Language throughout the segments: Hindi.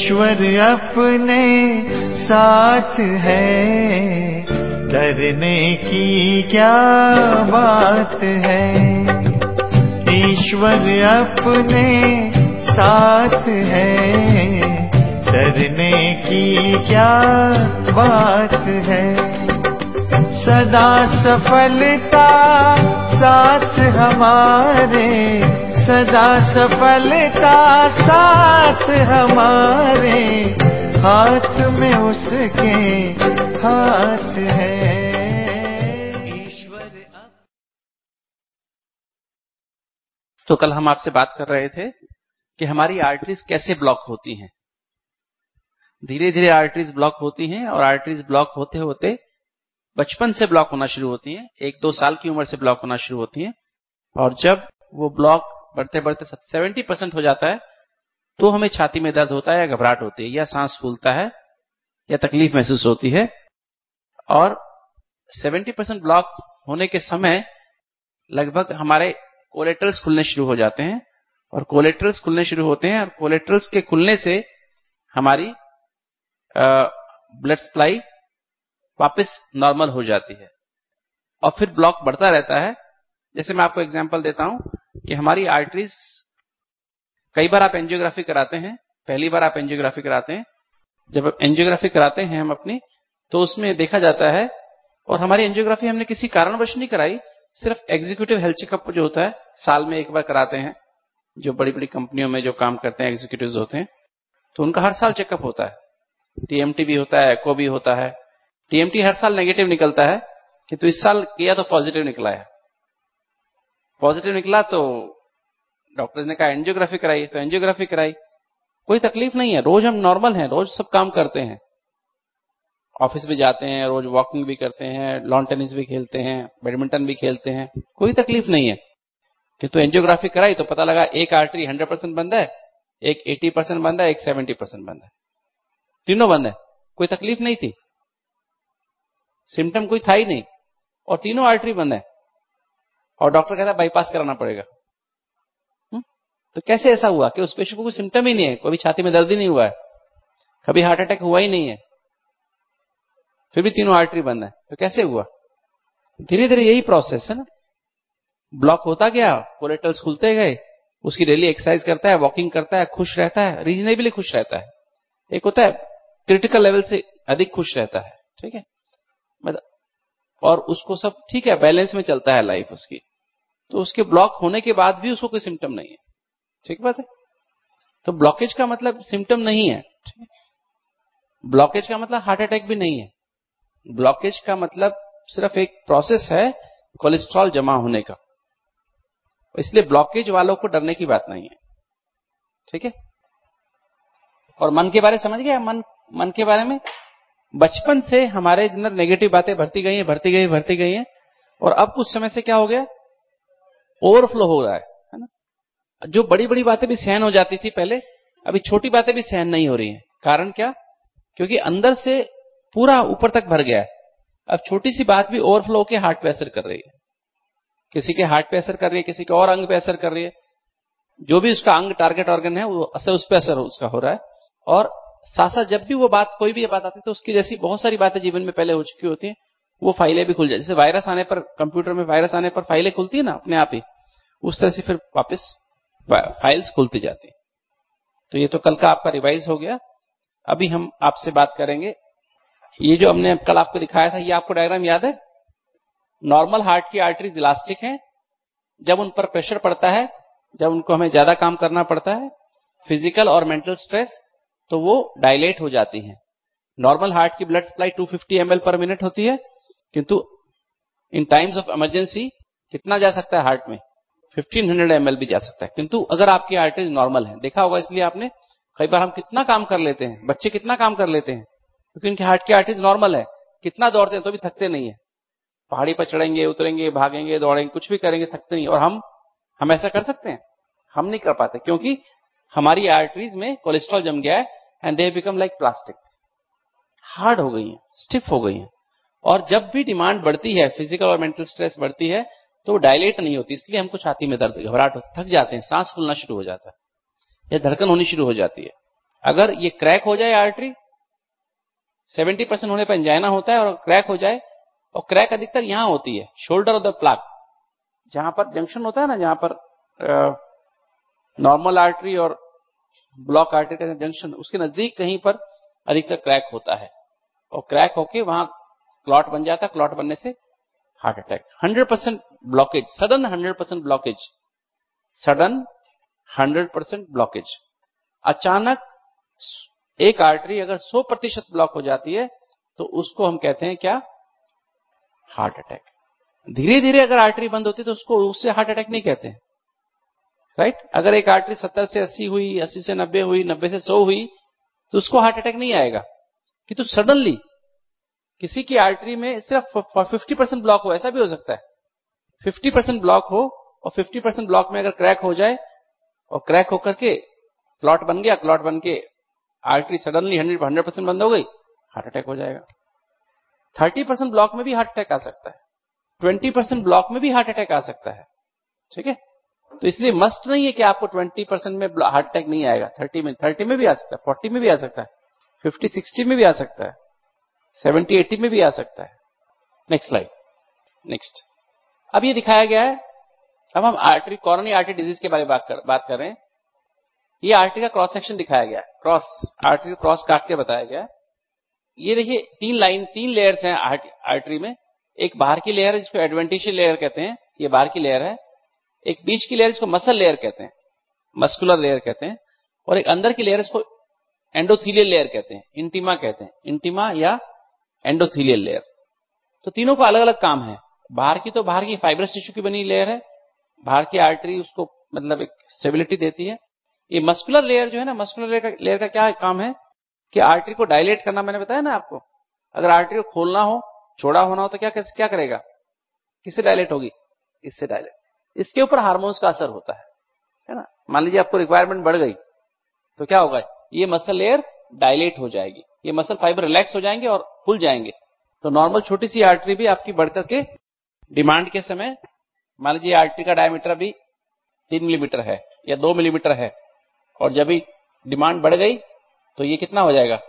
ईश्वर अपने साथ है, डरने की क्या बात है। ईश्वर अपने साथ है, डरने की क्या बात है। सदा सफलता साथ हमारे, सदा सफलता साथ हमारे, हाथ में उसके हाथ है। ईश्वर तो कल हम आपसे बात कर रहे थे कि हमारी आर्टरीज कैसे ब्लॉक होती हैं। धीरे धीरे आर्टरीज ब्लॉक होती हैं और आर्टरीज ब्लॉक होते होते बचपन से ब्लॉक होना शुरू होती हैं, 1-2 साल की उम्र से ब्लॉक होना शुरू होती हैं। और जब वो ब्लॉक बढ़ते बढ़ते 70% हो जाता है तो हमें छाती में दर्द होता है या घबराहट होती है या सांस फूलता है या तकलीफ महसूस होती है। और 70% ब्लॉक होने के समय लगभग हमारे कोलेटरल्स खुलने शुरू हो जाते हैं और कोलेटरल्स खुलने शुरू होते हैं और कोलेटरल्स के खुलने से हमारी ब्लड सप्लाई वापस नॉर्मल हो जाती है और फिर ब्लॉक बढ़ता रहता है। जैसे मैं आपको एग्जांपल देता हूं कि हमारी आर्टरीज, कई बार आप एंजियोग्राफी कराते हैं, पहली बार आप एंजियोग्राफी कराते हैं, जब आप एंजियोग्राफी कराते हैं हम अपनी, तो उसमें देखा जाता है, और हमारी एंजियोग्राफी हमने किसी कारणवश नहीं कराई, सिर्फ एग्जीक्यूटिव हेल्थ चेकअप जो होता है साल में एक बार कराते हैं। जो बड़ी बड़ी कंपनियों में जो काम करते हैं एग्जीक्यूटिव्स होते हैं तो उनका हर साल चेकअप होता है। टीएमटी भी होता है, एको भी होता है। टीएमटी हर साल नेगेटिव निकलता है कि तो इस साल किया तो पॉजिटिव निकला है। पॉजिटिव निकला तो डॉक्टर्स ने कहा एंजियोग्राफी कराई, तो एंजियोग्राफी कराई, कोई तकलीफ नहीं है, रोज हम नॉर्मल हैं, रोज सब काम करते हैं, ऑफिस भी जाते हैं, रोज वॉकिंग भी करते हैं, लॉन टेनिस भी खेलते हैं, बैडमिंटन भी खेलते हैं, कोई तकलीफ नहीं है। किंतु एंजियोग्राफी कराई तो पता लगा एक आर्टरी 100% बंद है, एक 80% बंद है, एक 70% बंद है, तीनों बंद है, कोई तकलीफ नहीं थी, सिम्टम कोई था ही नहीं और तीनों आर्टरी बंद है और डॉक्टर कहता है बाईपास कराना पड़ेगा। तो कैसे ऐसा हुआ कि उस पेशेंट को कोई सिम्टम ही नहीं है, कभी छाती में दर्द ही नहीं हुआ है, कभी हार्ट अटैक हुआ ही नहीं है, फिर भी तीनों आर्टरी बंद है, तो कैसे हुआ? धीरे धीरे यही प्रोसेस है ना, ब्लॉक होता गया, कोलेटरल्स खुलते गए, उसकी डेली एक्सरसाइज करता है, वॉकिंग करता है, खुश रहता है, रीजनेबली खुश रहता है। एक होता है क्रिटिकल लेवल से अधिक खुश रहता है, ठीक है, मतलब, और उसको सब ठीक है, बैलेंस में चलता है लाइफ उसकी। तो उसके ब्लॉक होने के बाद भी उसको कोई सिम्टम नहीं है, ठीक बात है। तो ब्लॉकेज का मतलब सिम्टम नहीं है, ब्लॉकेज का मतलब हार्ट अटैक भी नहीं है, ब्लॉकेज का मतलब सिर्फ एक प्रोसेस है कोलेस्ट्रॉल जमा होने का। इसलिए ब्लॉकेज वालों को डरने की बात नहीं है, ठीक है। और मन के बारे समझ गया, मन के बारे में बचपन से हमारे अंदर नेगेटिव बातें भरती गई हैं और अब कुछ समय से क्या हो गया, ओवरफ्लो हो रहा है ना। जो बड़ी बड़ी बातें भी सहन हो जाती थी पहले, अभी छोटी बातें भी सहन नहीं हो रही हैं। कारण क्या? क्योंकि अंदर से पूरा ऊपर तक भर गया है। अब छोटी सी बात भी ओवरफ्लो के हार्ट पे असर कर रही है, किसी के हार्ट पे असर कर रही है, किसी के और अंग पे असर कर रही है, जो भी उसका अंग टारगेट ऑर्गन है वो असर उस पे असर उसका हो रहा है। और साथ साथ जब भी वो बात, कोई भी बात आती है तो उसकी जैसी बहुत सारी बातें जीवन में पहले हो चुकी होती हैं, वो फाइलें भी खुल जाती है। जैसे वायरस आने पर, कंप्यूटर में वायरस आने पर फाइलें खुलती है ना अपने आप ही, उस तरह से फिर वापस फाइल्स खुलती जाती। तो ये तो कल का आपका रिवाइज हो गया। अभी हम आपसे बात करेंगे, ये जो हमने कल आपको दिखाया था, ये आपको डायग्राम याद है? नॉर्मल हार्ट की आर्टरीज इलास्टिक हैं, जब उन पर प्रेशर पड़ता है, जब उनको हमें ज्यादा काम करना पड़ता है, फिजिकल और मेंटल स्ट्रेस, तो वो डायलेट हो जाती हैं। नॉर्मल हार्ट की ब्लड सप्लाई 250 ml पर मिनट होती है, किंतु इन टाइम्स ऑफ इमरजेंसी कितना जा सकता है हार्ट में? 1500 ml भी जा सकता है। किंतु अगर आपकी आर्टरीज नॉर्मल है, देखा होगा इसलिए आपने, कई बार हम कितना काम कर लेते हैं, बच्चे कितना काम कर लेते हैं, क्योंकि उनकी हार्ट की आर्टरीज नॉर्मल है, कितना दौड़ते हैं तो भी थकते नहीं है। पहाड़ी पर चढ़ेंगे, उतरेंगे, भागेंगे, दौड़ेंगे, कुछ भी करेंगे, थकते नहीं। और हम ऐसा कर सकते हैं? हम नहीं कर पाते, क्योंकि हमारी आर्टरीज में कोलेस्ट्रॉल जम गया है and they become like plastic, hard हो गई हैं, स्टिफ हो गई हैं। और जब भी डिमांड बढ़ती है, फिजिकल और मेंटल स्ट्रेस बढ़ती है, तो डायलेट नहीं होती, इसलिए हमको छाती में दर्द, घबराहट होती, थक जाते हैं, सांस फूलना शुरू हो जाता है या धड़कन होनी शुरू हो जाती है। अगर ये क्रैक हो जाए आर्टरी, 70% होने पर एंजाइना होता है, और क्रैक हो जाए, और क्रैक अधिकतर यहां होती है, शोल्डर ऑफ द प्लाक, जहां पर जंक्शन होता है ना, जहां पर नॉर्मल आर्टरी और ब्लॉक आर्टरी का जंक्शन, उसके नजदीक कहीं पर अधिकतर क्रैक होता है, और क्रैक होके वहां क्लॉट बन जाता है। क्लॉट बनने से heart attack. 100% blockage, sudden 100% blockage, sudden 100% blockage. अचानक एक आर्टरी अगर 100% ब्लॉक हो जाती है तो उसको हम कहते हैं क्या? Heart attack. धीरे धीरे अगर आर्टरी बंद होती है तो उससे हार्ट अटैक नहीं कहते हैं, राइट? अगर एक आर्टरी 70 से 80 हुई, 80 से 90 हुई, 90 से 100 हुई, तो उसको हार्ट अटैक नहीं आएगा। कि तो सडनली किसी की आर्टरी में सिर्फ 50% ब्लॉक हो, ऐसा भी हो सकता है। 50% ब्लॉक हो, और 50% ब्लॉक में अगर क्रैक हो जाए, और क्रैक होकर के क्लॉट बन गया, क्लॉट बन के आर्टरी सडनली 100% बंद हो गई, हार्ट अटैक हो जाएगा। 30% ब्लॉक में भी हार्ट अटैक आ सकता है, 20% ब्लॉक में भी हार्ट अटैक आ सकता है, ठीक है? तो इसलिए मस्ट नहीं है कि आपको 20% में हार्ट अटैक नहीं आएगा। 30 में भी आ सकता है, 40 में भी आ सकता है, 50-60 में भी आ सकता है, 70-80 में भी आ सकता है। Next slide. नेक्स्ट, अब ये दिखाया गया है, अब हम आर्टरी, कोरोनरी आर्टरी डिजीज के बारे में बात कर रहे हैं। ये आर्टरी का क्रॉस सेक्शन दिखाया गया है, क्रॉस आर्टरी क्रॉस काट के बताया गया है। ये देखिए 3 लेयर्स हैं आर्टरी में। एक बाहर की लेयर है जिसको एडवेंटिशियल लेयर कहते हैं, ये बाहर की लेयर है। एक बीच की लेयर जिसको मसल लेयर कहते हैं, मस्कुलर लेयर कहते हैं, और एक अंदर की लेयर इसको एंडोथीलियल लेयर कहते हैं, इंटीमा कहते हैं, इंटीमा या एंडोथीलियल लेयर। तो तीनों का अलग अलग काम है। बाहर की फाइब्रस टिश्यू की बनी लेयर है, बाहर की आर्टरी उसको मतलब एक स्टेबिलिटी देती है। ये मस्कुलर लेयर जो है ना, मस्कुलर लेयर का क्या काम है कि आर्टरी को डायलेट करना, मैंने बताया ना आपको। अगर आर्टरी को खोलना हो, चौड़ा होना हो, तो क्या करेगा? किससे डायलेट होगी? इससे डायलेट। इसके ऊपर हार्मोन्स का असर होता है ना। मान लीजिए आपको रिक्वायरमेंट बढ़ गई, तो क्या होगा? ये मसल लेयर डायलेट हो जाएगी, ये मसल फाइबर रिलैक्स हो जाएंगे और खुल जाएंगे। तो नॉर्मल छोटी सी आर्टरी भी आपकी बढ़कर के डिमांड के समय, मान लीजिए आर्टरी का डायमीटर भी 3 मिलीमीटर है या 2 मिलीमीटर है, और जब भी डिमांड बढ़ गई तो ये कितना हो जाएगा?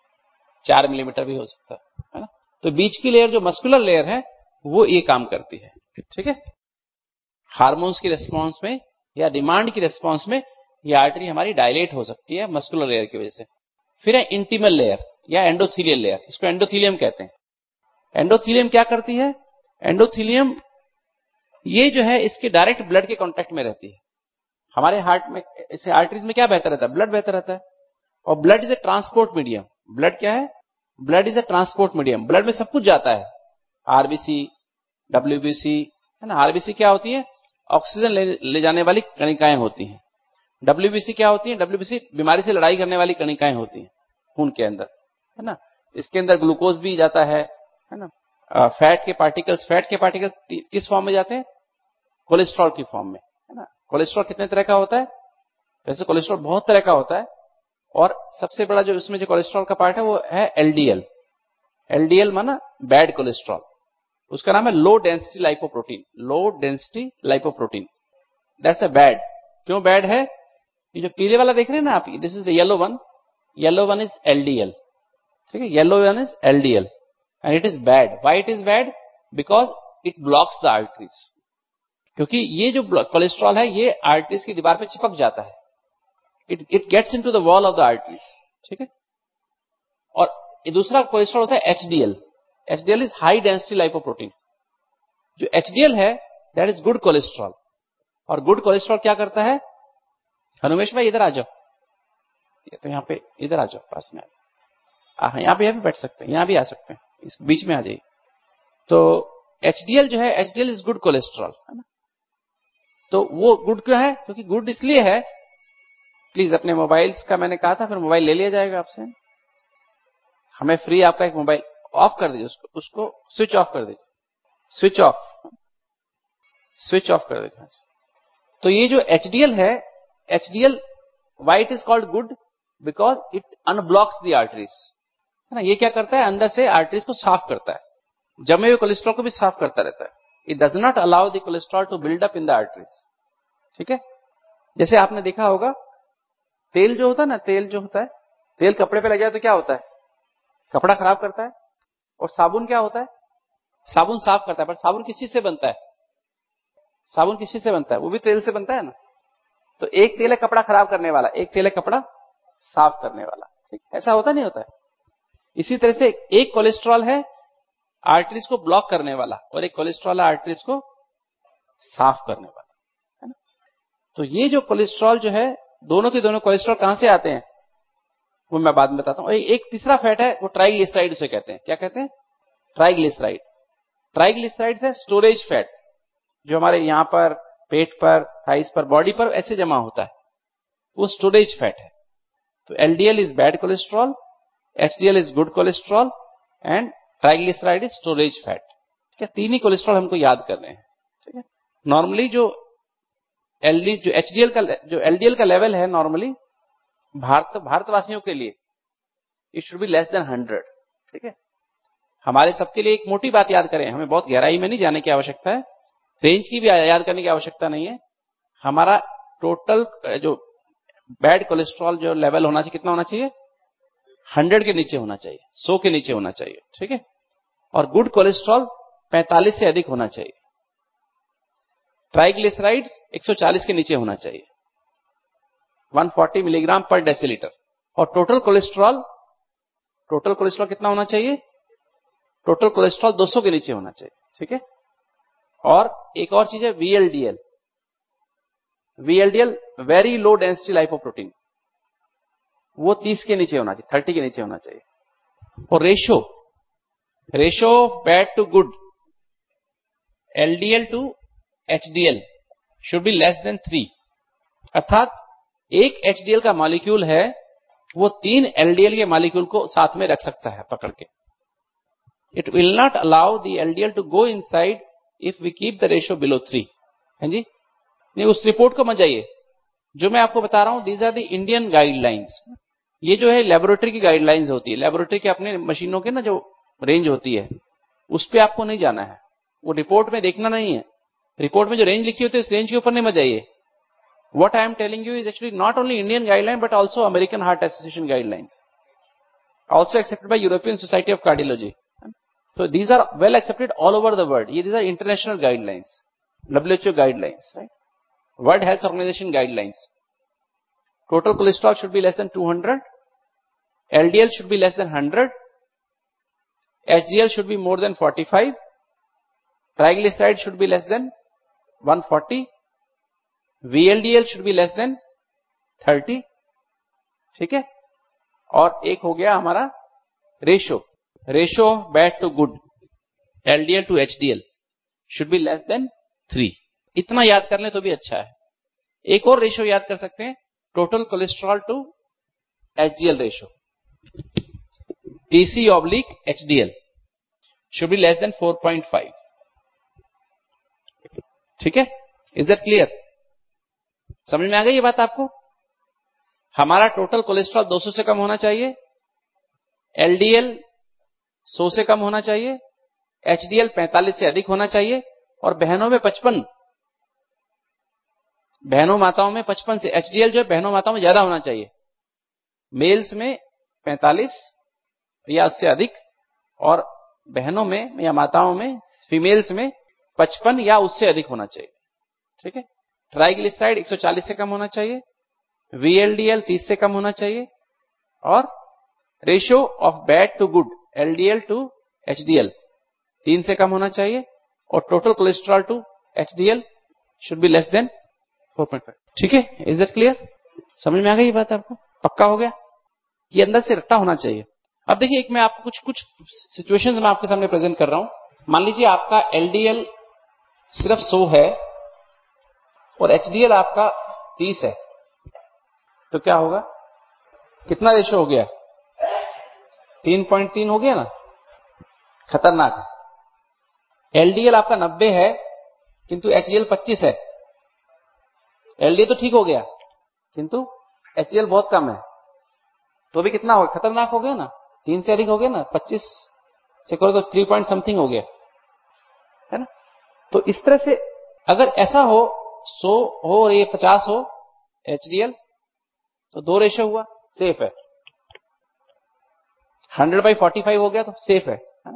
4 मिलीमीटर भी हो सकता है ना। तो बीच की लेयर जो मस्कुलर लेयर है वो ये काम करती है, ठीक है। हार्मोन्स की रिस्पांस में या डिमांड की रिस्पांस में ये आर्टरी हमारी डायलेट हो सकती है मस्कुलर लेयर की वजह से। फिर है इंटीमल लेयर या एंडोथीलियल लेयर, इसको एंडोथीलियम कहते हैं। एंडोथीलियम क्या करती है? एंडोथीलियम ये जो है इसके डायरेक्ट ब्लड के कांटेक्ट में रहती है। हमारे हार्ट में, इसे आर्टरीज में क्या बहता रहता है? ब्लड बहता रहता है, और blood is a transport medium. Blood क्या है? Blood is a transport medium. Blood में सब कुछ जाता है, आरबीसी, डब्ल्यूबीसी, है ना। आरबीसी क्या होती है? ऑक्सीजन ले जाने वाली कणिकाएं होती हैं। डब्ल्यूबीसी क्या होती है? डब्ल्यूबीसी बीमारी से लड़ाई करने वाली कणिकाएं होती हैं खून के अंदर, है ना। इसके अंदर ग्लूकोज भी जाता है ना। फैट के पार्टिकल्स किस फॉर्म में जाते हैं? कोलेस्ट्रॉल की फॉर्म में, है ना। कोलेस्ट्रॉल कितने तरह का होता है? वैसे कोलेस्ट्रॉल बहुत तरह का होता है, और सबसे बड़ा जो इसमें जो कोलेस्ट्रॉल का पार्ट है वो है एलडीएल। एलडीएल माना बैड कोलेस्ट्रॉल, उसका नाम है low density lipoprotein. Low density lipoprotein, that's a bad. क्यों बैड है? ये जो पीले वाला देख रहे हैं ना आप, this is the yellow one, yellow one is LDL, ठीक है। Yellow one is LDL and it is bad. Why it is bad? Because it blocks the arteries. क्योंकि ये जो कोलेस्ट्रॉल है ये आर्टरीज की दीवार पे चिपक जाता है, it gets into the wall of the arteries, ठीक है। और ये दूसरा कोलेस्ट्रॉल होता है HDL. HDL is high density lipoprotein. जो एचडीएल है दैट इज गुड कोलेस्ट्रॉल। और गुड कोलेस्ट्रॉल क्या करता है? हनुमेश भाई इधर आ जाओ, ये तो यहाँ पे इधर आ जाओ, पास में यहाँ पे बैठ सकते हैं, यहाँ भी आ सकते हैं, इस बीच में आ जाइए। तो एचडीएल जो है, एचडीएल इज गुड कोलेस्ट्रॉल, है ना। तो वो गुड क्यों है? क्योंकि गुड इसलिए है, प्लीज अपने मोबाइल्स का, मैंने कहा था फिर मोबाइल ले लिया जाएगा आपसे, हमें फ्री आपका एक मोबाइल ऑफ कर दीजिए, उसको स्विच ऑफ कर दीजिए, स्विच ऑफ कर दीजिए। तो ये जो एचडीएल है, HDL why it is called good? Because it unblocks the arteries, है ना। ये क्या करता है? अंदर से आर्टरीज को साफ करता है, जमे हुए कोलेस्ट्रॉल को भी साफ करता रहता है। It does not allow the cholesterol to build up in the arteries, ठीक है। जैसे आपने देखा होगा तेल जो होता है ना, तेल जो होता है तेल कपड़े पे लग जाए तो क्या होता है? कपड़ा खराब करता है। और साबुन क्या होता है? साबुन साफ करता है। पर साबुन किस चीज से बनता है? साबुन किस चीज से बनता है? वो भी तेल से बनता है ना। तो एक तेल है कपड़ा खराब करने वाला, एक तेल है कपड़ा साफ करने वाला। ठीक, ऐसा होता नहीं होता है? इसी तरह से एक कोलेस्ट्रॉल है आर्टरीज को ब्लॉक करने वाला, और एक कोलेस्ट्रॉल है आर्टरीज को साफ करने वाला, है ना। तो ये जो कोलेस्ट्रॉल जो है, दोनों के दोनों कोलेस्ट्रॉल कहां से आते हैं वो मैं बाद में बताता हूं। एक तीसरा फैट है, वो ट्राइग्लिसराइड उसे कहते हैं। क्या कहते हैं? ट्राइग्लिसराइड। ट्राइग्लिसराइड है स्टोरेज फैट, जो हमारे यहां पर पेट पर, थाइस पर, बॉडी पर ऐसे जमा होता है, वो स्टोरेज फैट है। तो LDL is bad cholesterol, HDL is good cholesterol, and triglyceride is storage fat. ठीक है, तीन ही कोलेस्ट्रॉल हमको याद करने हैं। ठीक है, नॉर्मली जो एलडीएल का लेवल है नॉर्मली भारतवासियों के लिए it should be less than 100। ठीक है, हमारे सबके लिए एक मोटी बात याद करें, हमें बहुत गहराई में नहीं जाने की आवश्यकता है, रेंज की भी याद करने की आवश्यकता नहीं है। हमारा टोटल जो बैड कोलेस्ट्रॉल जो लेवल होना चाहिए, कितना होना चाहिए? 100 के नीचे होना चाहिए, 100 के नीचे होना चाहिए। ठीक है, और गुड कोलेस्ट्रॉल 45 से अधिक होना चाहिए। ट्राइग्लिसराइड्स 140 के नीचे होना चाहिए, 140 मिलीग्राम पर डेसीलीटर। और टोटल कोलेस्ट्रॉल कितना होना चाहिए? टोटल कोलेस्ट्रॉल 200 के नीचे होना चाहिए। ठीक है, और एक और चीज है VLDL. Very low density lipoprotein, वो 30 के नीचे होना चाहिए, 30 के नीचे होना चाहिए। और ratio of bad to good, LDL to HDL should be less than 3। अर्थात एक एचडीएल का मॉलिक्यूल है, वो 3 एलडीएल के मॉलिक्यूल को साथ में रख सकता है पकड़ के। It will not allow the LDL to go inside if we keep the ratio below 3। है जी, नहीं उस रिपोर्ट को मत जाइए, जो मैं आपको बता रहा हूं these are the Indian guidelines. ये जो है लेबोरेटरी की गाइडलाइंस होती है, लेबोरेटरी के अपने मशीनों के ना जो रेंज होती है, उस पे आपको नहीं जाना है, वो रिपोर्ट में देखना नहीं है। रिपोर्ट में जो रेंज लिखी होती है उस रेंज के ऊपर नहीं मत जाइए। What I am telling you is actually not only Indian guideline but also American Heart Association guidelines, also accepted by European Society of Cardiology. So these are well accepted all over the world. These are international guidelines, WHO guidelines, right? World Health Organization guidelines. Total cholesterol should be less than 200, LDL should be less than 100, HDL should be more than 45, triglyceride should be less than 140, VLDL should be less than 30। ठीक है, और एक हो गया हमारा ratio of bad to good, LDL to HDL should be less than 3। इतना याद कर ले तो भी अच्छा है। एक और रेशो याद कर सकते हैं, total cholesterol to HDL ratio, TC/HDL should be less than 4.5। ठीक है, इज दैट क्लियर? समझ में आ गई ये बात आपको? हमारा टोटल कोलेस्ट्रॉल 200 से कम होना चाहिए, एलडीएल 100 से कम होना चाहिए, एचडीएल 45 से अधिक होना चाहिए, और बहनों में 55, बहनों माताओं में 55 से, एचडीएल जो है बहनों माताओं में ज्यादा होना चाहिए, मेल्स में 45 या उससे अधिक, और बहनों में या माताओं में, फीमेल्स में 55 या उससे अधिक होना चाहिए। ठीक है, ट्राइग्लिसराइड 140 से कम होना चाहिए, वीएलडीएल 30 से कम होना चाहिए, और ratio of bad to good, LDL to HDL 3 से कम होना चाहिए, और total cholesterol to HDL should be less than 4.5। ठीक है, इज दैट क्लियर? समझ में आ गई ये बात आपको? पक्का हो गया? ये अंदर से रट्टा होना चाहिए। अब देखिए, एक मैं आपको कुछ सिचुएशंस में आपके सामने प्रेजेंट कर रहा हूं। मान लीजिए आपका एलडीएल सिर्फ 100 है और एचडीएल आपका 30 है, तो क्या होगा? कितना रेशो हो गया? 3.3 हो गया ना, खतरनाक है। एलडीएल आपका 90 है किंतु एचडीएल 25 है। एलडीएल तो ठीक हो गया किंतु एचडीएल बहुत कम है, तो भी कितना हो गया? खतरनाक हो गया ना, 3 से अधिक हो गया ना, 25 से करो तो 3 पॉइंट समथिंग हो गया, है ना। तो इस तरह से अगर ऐसा हो 100 हो और ये 50 हो एचडीएल, तो 2 रेशो हुआ, सेफ है। 100/45 हो गया तो सेफ है ना?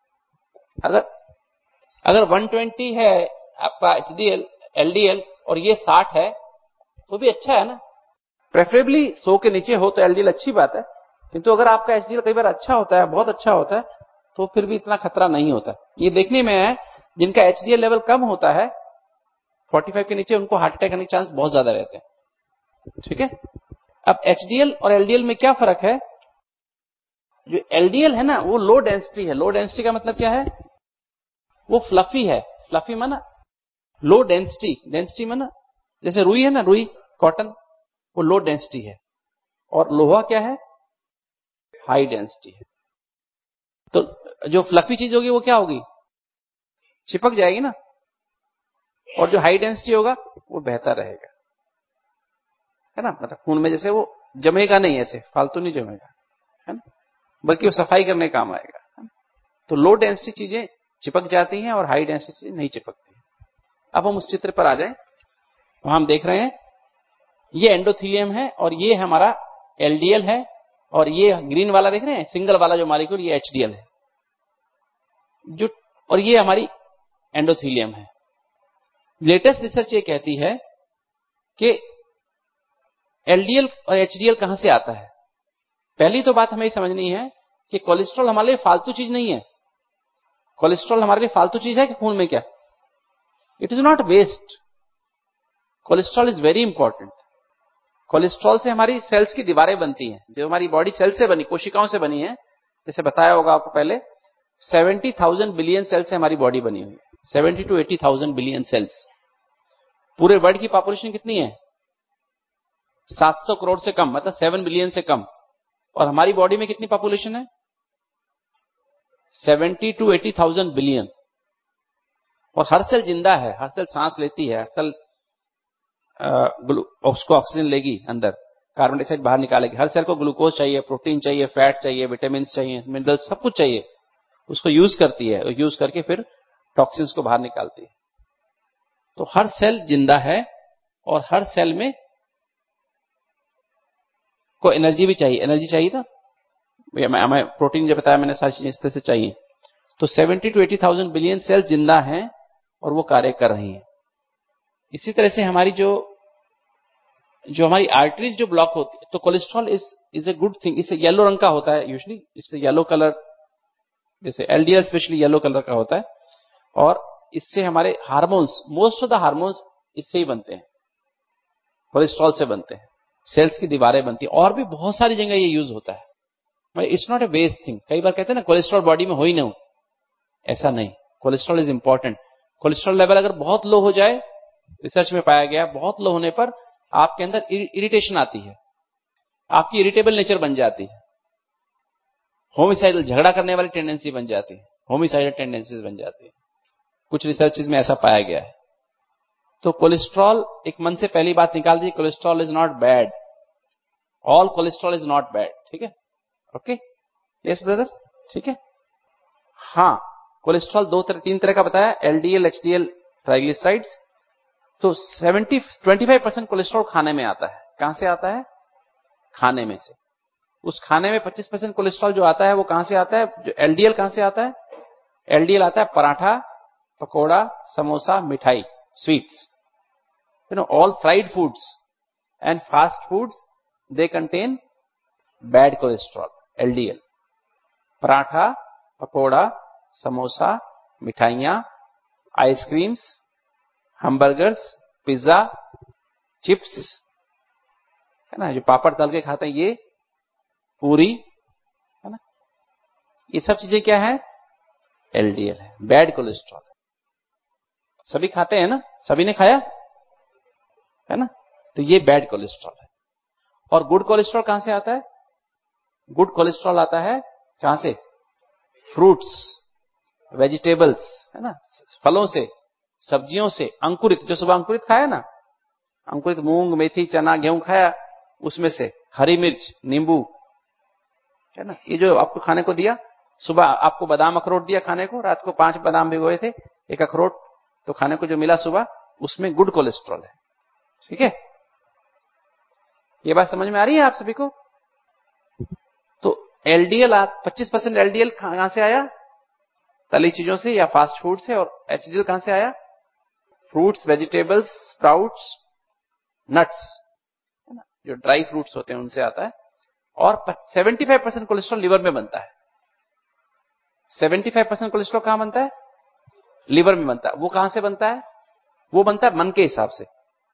अगर 120 है आपका HDL LDL और ये 60 है तो भी अच्छा है ना। प्रेफरेबली 100 के नीचे हो तो LDL अच्छी बात है, किंतु अगर आपका HDL कई बार अच्छा होता है, बहुत अच्छा होता है, तो फिर भी इतना खतरा नहीं होता। ये देखने में है जिनका HDL लेवल कम होता है 45 के नीचे, उनको हार्ट अटैक आने के चांस बहुत ज्यादा रहते हैं। ठीक है, अब HDL और LDL में क्या फर्क है? जो LDL है ना वो लो डेंसिटी है। लो डेंसिटी का मतलब क्या है? वो फ्लफी है। फ्लफी माना लो डेंसिटी, डेंसिटी माना जैसे रुई है ना, रुई कॉटन, वो लो डेंसिटी है। और लोहा क्या है? हाई डेंसिटी है। तो जो फ्लफी चीज होगी वो क्या होगी? चिपक जाएगी ना। और जो हाई डेंसिटी होगा वो बेहतर रहेगा, है ना। मतलब खून में जैसे वो जमेगा नहीं, ऐसे फालतू नहीं जमेगा, है ना, बल्कि वो सफाई करने काम आएगा, है ना? तो लो डेंसिटी चीजें चिपक जाती हैं और हाई डेंसिटी चीजें नहीं चिपकती। अब हम उस चित्र पर आ जाएं। वहां हम देख रहे हैं ये एंडोथीलियम है और ये हमारा LDL है, और ये ग्रीन वाला देख रहे हैं सिंगल वाला जो मॉलिक्यूल, ये HDL है जो, और ये हमारी एंडोथीलियम है। लेटेस्ट रिसर्च ये कहती है कि LDL और HDL कहां से आता है। पहली तो बात हमें समझनी है कि कोलेस्ट्रॉल हमारे लिए फालतू चीज नहीं है। कोलेस्ट्रॉल हमारे लिए फालतू चीज है कि खून में क्या? It is not waste. Cholesterol is very important. Cholesterol से हमारी सेल्स की दीवारें बनती हैं। जो हमारी बॉडी सेल से बनी, कोशिकाओं से बनी है, जैसे बताया होगा आपको पहले, 70,000 बिलियन सेल से हमारी बॉडी बनी हुई है। 70 to 80,000 बिलियन सेल्स। पूरे वर्ल्ड की पॉपुलेशन कितनी है? 700 करोड़ से कम, मतलब 7 बिलियन से कम। और हमारी बॉडी में कितनी पॉपुलेशन है? 70 to 80,000 बिलियन। और हर सेल जिंदा है, हर सेल सांस लेती है, हर सेल उसको ऑक्सीजन लेगी, अंदर कार्बन डाइऑक्साइड बाहर निकालेगी। हर सेल को ग्लूकोज चाहिए, प्रोटीन चाहिए, फैट चाहिए, विटामिन चाहिए, मिनरल्स, सब कुछ चाहिए। उसको यूज करती है और यूज करके फिर टॉक्सिन्स को बाहर निकालती है। तो हर सेल जिंदा है और हर सेल में को एनर्जी भी चाहिए। एनर्जी चाहिए था, हमें प्रोटीन जो बताया मैंने, सारी चीजें इस तरह से चाहिए। तो 70 to 80,000 बिलियन सेल जिंदा हैं और वो कार्य कर रही हैं। इसी तरह से हमारी जो हमारी आर्टरीज जो ब्लॉक होती है, तो cholesterol is a good thing. इससे येलो रंग का होता है यूजुअली, इससे येलो कलर, जैसे LDL स्पेशली येलो कलर का होता है। और इससे हमारे hormones, most of the hormones इससे ही बनते हैं, कोलेस्ट्रॉल से बनते हैं। सेल्स की दीवारें बनती है, और भी बहुत सारी जगह ये यूज होता है। It's not a waste thing. कई बार कहते हैं ना कोलेस्ट्रॉल बॉडी में हो ही ना हो, ऐसा नहीं। Cholesterol is important. Cholesterol level अगर बहुत लो हो जाए, रिसर्च में पाया गया, बहुत लो होने पर आपके अंदर इरिटेशन आती है, आपकी इरिटेबल नेचर बन जाती है, होमिसाइडल, झगड़ा करने वाली टेंडेंसी बन जाती है, होमिसाइडल टेंडेंसीज बन जाती है। कुछ रिसर्चेज में ऐसा पाया गया है। तो कोलेस्ट्रॉल, एक मन से पहली बात निकाल दी, cholesterol is not bad. All cholesterol is not bad. ठीक है, ओके, यस ब्रदर, ठीक है। हाँ, कोलेस्ट्रॉल तीन तरह का बताया, LDL, HDL, ट्राइग्लिसराइड्स। तो 25% कोलेस्ट्रॉल खाने में आता है। कहां से आता है? खाने में से। उस खाने में 25% कोलेस्ट्रॉल जो आता है वो कहां से आता है? जो LDL कहां से आता है? LDL आता है पराठा, पकोड़ा, समोसा, मिठाई, sweets. All fried foods and fast foods, they contain bad cholesterol, LDL। Paratha, pakora, samosa, मिठाइयां, आइसक्रीम्स, हैमबर्गर्स, पिज्जा, चिप्स, है ना, जो पापड़ तल के खाते हैं, ये पूरी, है ना, ये सब चीजें क्या है? LDL है, बैड कोलेस्ट्रॉल। सभी खाते हैं ना, सभी ने खाया है ना, तो ये बैड कोलेस्ट्रॉल है। और गुड कोलेस्ट्रॉल कहां से आता है? गुड कोलेस्ट्रॉल आता है कहां से? फ्रूट्स, वेजिटेबल्स, है ना, फलों से, सब्जियों से, अंकुरित, जो सुबह अंकुरित खाया ना, अंकुरित मूंग, मेथी, चना, गेहूं खाया, उसमें से हरी मिर्च, नींबू, है ना, ये जो आपको खाने को दिया। सुबह आपको बादाम अखरोट दिया खाने को, रात को 5 बादाम भिगोए थे, एक अखरोट, तो खाने को जो मिला सुबह, उसमें गुड कोलेस्ट्रॉल है। ठीक है, ये बात समझ में आ रही है आप सभी को? तो एलडीएल 25% एलडीएल कहां से आया? तली चीजों से या फास्ट फूड से। और एचडीएल कहां से आया? फ्रूट्स, वेजिटेबल्स, स्प्राउट्स, नट्स, है ना, जो ड्राई फ्रूट्स होते हैं उनसे आता है। और 75% कोलेस्ट्रॉल लिवर में बनता है। 75% कोलेस्ट्रॉल कहां बनता है? लिवर में बनता है। वो कहां से बनता है? वो बनता है मन के हिसाब से।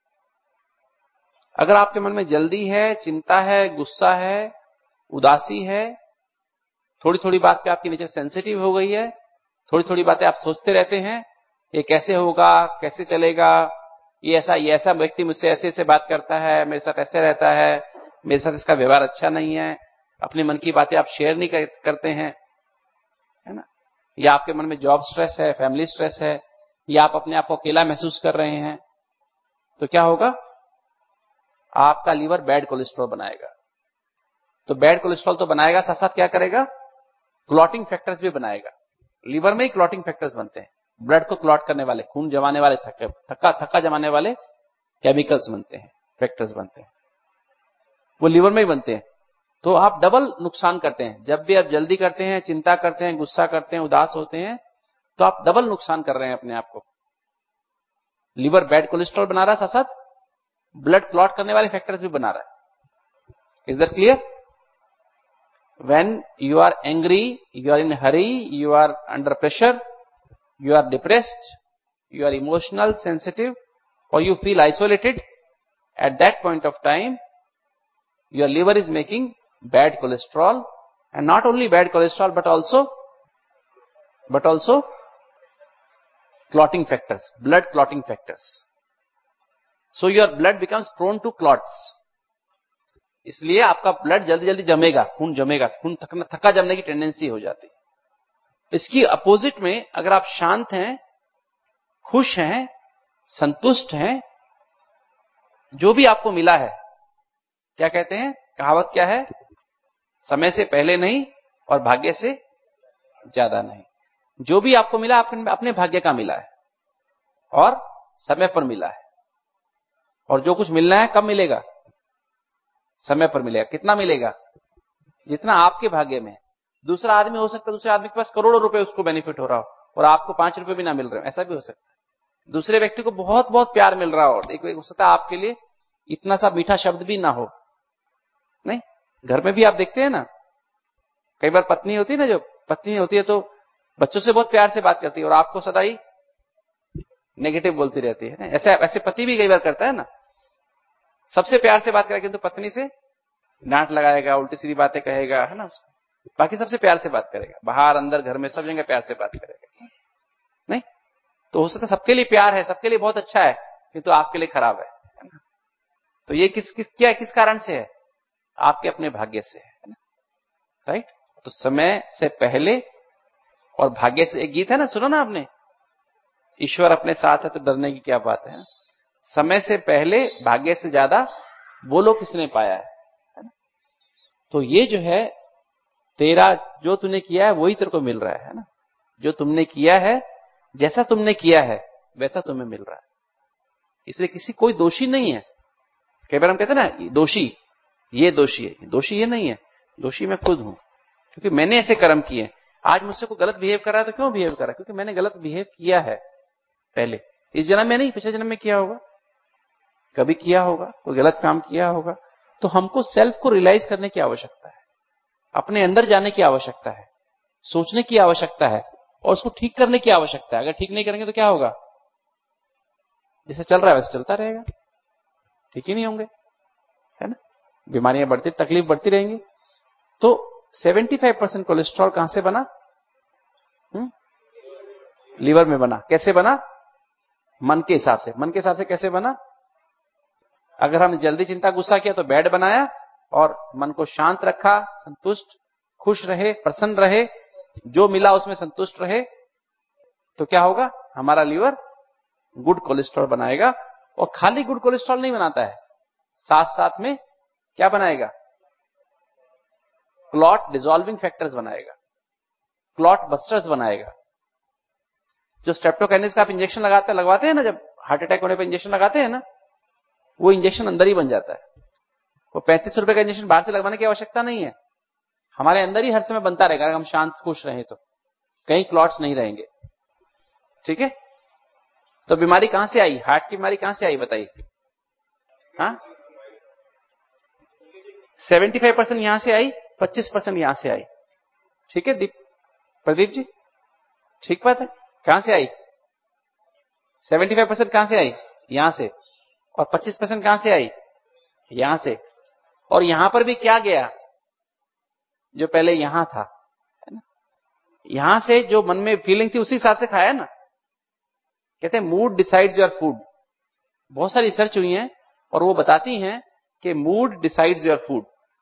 अगर आपके मन में जल्दी है, चिंता है, गुस्सा है, उदासी है, थोड़ी थोड़ी बात पे आपकी नेचर सेंसिटिव हो गई है, थोड़ी थोड़ी बातें आप सोचते रहते हैं, ये कैसे होगा, कैसे चलेगा, ये ऐसा व्यक्ति मुझसे ऐसे ऐसे बात करता है, मेरे साथ ऐसे रहता है, मेरे साथ इसका व्यवहार अच्छा नहीं है, अपने मन की बातें आप शेयर नहीं करते हैं, है ना, या आपके मन में जॉब स्ट्रेस है, फैमिली स्ट्रेस है, या आप अपने आप को अकेला महसूस कर रहे हैं, तो क्या होगा? आपका लीवर बैड कोलेस्ट्रॉल बनाएगा। तो बैड कोलेस्ट्रॉल तो बनाएगा, साथ साथ क्या करेगा? क्लॉटिंग फैक्टर्स भी बनाएगा। लीवर में ही क्लॉटिंग फैक्टर्स बनते हैं, ब्लड को क्लॉट करने वाले, खून जमाने वाले, थक्का जमाने वाले केमिकल्स बनते हैं, फैक्टर्स बनते हैं, वो लीवर में ही बनते हैं। तो आप डबल नुकसान करते हैं। जब भी आप जल्दी करते हैं, चिंता करते हैं, गुस्सा करते हैं, उदास होते हैं, तो आप डबल नुकसान कर रहे हैं अपने आप को। लीवर बैड कोलेस्ट्रॉल बना रहा है, साथ साथ ब्लड क्लॉट करने वाले फैक्टर्स भी बना रहा है। Is that clear? When you are angry, you are in a hurry, you are under pressure, you are depressed, you are emotional, sensitive, or you feel isolated, at that point of time, your liver is making bad cholesterol, and not only bad cholesterol, but also clotting factors, blood clotting factors. So your blood becomes prone to clots. इसलिए आपका ब्लड जल्दी जल्दी जमेगा, खून जमेगा, खून थक्का जमने की टेंडेंसी हो जाती है। इसकी अपोजिट में अगर आप शांत हैं, खुश हैं, संतुष्ट हैं, जो भी आपको मिला है, क्या कहते हैं, कहावत क्या है? समय से पहले नहीं और भाग्य से ज्यादा नहीं। जो भी आपको मिला अपने भाग्य का मिला है और समय पर मिला है। और जो कुछ मिलना है कब मिलेगा? समय पर मिलेगा। कितना मिलेगा? जितना आपके भाग्य में है। दूसरा आदमी हो सकता है, दूसरे आदमी के पास करोड़ों रुपए उसको बेनिफिट हो रहा हो और आपको 5 रुपए भी ना मिल रहे हो, ऐसा भी हो सकता है। दूसरे व्यक्ति को बहुत बहुत प्यार मिल रहा हो, एक हो सकता है आपके लिए इतना सा मीठा शब्द भी ना हो। नहीं, घर में भी आप देखते हैं ना, कई बार पत्नी होती है ना, जो पत्नी होती है तो बच्चों से बहुत प्यार से बात करती है और आपको सदा ही नेगेटिव बोलती रहती है। ऐसे पति भी कई बार करता है ना, सबसे प्यार से बात करेगा किंतु पत्नी से डांट लगाएगा, उल्टी सीधी बातें कहेगा, है ना, उसको बाकी सबसे प्यार से बात करेगा, बाहर अंदर घर में सब जगह प्यार से बात करेगा। नहीं तो हो सकता है सबके लिए प्यार है, सबके लिए बहुत अच्छा है, किंतु आपके लिए खराब है ना? तो ये किस कारण से है? आपके अपने भाग्य से है ना, राइट? तो समय से पहले और भाग्य से, एक गीत है ना, सुनो ना आपने, ईश्वर अपने साथ है तो डरने की क्या बात है। समय से पहले भाग्य से ज्यादा बोलो किसने पाया है ना? तो ये जो है तेरा, जो तूने किया है वही तेरे को मिल रहा है ना, जो तुमने किया है, जैसा तुमने किया है वैसा तुम्हें मिल रहा है। इसलिए कोई दोषी नहीं है। कई बार हम कहते हैं ना, दोषी ये दोषी है, दोषी ये नहीं है, दोषी मैं खुद हूं, क्योंकि मैंने ऐसे कर्म किए। आज मुझसे कोई गलत बिहेव कर रहा है तो क्यों बिहेव कर रहा है? क्योंकि मैंने गलत बिहेव किया है पहले, इस जन्म में नहीं, पिछले जन्म में किया होगा, कभी किया होगा, कोई गलत काम किया होगा। तो हमको सेल्फ को रियलाइज करने की आवश्यकता है, अपने अंदर जाने की आवश्यकता है, सोचने की आवश्यकता है और उसको ठीक करने की आवश्यकता है। अगर ठीक नहीं करेंगे तो क्या होगा? जैसे चल रहा है वैसे चलता रहेगा, ठीक ही नहीं होंगे, है ना, बीमारियां बढ़ती, तकलीफ बढ़ती रहेंगी। तो 75% कोलेस्ट्रॉल कहां से बना? लीवर में बना। कैसे बना? मन के हिसाब से। मन के हिसाब से कैसे बना? अगर हमने जल्दी चिंता गुस्सा किया तो बैड बनाया, और मन को शांत रखा, संतुष्ट, खुश रहे, प्रसन्न रहे, जो मिला उसमें संतुष्ट रहे, तो क्या होगा? हमारा लीवर गुड कोलेस्ट्रॉल बनाएगा। और खाली गुड कोलेस्ट्रॉल नहीं बनाता है, साथ साथ में क्या बनाएगा? क्लॉट डिसॉल्विंग फैक्टर्स बनाएगा, क्लॉट बस्टर्स बनाएगा। जो स्ट्रेप्टोकाइनेस का आप इंजेक्शन लगवाते हैं ना, जब हार्ट अटैक होने पर इंजेक्शन लगाते हैं ना, वो इंजेक्शन अंदर ही बन जाता है। वो 35 रुपए का इंजेक्शन बाहर से लगवाने की आवश्यकता नहीं है, हमारे अंदर ही हर समय बनता रहेगा अगर हम शांत खुश रहें तो, कहीं क्लॉट्स नहीं रहेंगे। ठीक है, तो बीमारी कहां से आई, हार्ट की बीमारी कहां से आई बताइए? हाँ, 75% यहां से आई, 25% यहां से आई। ठीक है प्रदीप जी, ठीक बात है। कहां से आई? 75% कहां से आई? यहां से। और 25% कहां से आई? यहां से। और यहां पर भी क्या गया जो पहले यहां था, है ना? यहां से जो मन में फीलिंग थी उसी हिसाब से खाया ना। कहते हैं मूड डिसाइड्स योर फूड। बहुत सारी रिसर्च हुई है और वो बताती हैं कि मूड डिसाइड्स योर फूड।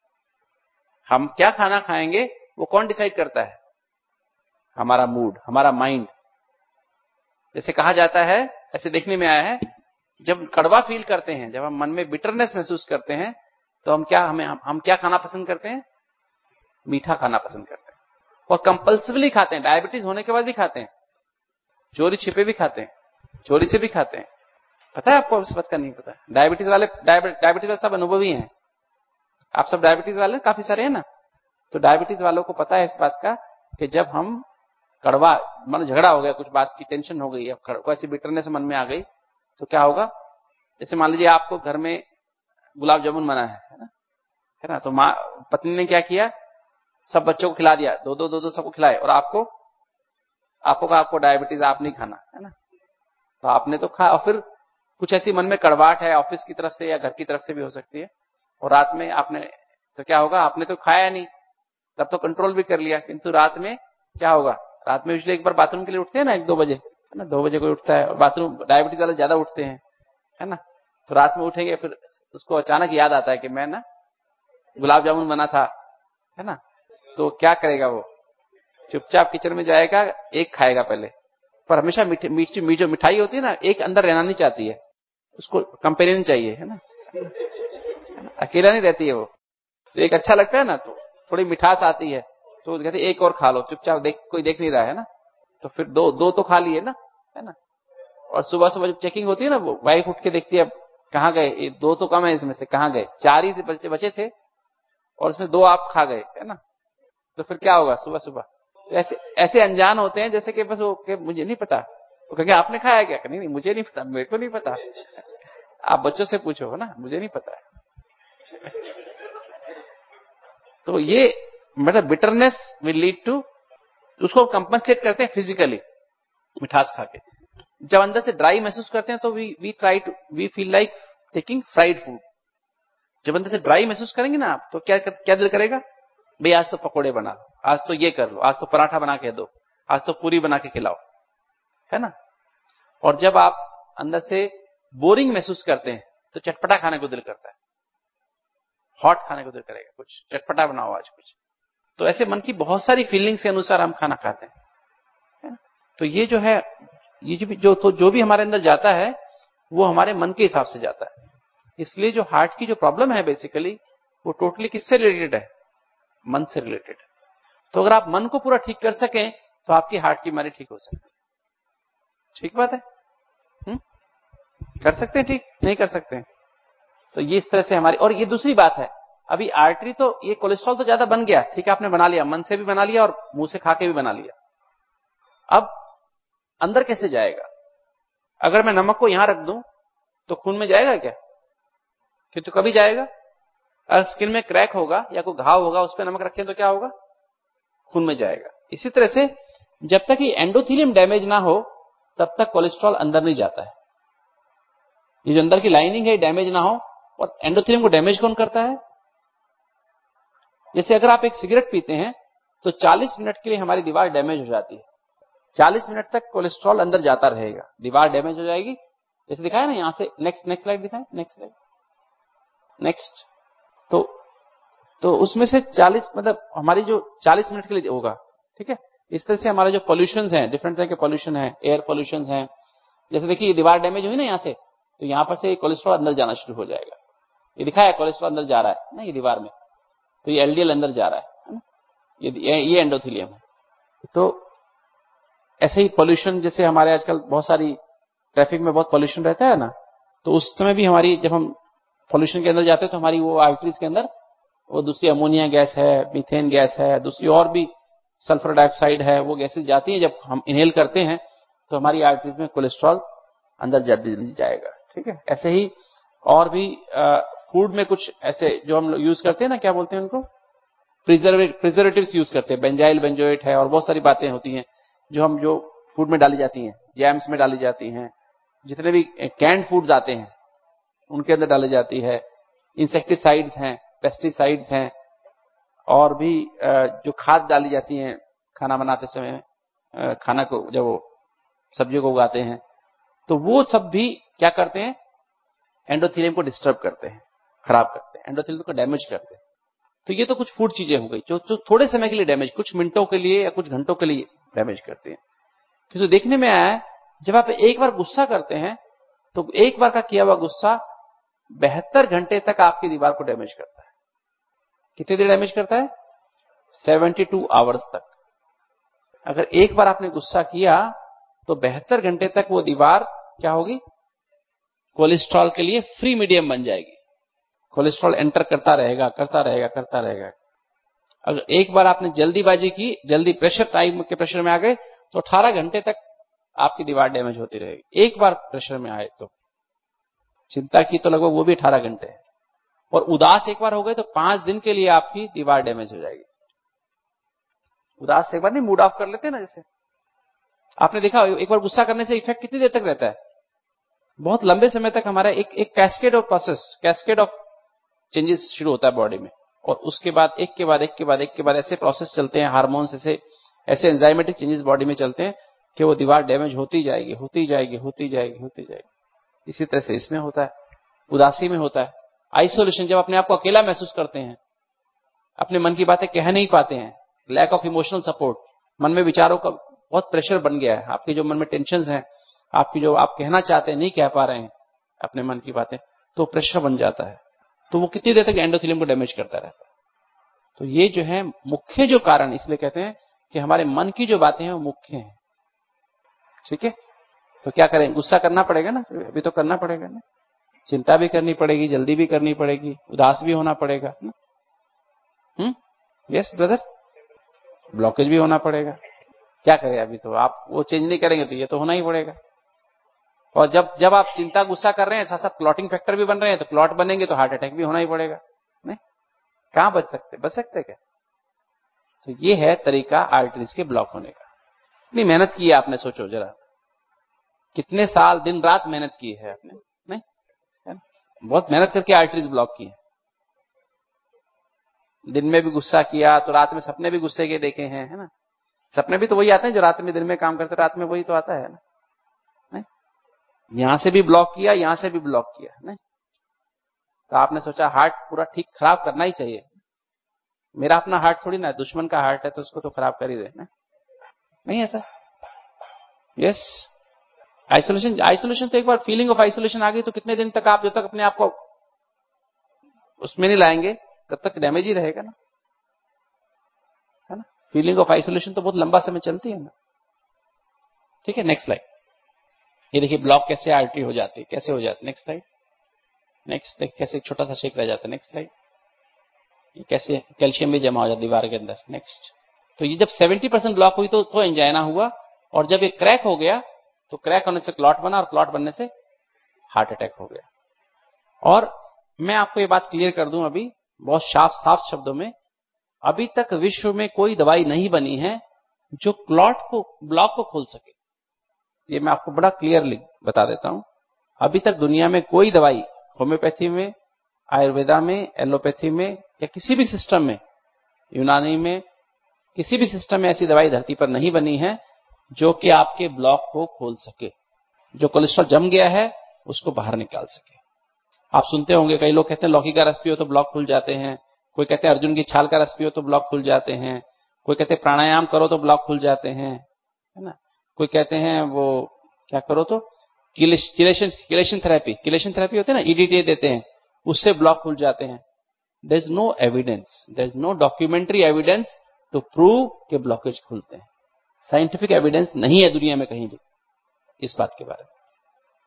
हम क्या खाना खाएंगे वो कौन डिसाइड करता है? हमारा मूड, हमारा माइंड। जैसे कहा जाता है, ऐसे देखने में आया है, जब कड़वा फील करते हैं, जब हम मन में बिटरनेस महसूस करते हैं, तो हम क्या खाना पसंद करते हैं? मीठा खाना पसंद करते हैं। और कंपल्सिवली खाते हैं, डायबिटीज होने के बाद भी खाते हैं, चोरी छिपे भी खाते हैं, चोरी से भी खाते हैं। पता है आपको? इस बात का नहीं पता। डायबिटीज वाले सब अनुभवी हैं। आप सब डायबिटीज वाले काफी सारे हैं ना, तो डायबिटीज वालों को पता है इस बात का कि जब हम कड़वा, मन झगड़ा हो गया, कुछ बात की टेंशन हो गई, अब कोई ऐसी बिटरनेस मन में आ गई, तो क्या होगा? जैसे मान लीजिए आपको घर में गुलाब जामुन बना है ना, तो माँ पत्नी ने क्या किया, सब बच्चों को खिला दिया, दो दो सबको खिलाए, और आपको कहा आपको डायबिटीज, आप नहीं खाना, है ना। तो आपने तो खा, और फिर कुछ ऐसी मन में कड़वाहट है ऑफिस की तरफ से या घर की तरफ से भी हो सकती है, और रात में आपने, तो क्या होगा? आपने तो खाया नहीं, तब तो कंट्रोल भी कर लिया, किंतु रात में क्या होगा? रात में इसलिए एक बार बाथरूम के लिए उठते हैं ना 1-2 बजे, है ना, 2 बजे कोई उठता है, और बाथरूम डायबिटीज वाले ज्यादा उठते हैं, है ना। तो रात में उठेंगे, फिर उसको अचानक याद आता है कि मैं ना गुलाब जामुन बना था, है ना। तो क्या करेगा वो? चुपचाप किचन में जाएगा, एक खाएगा पहले। पर हमेशा मीठी जो मिठाई होती है ना, एक अंदर रहना नहीं चाहती है, उसको कंपेनियन चाहिए, है ना, अकेला नहीं रहती है वो। तो एक अच्छा लगता है ना, तो थोड़ी मिठास आती है, तो कहते एक और खा लो, चुपचाप कोई देख नहीं रहा है ना, तो फिर दो तो खा लिए ना, है ना। और सुबह सुबह जब चेकिंग होती है ना, वो वाइफ उठ के देखती है, कहाँ गए ये 2 तो कम है इसमें से, कहाँ गए? 4 ही बचे थे और उसमें 2 आप खा गए, है ना। तो फिर क्या होगा सुबह सुबह? ऐसे अनजान होते हैं जैसे कि बस वो कि मुझे नहीं पता, वो कहेंगे आपने खाया क्या? नहीं मुझे नहीं पता, मेरे को नहीं पता। आप बच्चों से पूछो, है ना, मुझे नहीं पता है। तो ये मतलब बिटरनेस विल लीड टू, उसको कंपनसेट करते हैं फिजिकली मिठास खा के। जब अंदर से ड्राई महसूस करते हैं तो we feel like taking fried food. जब अंदर से ड्राई महसूस करेंगे ना आप, तो क्या दिल करेगा? भाई आज तो पकोड़े बना लो, आज तो ये कर लो, आज तो पराठा बना के दो, आज तो पूरी बना के खिलाओ, है ना। और जब आप अंदर से बोरिंग महसूस करते हैं तो चटपटा खाने को दिल करता है, हॉट खाने को दिल करेगा, कुछ चटपटा बनाओ आज कुछ। तो ऐसे मन की बहुत सारी फीलिंग्स के अनुसार हम खाना खाते हैं, है ना? तो ये जो है, ये जो भी हमारे अंदर जाता है वो हमारे मन के हिसाब से जाता है। इसलिए जो हार्ट की जो प्रॉब्लम है बेसिकली, वो टोटली किससे रिलेटेड है? मन से रिलेटेड है। तो अगर आप मन को पूरा ठीक कर सकें तो आपकी हार्ट की बीमारी ठीक हो सकती है। ठीक बात है? कर सकते हैं? ठीक नहीं कर सकते हैं? तो ये इस तरह से हमारी, और ये दूसरी बात है, अभी आर्टरी तो ये कोलेस्ट्रॉल तो ज्यादा बन गया, ठीक है, आपने बना लिया, मन से भी बना लिया और मुंह से खा के भी बना लिया। अब अंदर कैसे जाएगा? अगर मैं नमक को यहां रख दूं तो खून में जाएगा क्या? कि तो कभी जाएगा? अगर स्किन में क्रैक होगा या कोई घाव होगा, उस पर नमक रखें तो क्या होगा? खून में जाएगा। इसी तरह से जब तक ये एंडोथेलियम डैमेज ना हो तब तक कोलेस्ट्रॉल अंदर नहीं जाता है। ये जो अंदर की लाइनिंग है डैमेज ना हो, और एंडोथेलियम को डैमेज कौन करता है? जैसे अगर आप एक सिगरेट पीते हैं तो 40 मिनट के लिए हमारी दीवार डैमेज हो जाती है, 40 मिनट तक कोलेस्ट्रॉल अंदर जाता रहेगा, दीवार डैमेज हो जाएगी। जैसे दिखाया ना यहां से, नेक्स्ट स्लाइड दिखाएं, नेक्स्ट स्लाइड, नेक्स्ट। तो उसमें से 40, मतलब हमारी जो 40 मिनट के लिए होगा, ठीक है। इस तरह से हमारे जो पॉल्यूशंस हैं, डिफरेंट तरह के पॉल्यूशन है, एयर पॉल्यूशंस हैं। जैसे देखिए ये दीवार डैमेज हुई ना यहाँ से, तो यहां पर से कोलेस्ट्रॉल अंदर जाना शुरू हो जाएगा। ये दिखाया कोलेस्ट्रॉल अंदर जा रहा है ना, ये दीवार में, तो ये एलडीएल अंदर जा रहा है ना, ये एंडोथेलियम है। तो ऐसे ही पॉल्यूशन, जैसे हमारे आजकल बहुत सारी ट्रैफिक में बहुत पॉल्यूशन रहता है ना, तो उस समय भी हमारी, जब हम पॉल्यूशन के अंदर जाते हैं तो हमारी वो आर्टरीज के अंदर वो दूसरी अमोनिया गैस है, मीथेन गैस है, दूसरी और भी सल्फर डाइऑक्साइड है, वो गैसेस जाती हैं। जब हम इनहेल करते हैं तो हमारी आर्टरीज में कोलेस्ट्रॉल अंदर जल्दी जाएगा। ठीक है, ऐसे ही और भी फूड में कुछ ऐसे जो हम यूज करते हैं ना, क्या बोलते हैं उनको, प्रिजर्वेटिव्स यूज करते हैं, बेंजाइल बेंजोएट है और बहुत सारी बातें होती हैं जो फूड में डाली जाती हैं, जैम्स में डाली जाती हैं, जितने भी कैंड फूड्स आते हैं उनके अंदर डाली जाती है। इंसेक्टिसाइड्स हैं, पेस्टिसाइड्स हैं, और भी जो खाद डाली जाती हैं खाना बनाते समय, खाना को जब वो सब्जियों को उगाते हैं, तो वो सब भी क्या करते हैं, एंडोथेलियम को डिस्टर्ब करते हैं, खराब करते हैं, एंडोथेलियम को डैमेज करते हैं। तो ये तो कुछ फूड चीजें हो गई जो थोड़े समय के लिए डैमेज, कुछ मिनटों के लिए या कुछ घंटों के लिए डैमेज करते हैं। क्योंकि देखने में आया है जब आप एक बार गुस्सा करते हैं तो एक बार का किया हुआ गुस्सा 72 घंटे तक आपकी दीवार को डैमेज करता है। कितनी देर डैमेज करता है? 72 आवर्स तक। अगर एक बार आपने गुस्सा किया तो 72 घंटे तक वो दीवार क्या होगी, कोलेस्ट्रॉल के लिए फ्री मीडियम बन जाएगी। कोलेस्ट्रॉल एंटर करता रहेगा। अगर एक बार आपने जल्दीबाजी की, जल्दी प्रेशर टाइम के प्रेशर में आ गए तो 18 घंटे तक आपकी दीवार डैमेज होती रहेगी। एक बार प्रेशर में आए तो चिंता की तो लगभग वो भी 18 घंटे है। और उदास एक बार हो गए तो 5 दिन के लिए आपकी दीवार डैमेज हो जाएगी। उदास एक बार नहीं, मूड ऑफ कर लेते हैं ना, जैसे आपने देखा एक बार गुस्सा करने से इफेक्ट कितनी देर तक रहता है? बहुत लंबे समय तक हमारा एक cascade of process, cascade of changes शुरू होता है बॉडी में, और उसके बाद एक के बाद ऐसे प्रोसेस चलते हैं, हार्मोन्स ऐसे एंजाइमेटिक चेंजेस बॉडी में चलते हैं कि वो दीवार डैमेज होती जाएगी। इसी तरह से इसमें होता है, उदासी में होता है। आइसोलेशन, जब अपने आप को अकेला महसूस करते हैं, अपने मन की बातें कह नहीं पाते हैं, लैक ऑफ इमोशनल सपोर्ट, मन में विचारों का बहुत प्रेशर बन गया है, आपके जो मन में टेंशन्स हैं, आपकी जो आप कहना चाहते हैं नहीं कह पा रहे हैं अपने मन की बातें, तो प्रेशर बन जाता है। तो वो कितनी देर तक एंडोथेलियम को डैमेज करता रहता है। तो ये जो है मुख्य जो कारण, इसलिए कहते हैं कि हमारे मन की जो बातें हैं वो मुख्य हैं। ठीक है, तो क्या करें, गुस्सा करना पड़ेगा ना, अभी तो करना पड़ेगा ना, चिंता भी करनी पड़ेगी, जल्दी भी करनी पड़ेगी, उदास भी होना पड़ेगा ना। यस ब्रदर, ब्लॉकेज भी होना पड़ेगा। क्या करें, अभी तो आप वो चेंज नहीं करेंगे तो ये तो होना ही पड़ेगा। और जब आप चिंता गुस्सा कर रहे हैं, साथ साथ क्लॉटिंग फैक्टर भी बन रहे हैं, तो क्लॉट बनेंगे तो हार्ट अटैक भी होना ही पड़ेगा। नहीं, कहां बच सकते क्या? तो ये है तरीका आर्टरीज के ब्लॉक होने का। इतनी मेहनत की है आपने, सोचो जरा, कितने साल दिन रात मेहनत की है आपने, नहीं है? बहुत मेहनत करके आर्टरीज ब्लॉक की है। दिन में भी गुस्सा किया तो रात में सपने भी गुस्से के देखे हैं, है ना? सपने भी तो वही आते हैं जो रात में, दिन में काम करते रात में वही तो आता है ना? नहीं, यहां से भी ब्लॉक किया, यहां से भी ब्लॉक किया, नहीं? तो आपने सोचा हार्ट पूरा ठीक खराब करना ही चाहिए। मेरा अपना हार्ट थोड़ी ना है, दुश्मन का हार्ट है तो उसको तो खराब कर ही देना, नहीं ऐसा? यस, आइसोलेशन तो एक बार फीलिंग ऑफ आइसोलेशन आ गई तो कितने दिन तक आप, जब तक अपने आप को उसमें नहीं लाएंगे तब तक डैमेज ही रहेगा ना, है ना? फीलिंग ऑफ आइसोलेशन तो बहुत लंबा समय चलती है ना। ठीक है, नेक्स्ट स्लाइड। ये देखिए ब्लॉक कैसे आर्टरी हो जाती है, कैसे हो जाती है। Next slide. नेक्स्ट देखिए कैसे एक छोटा सा शेक रह जाता है। Next slide. ये कैसे कैल्शियम भी जमा हो जाता है दीवार के अंदर। नेक्स्ट। तो ये जब 70% ब्लॉक हुई तो एंजाइना हुआ, और जब ये क्रैक हो गया तो क्रैक होने से क्लॉट बना, और क्लॉट बनने से हार्ट अटैक हो गया। और मैं आपको ये बात क्लियर कर दूं अभी बहुत साफ शब्दों में, अभी तक विश्व में कोई दवाई नहीं बनी है जो ब्लॉक को खोल सके। ये मैं आपको बड़ा क्लियरली बता देता हूं। अभी तक दुनिया में कोई दवाई, होम्योपैथी में, आयुर्वेदा में, एलोपैथी में, या किसी भी सिस्टम में, यूनानी में, किसी भी सिस्टम में ऐसी दवाई धरती पर नहीं बनी है जो कि आपके ब्लॉक को खोल सके, जो कोलेस्ट्रॉल जम गया है उसको बाहर निकाल सके। आप सुनते होंगे कई लोग कहते हैं लौकी का रस पियो तो ब्लॉक खुल जाते हैं, कोई कहते हैं अर्जुन की छाल का रस पियो तो ब्लॉक खुल जाते हैं, कोई कहते हैं प्राणायाम करो तो ब्लॉक खुल जाते हैं, है ना? कोई कहते हैं वो क्या करो तो किलेशन थेरेपी होते हैं ना, ईडीटी देते हैं, उससे ब्लॉक खुल जाते हैं। There is no evidence, there is no documentary evidence to prove कि ब्लॉकेज खुलते हैं। साइंटिफिक एविडेंस नहीं है दुनिया में कहीं भी इस बात के बारे में।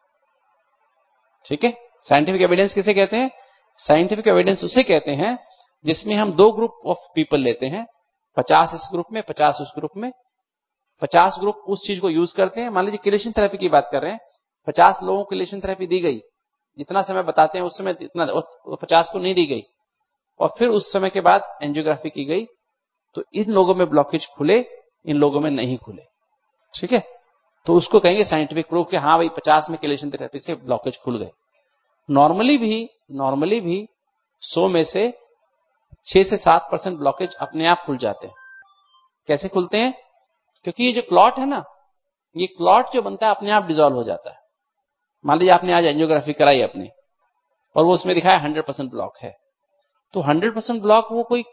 ठीक है, साइंटिफिक एविडेंस किसे कहते हैं? साइंटिफिक एविडेंस उसे कहते हैं जिसमें हम 2 ग्रुप ऑफ पीपल लेते हैं, 50 इस ग्रुप में, 50 उस ग्रुप में। 50 ग्रुप उस चीज को यूज करते हैं। मान लीजिए किलेशन थेरेपी की बात कर रहे हैं, 50 लोगों को किलेशन थेरेपी दी गई, जितना समय बताते हैं उस समय इतना 50 को नहीं दी गई, और फिर उस समय के बाद एंजियोग्राफी की गई, तो इन लोगों में ब्लॉकेज खुले, इन लोगों में नहीं खुले। ठीक है, तो उसको कहेंगे साइंटिफिक प्रूफ कि हाँ भाई 50 में किलेशन थेरेपी से ब्लॉकेज खुल गए। नॉर्मली भी 100 में से 6 से 7% ब्लॉकेज अपने आप खुल जाते हैं। कैसे खुलते हैं? क्योंकि ये जो क्लॉट है ना, ये क्लॉट जो बनता है अपने आप डिसॉल्व हो जाता है। मान लीजिए आपने आज एंजियोग्राफी कराई अपनी, और वो उसमें दिखाया 100% ब्लॉक है, तो 100% ब्लॉक वो कोई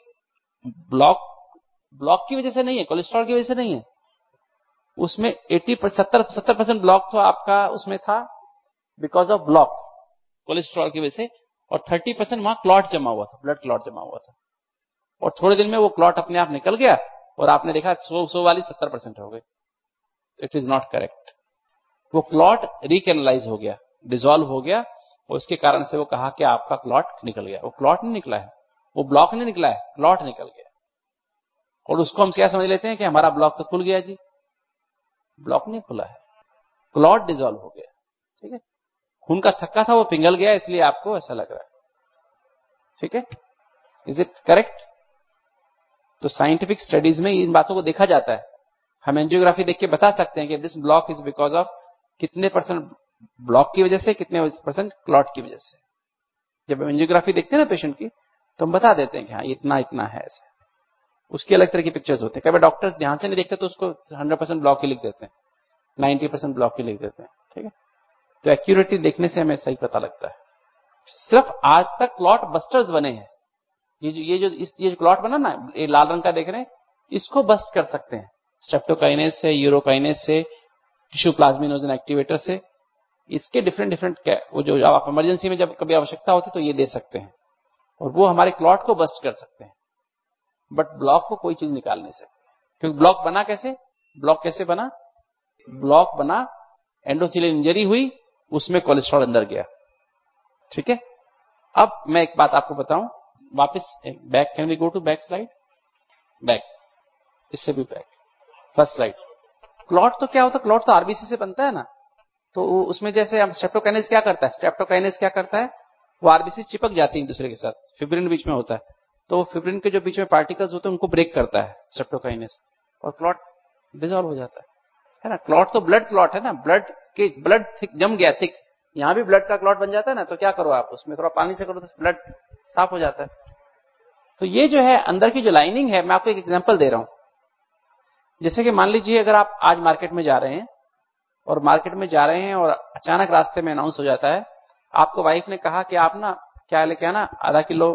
ब्लॉक की वजह से नहीं है, कोलेस्ट्रॉल की वजह से नहीं है। उसमें 70% ब्लॉक तो आपका उसमें था बिकॉज ऑफ ब्लॉक, कोलेस्ट्रॉल की वजह से, और 30% वहां क्लॉट जमा हुआ था, ब्लड क्लॉट जमा हुआ था, और थोड़े दिन में वो क्लॉट अपने आप निकल गया, और आपने देखा 100 वाली 70% हो गई। It is not correct. वो क्लॉट रिकैनलाइज हो गया, डिसॉल्व हो गया, और उसके कारण से वो कहा कि आपका क्लॉट निकल गया। वो क्लॉट नहीं निकला है, वो ब्लॉक नहीं निकला है, क्लॉट निकल गया। और उसको हम क्या समझ लेते हैं कि हमारा ब्लॉक तो खुल गया जी। ब्लॉक नहीं खुला है, क्लॉट डिसॉल्व हो गया। ठीक है, खून का थक्का था वो पिघल गया, इसलिए आपको ऐसा लग रहा है। ठीक है, इज इट करेक्ट? तो साइंटिफिक स्टडीज में इन बातों को देखा जाता है। हम एंजियोग्राफी देख के बता सकते हैं कि this block is because of कितने % ब्लॉक की वजह से, कितने % क्लॉट की वजह से। जब हम एंजियोग्राफी देखते हैं ना पेशेंट की, तो हम बता देते हैं कि हाँ इतना इतना है ऐसे। उसकी अलग तरह की पिक्चर्स होते हैं। कई बार डॉक्टर्स ध्यान से नहीं देखते तो उसको 100% ब्लॉक ही लिख देते हैं, 90% ब्लॉक ही लिख देते हैं। ठीक है, तो एक्यूरेटली देखने से हमें सही पता लगता है। सिर्फ आज तक क्लॉट बस्टर्स बने हैं। ये जो क्लॉट बना ना, ये लाल रंग का देख रहे हैं, इसको बस्ट कर सकते हैं स्ट्रेप्टोकाइनेज से, यूरोकाइनेज से, टिश्यू प्लाज्मिनोजन एक्टिवेटर से। इसके डिफरेंट वो जो आप इमरजेंसी में जब कभी आवश्यकता होती तो ये दे सकते हैं, और वो हमारे क्लॉट को बस्ट कर सकते हैं। बट ब्लॉक को कोई चीज निकाल नहीं सकती, क्योंकि ब्लॉक बना कैसे? ब्लॉक कैसे बना? ब्लॉक बना, एंडोथेलियल इंजरी हुई, उसमें कोलेस्ट्रॉल अंदर गया। ठीक है, अब मैं एक बात आपको बताऊं, वापस back, can we go to back slide? Back, इससे भी बैक, फर्स्ट स्लाइड। क्लॉट तो क्या होता है? क्लॉट तो आरबीसी से बनता है ना, तो उसमें जैसे हम स्ट्रेप्टोकाइनेज क्या करता है? स्ट्रेप्टोकाइनेज क्या करता है? वो आरबीसी चिपक जाती है एक दूसरे के साथ, फिब्रिन बीच में होता है, तो फिब्रिन के जो बीच में पार्टिकल्स होते हैं उनको ब्रेक करता है स्ट्रेप्टोकाइनेज, और क्लॉट डिसॉल्व हो जाता है ना। क्लॉट तो ब्लड क्लॉट है ना, ब्लड थिक जम गया, थिक, यहां भी ब्लड का क्लॉट बन जाता है ना, तो क्या करो आप, उसमें थोड़ा पानी से करो तो ब्लड साफ हो जाता है। तो ये जो है अंदर की जो लाइनिंग है, मैं आपको एक एग्जांपल दे रहा हूं। जैसे कि मान लीजिए अगर आप आज मार्केट में जा रहे हैं, और मार्केट में जा रहे हैं और अचानक रास्ते में अनाउंस हो जाता है, आपको वाइफ ने कहा कि आप ना क्या लेके आना, आधा किलो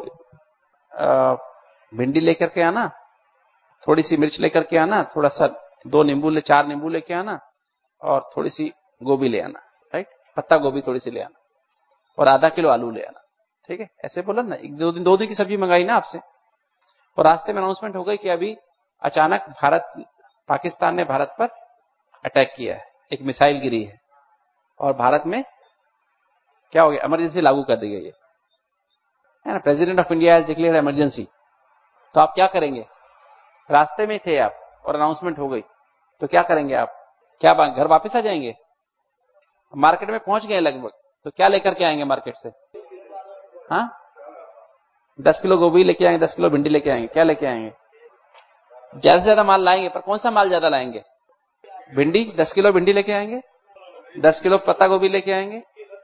भिंडी लेकर के आना, थोड़ी सी मिर्च लेकर के आना, थोड़ा सा 4 नींबू लेके आना, और थोड़ी सी गोभी ले आना, राइट, पत्ता गोभी थोड़ी सी ले आना, और आधा किलो आलू ले आना। ठीक है, ऐसे बोला ना, 2 दिन की सब्जी मंगाई ना आपसे, और रास्ते में अनाउंसमेंट हो गई कि अभी अचानक पाकिस्तान ने भारत पर अटैक किया है, एक मिसाइल गिरी है, और भारत में क्या हो गया, इमरजेंसी लागू कर दी गई है ना, president of India has declared emergency. तो आप क्या करेंगे? रास्ते में थे आप और अनाउंसमेंट हो गई, तो क्या करेंगे आप? क्या घर वापस आ जाएंगे? मार्केट में पहुंच गए लगभग, तो क्या लेकर के आएंगे मार्केट से? हाँ, 10 किलो गोभी लेके आएंगे, 10 किलो भिंडी लेके आएंगे, क्या लेके आएंगे? ज्यादा से ज्यादा माल लाएंगे, पर कौन सा माल ज्यादा लाएंगे? भिंडी, 10 किलो भिंडी लेके आएंगे, 10 किलो पत्ता गोभी लेके आएंगे।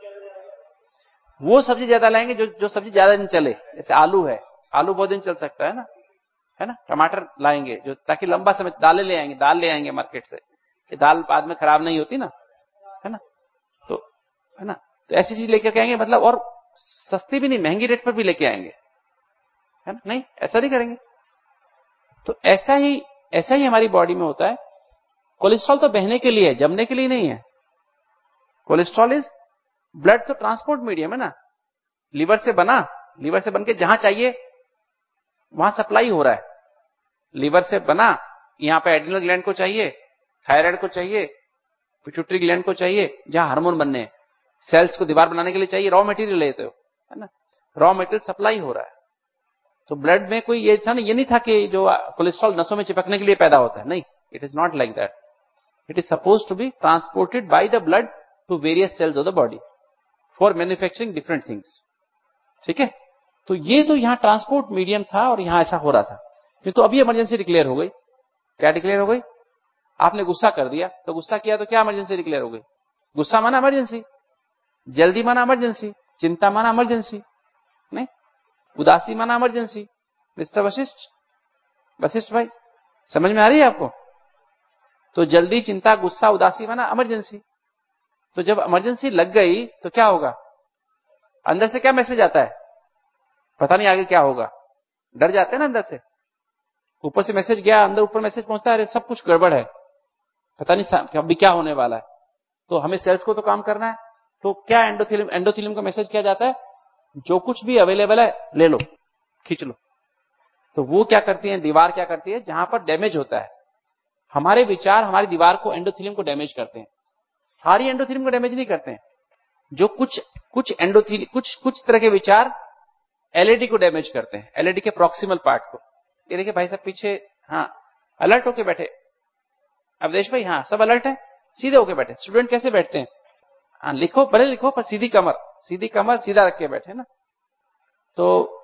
वो सब्जी ज्यादा लाएंगे जो सब्जी ज्यादा दिन चले। जैसे आलू है, आलू बहुत दिन चल सकता है ना। टमाटर लाएंगे जो, ताकि लंबा समय, दालें ले आएंगे, दाल ले आएंगे मार्केट से, कि दाल बाद में खराब नहीं होती ना, है ना, तो है ना, तो ऐसी चीज लेकर के आएंगे, मतलब, और सस्ती भी नहीं, महंगी रेट पर भी लेके आएंगे, है ना। नहीं, ऐसा नहीं करेंगे। तो ऐसा ही हमारी बॉडी में होता है। कोलेस्ट्रॉल तो बहने के लिए है, जमने के लिए नहीं है। कोलेस्ट्रॉल इज ब्लड तो ट्रांसपोर्ट मीडियम है ना, लीवर से बन के जहां चाहिए वहां सप्लाई हो रहा है। लीवर से बना, यहां पे एड्रिनल ग्लैंड को चाहिए, थायराइड को चाहिए, पिट्यूटरी ग्लैंड को चाहिए, जहां हार्मोन बनने हैं, सेल्स को दीवार बनाने के लिए चाहिए, रॉ मटेरियल लेते हो, है ना, रॉ मटेरियल सप्लाई हो रहा है। तो ब्लड में कोई ये था ना, ये नहीं था कि जो कोलेस्ट्रॉल नसों में चिपकने के लिए पैदा होता है, नहीं, it is not like that. It is suppose to be transported by the blood to various cells of the body for manufacturing different things. ठीक है, तो ये तो यहां ट्रांसपोर्ट मीडियम था और यहां ऐसा हो रहा था. ये तो अभी इमरजेंसी डिक्लेयर हो गई. क्या डिक्लेयर हो गई? आपने गुस्सा कर दिया, तो गुस्सा किया तो क्या इमरजेंसी डिक्लेयर हो गई? गुस्सा माना इमरजेंसी, जल्दी माना इमरजेंसी, चिंता माना इमरजेंसी, नहीं, उदासी माना इमरजेंसी. मिस्टर वशिष्ठ भाई, समझ में आ रही है आपको? तो जल्दी, चिंता, गुस्सा, उदासी माना इमरजेंसी. तो जब इमरजेंसी लग गई तो क्या होगा? अंदर से क्या मैसेज आता है? पता नहीं आगे क्या होगा. डर जाते हैं ना अंदर से. ऊपर से मैसेज गया, अंदर ऊपर मैसेज पहुंचता है, अरे सब कुछ गड़बड़ है, पता नहीं अभी क्या होने वाला है. तो हमें सेल्स को तो काम करना है. तो क्या एंडोथेलियम का मैसेज क्या जाता है? जो कुछ भी अवेलेबल है ले लो, खींच लो. तो वो क्या करती है, दीवार क्या करती है, जहां पर डैमेज होता है, हमारे विचार हमारी दीवार को, एंडोथेलियम को डैमेज करते हैं. सारी एंडोथेलियम को डैमेज नहीं करते हैं. जो कुछ तरह के विचार एलईडी को डैमेज करते हैं, एलईडी के प्रॉक्सिमल पार्ट को. ये देखिए भाई साहब पीछे, हाँ, अलर्ट होके बैठे. अवधेश भाई, हाँ, सब अलर्ट है, सीधे होके बैठे. स्टूडेंट कैसे बैठते हैं? हाँ, लिखो, भले लिखो, पर सीधी कमर सीधा रख के बैठे ना. तो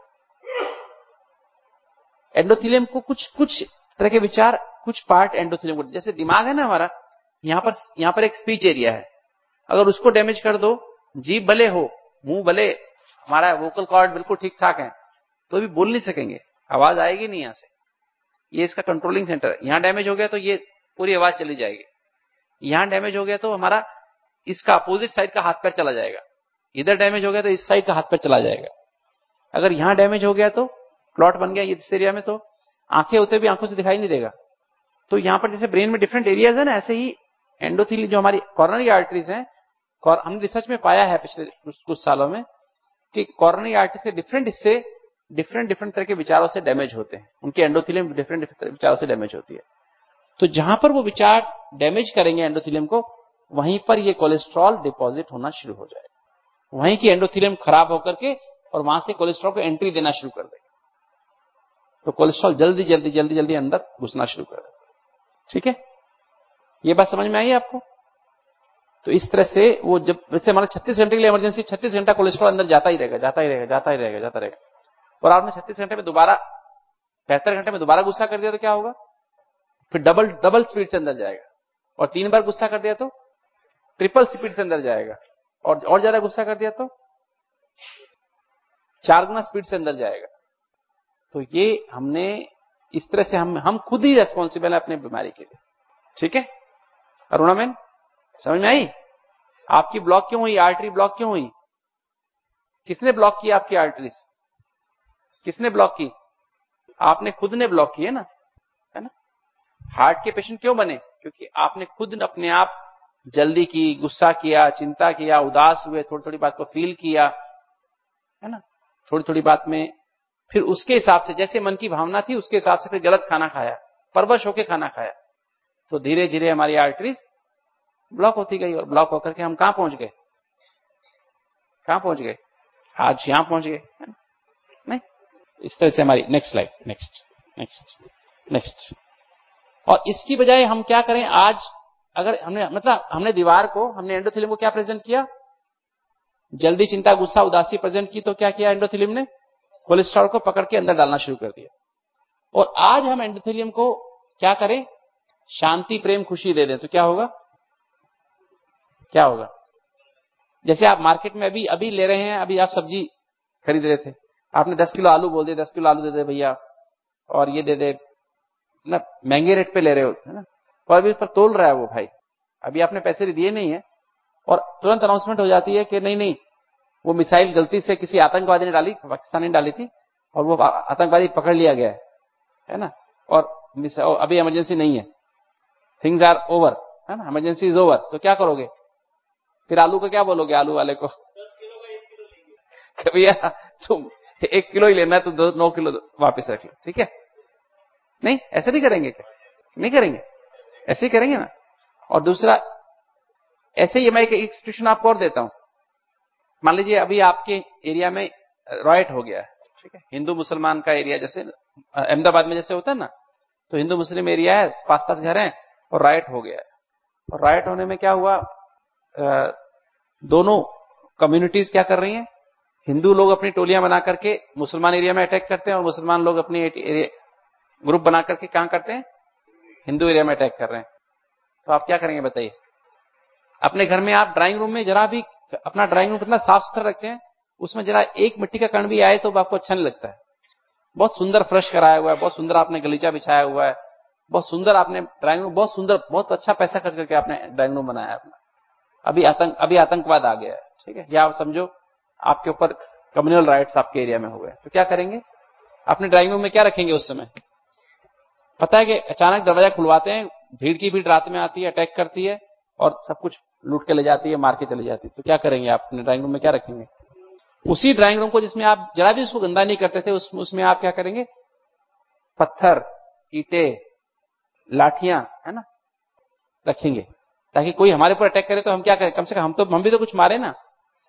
एंडोथेलियम को कुछ तरह के विचार, कुछ पार्ट एंडोथेलियम को, जैसे दिमाग है ना हमारा, यहां पर एक स्पीच एरिया है. अगर उसको डैमेज कर दो, जीभ भले हो, मुंह भले, हमारा वोकल कॉर्ड बिल्कुल ठीक ठाक है, तो भी बोल नहीं सकेंगे, आवाज आएगी नहीं यहां से. ये इसका कंट्रोलिंग सेंटर है. यहां डैमेज हो गया तो ये पूरी आवाज चली जाएगी. यहां डैमेज हो गया तो हमारा इसका अपोजिट साइड का हाथ पैर चला जाएगा. इधर डैमेज हो गया तो इस साइड का हाथ पैर चला जाएगा. अगर यहां डैमेज हो गया तो प्लॉट बन गया इस एरिया में, तो आंखें होते भी आंखों से दिखाई नहीं देगा. तो यहां पर जैसे ब्रेन में डिफरेंट एरियाज है ना, ऐसे ही एंडोथेलियम जो हमारी कॉर्नरी आर्टरीज हैं, हमने रिसर्च में पाया है पिछले कुछ सालों में कि कॉर्नरी आर्टरीज के डिफरेंट हिस्से डिफरेंट तरह के विचारों से डैमेज होते हैं. उनके एंडोथेलियम डिफरेंट विचारों से डैमेज होती है. तो जहां पर वो विचार डैमेज करेंगे एंडोथेलियम को, वहीं पर ये कोलेस्ट्रॉल डिपॉजिट होना शुरू हो जाएगा. वहीं की एंडोथेलियम खराब होकर के और वहां से कोलेस्ट्रॉल को एंट्री देना शुरू कर देगा. तो कोलेस्ट्रॉल जल्दी अंदर घुसना शुरू कर देगा. ठीक है, ये बात समझ में आई आपको? तो इस तरह से वो जब, वैसे हमारा 36 घंटे के लिए इमरजेंसी, 36 घंटा कोलेस्ट्रॉल अंदर जाता ही रहेगा. और आपने 36 घंटे में दोबारा, 75 घंटे में दोबारा गुस्सा कर दिया तो क्या होगा? फिर डबल स्पीड से अंदर जाएगा. और 3 बार गुस्सा कर दिया तो ट्रिपल स्पीड से अंदर जाएगा. और ज्यादा गुस्सा कर दिया तो 4 गुना स्पीड से अंदर जाएगा. तो ये हमने इस तरह से हम खुद ही रेस्पॉन्सिबल है अपने बीमारी के लिए. ठीक है, अरुणा मैन, समझ में आई? आपकी ब्लॉक क्यों हुई? आर्टरी ब्लॉक क्यों हुई? किसने ब्लॉक किया आपकी आर्टरीज? किसने ब्लॉक की? आपने खुद ने ब्लॉक की है ना. हार्ट के पेशेंट क्यों बने? क्योंकि आपने खुद अपने आप जल्दी की, गुस्सा किया, चिंता किया, उदास हुए, थोड़ी बात को फील किया, है ना, थोड़ी बात में फिर उसके हिसाब से, जैसे मन की भावना थी उसके हिसाब से फिर गलत खाना खाया, परवश होके खाना खाया. तो धीरे धीरे हमारी आर्टरीज ब्लॉक होती गई. और ब्लॉक होकर के हम कहां पहुंच गए? आज यहां पहुंच गए. नहीं, इस तरह से हमारी, नेक्स्ट स्लाइड, नेक्स्ट. और इसकी बजाय हम क्या करें आज? अगर हमने दीवार को, हमने एंडोथेलियम को क्या प्रेजेंट किया? जल्दी, चिंता, गुस्सा, उदासी प्रेजेंट की. तो क्या किया एंडोथेलियम ने? कोलेस्ट्रॉल को पकड़ के अंदर डालना शुरू कर दिया. और आज हम एंडोथेलियम को क्या करें? शांति, प्रेम, खुशी दे दें तो क्या होगा? जैसे आप मार्केट में अभी ले रहे हैं, अभी आप सब्जी खरीद रहे थे, आपने 10 किलो आलू बोल दिए, 10 किलो आलू दे दे भैया, और ये दे दे ना, महंगे रेट पे ले रहे हो, है ना, और अभी उस पर तोल रहा है वो भाई, अभी आपने पैसे दिए नहीं है, और तुरंत अनाउंसमेंट हो जाती है कि नहीं, वो मिसाइल गलती से किसी आतंकवादी ने डाली, पाकिस्तान ने डाली थी, और वो आतंकवादी पकड़ लिया गया है ना, और अभी इमरजेंसी नहीं है, थिंग्स आर ओवर, है ना, इमरजेंसी इज ओवर. तो क्या करोगे फिर? आलू को क्या बोलोगे? आलू वाले को भैया तुम 1 किलो ही लेना है तो 9 किलो वापस रख लो. ठीक है, नहीं ऐसे नहीं करेंगे क्या? नहीं करेंगे, ऐसे ही करेंगे ना. और दूसरा, ऐसे ही मैं एक सिचुएशन आपको और देता हूं. मान लीजिए अभी आपके एरिया में रॉयट हो गया है, ठीक है। हिंदू मुसलमान का एरिया, जैसे अहमदाबाद में जैसे होता है ना, तो हिंदू मुस्लिम एरिया है, पास पास घर हैं, और राइट हो गया है। और राइट होने में क्या हुआ, दोनों कम्युनिटीज क्या कर रही हैं, हिंदू लोग अपनी टोलियां बना करके मुसलमान एरिया में अटैक करते हैं, और मुसलमान लोग अपनी ग्रुप बना करके क्या करते हैं, हिंदू एरिया में अटैक कर रहे हैं। तो आप क्या करेंगे बताइए? अपने घर में आप ड्राइंग रूम में जरा भी, अपना ड्राइंग रूम कितना साफ सुथरा रखते हैं, उसमें जरा एक मिट्टी का कण भी आए तो आपको अच्छा नहीं लगता है। बहुत सुंदर फ्रेश कराया हुआ है, बहुत सुंदर आपने गलीचा बिछाया हुआ है, बहुत सुंदर आपने ड्राइंग रूम, बहुत सुंदर, बहुत अच्छा पैसा खर्च करके आपने ड्राइंग रूम बनाया है अपना। अभी आतंकवाद आ गया है, ठीक है, या आप समझो आपके ऊपर कम्युनल राइट्स आपके एरिया में हो गए, तो क्या करेंगे? अपने ड्राइंग रूम में क्या रखेंगे उस समय? पता है कि अचानक दरवाजा खुलवाते हैं, भीड़ की भीड़ रात में आती है, अटैक करती है, और सब कुछ लूट के ले जाती है, मार के चली जाती है। तो क्या करेंगे आप? अपने ड्राइंग रूम में क्या रखेंगे? उसी ड्राइंग रूम को जिसमें आप जरा भी उसको गंदा नहीं करते थे, उसमें आप क्या करेंगे? पत्थर, ईंटे, लाठियां, है ना, रखेंगे, ताकि कोई हमारे ऊपर अटैक करे तो हम क्या करें, कम से कम हम भी तो कुछ मारे ना।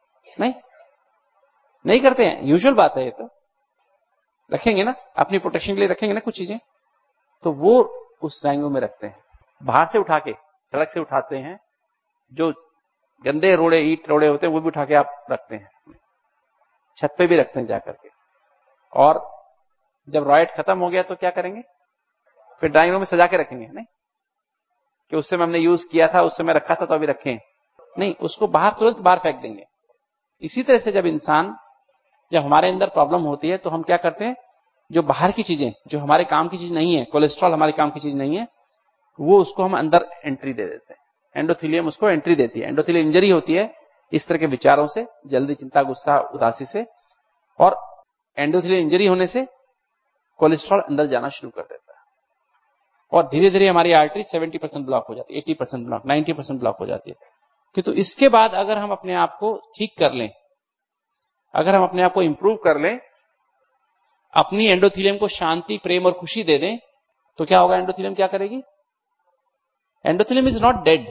नहीं करते हैं, यूजुअल बात है ये, तो रखेंगे ना, अपनी प्रोटेक्शन के लिए रखेंगे ना कुछ चीजें। तो वो उस ड्राइंग रूम में रखते हैं। बाहर से उठा के, सड़क से उठाते हैं, जो गंदे रोड़े, ईंट रोड़े होते हैं, वो भी उठा के आप रखते हैं, छत पे भी रखते हैं जाकर के। और जब राइट खत्म हो गया तो क्या करेंगे? फिर ड्राइंग रूम में सजा के रखेंगे, नहीं कि उस समय हमने यूज किया था, उस समय रखा था तो अभी रखें, नहीं, उसको बाहर, तुरंत बाहर फेंक देंगे। इसी तरह से जब हमारे अंदर प्रॉब्लम होती है तो हम क्या करते हैं, जो बाहर की चीजें, जो हमारे काम की चीज नहीं है, कोलेस्ट्रॉल हमारे काम की चीज नहीं है, वो उसको हम अंदर एंट्री दे देते हैं। एंडोथेलियम उसको एंट्री देती है। एंडोथेलियल इंजरी होती है इस तरह के विचारों से, जल्दी, चिंता, गुस्सा, उदासी से, और एंडोथेलियल इंजरी होने से कोलेस्ट्रॉल अंदर जाना शुरू कर देता है, और धीरे धीरे हमारी आर्टरी 70% ब्लॉक हो जाती है, 80% ब्लॉक, 90% ब्लॉक हो जाती है। कि तो इसके बाद अगर हम अपने आप को ठीक कर लें, अगर हम अपने आप को इंप्रूव कर लें, अपनी एंडोथेलियम को शांति, प्रेम और खुशी दे दें, तो क्या होगा? एंडोथेलियम क्या करेगी? Endothelium is not dead,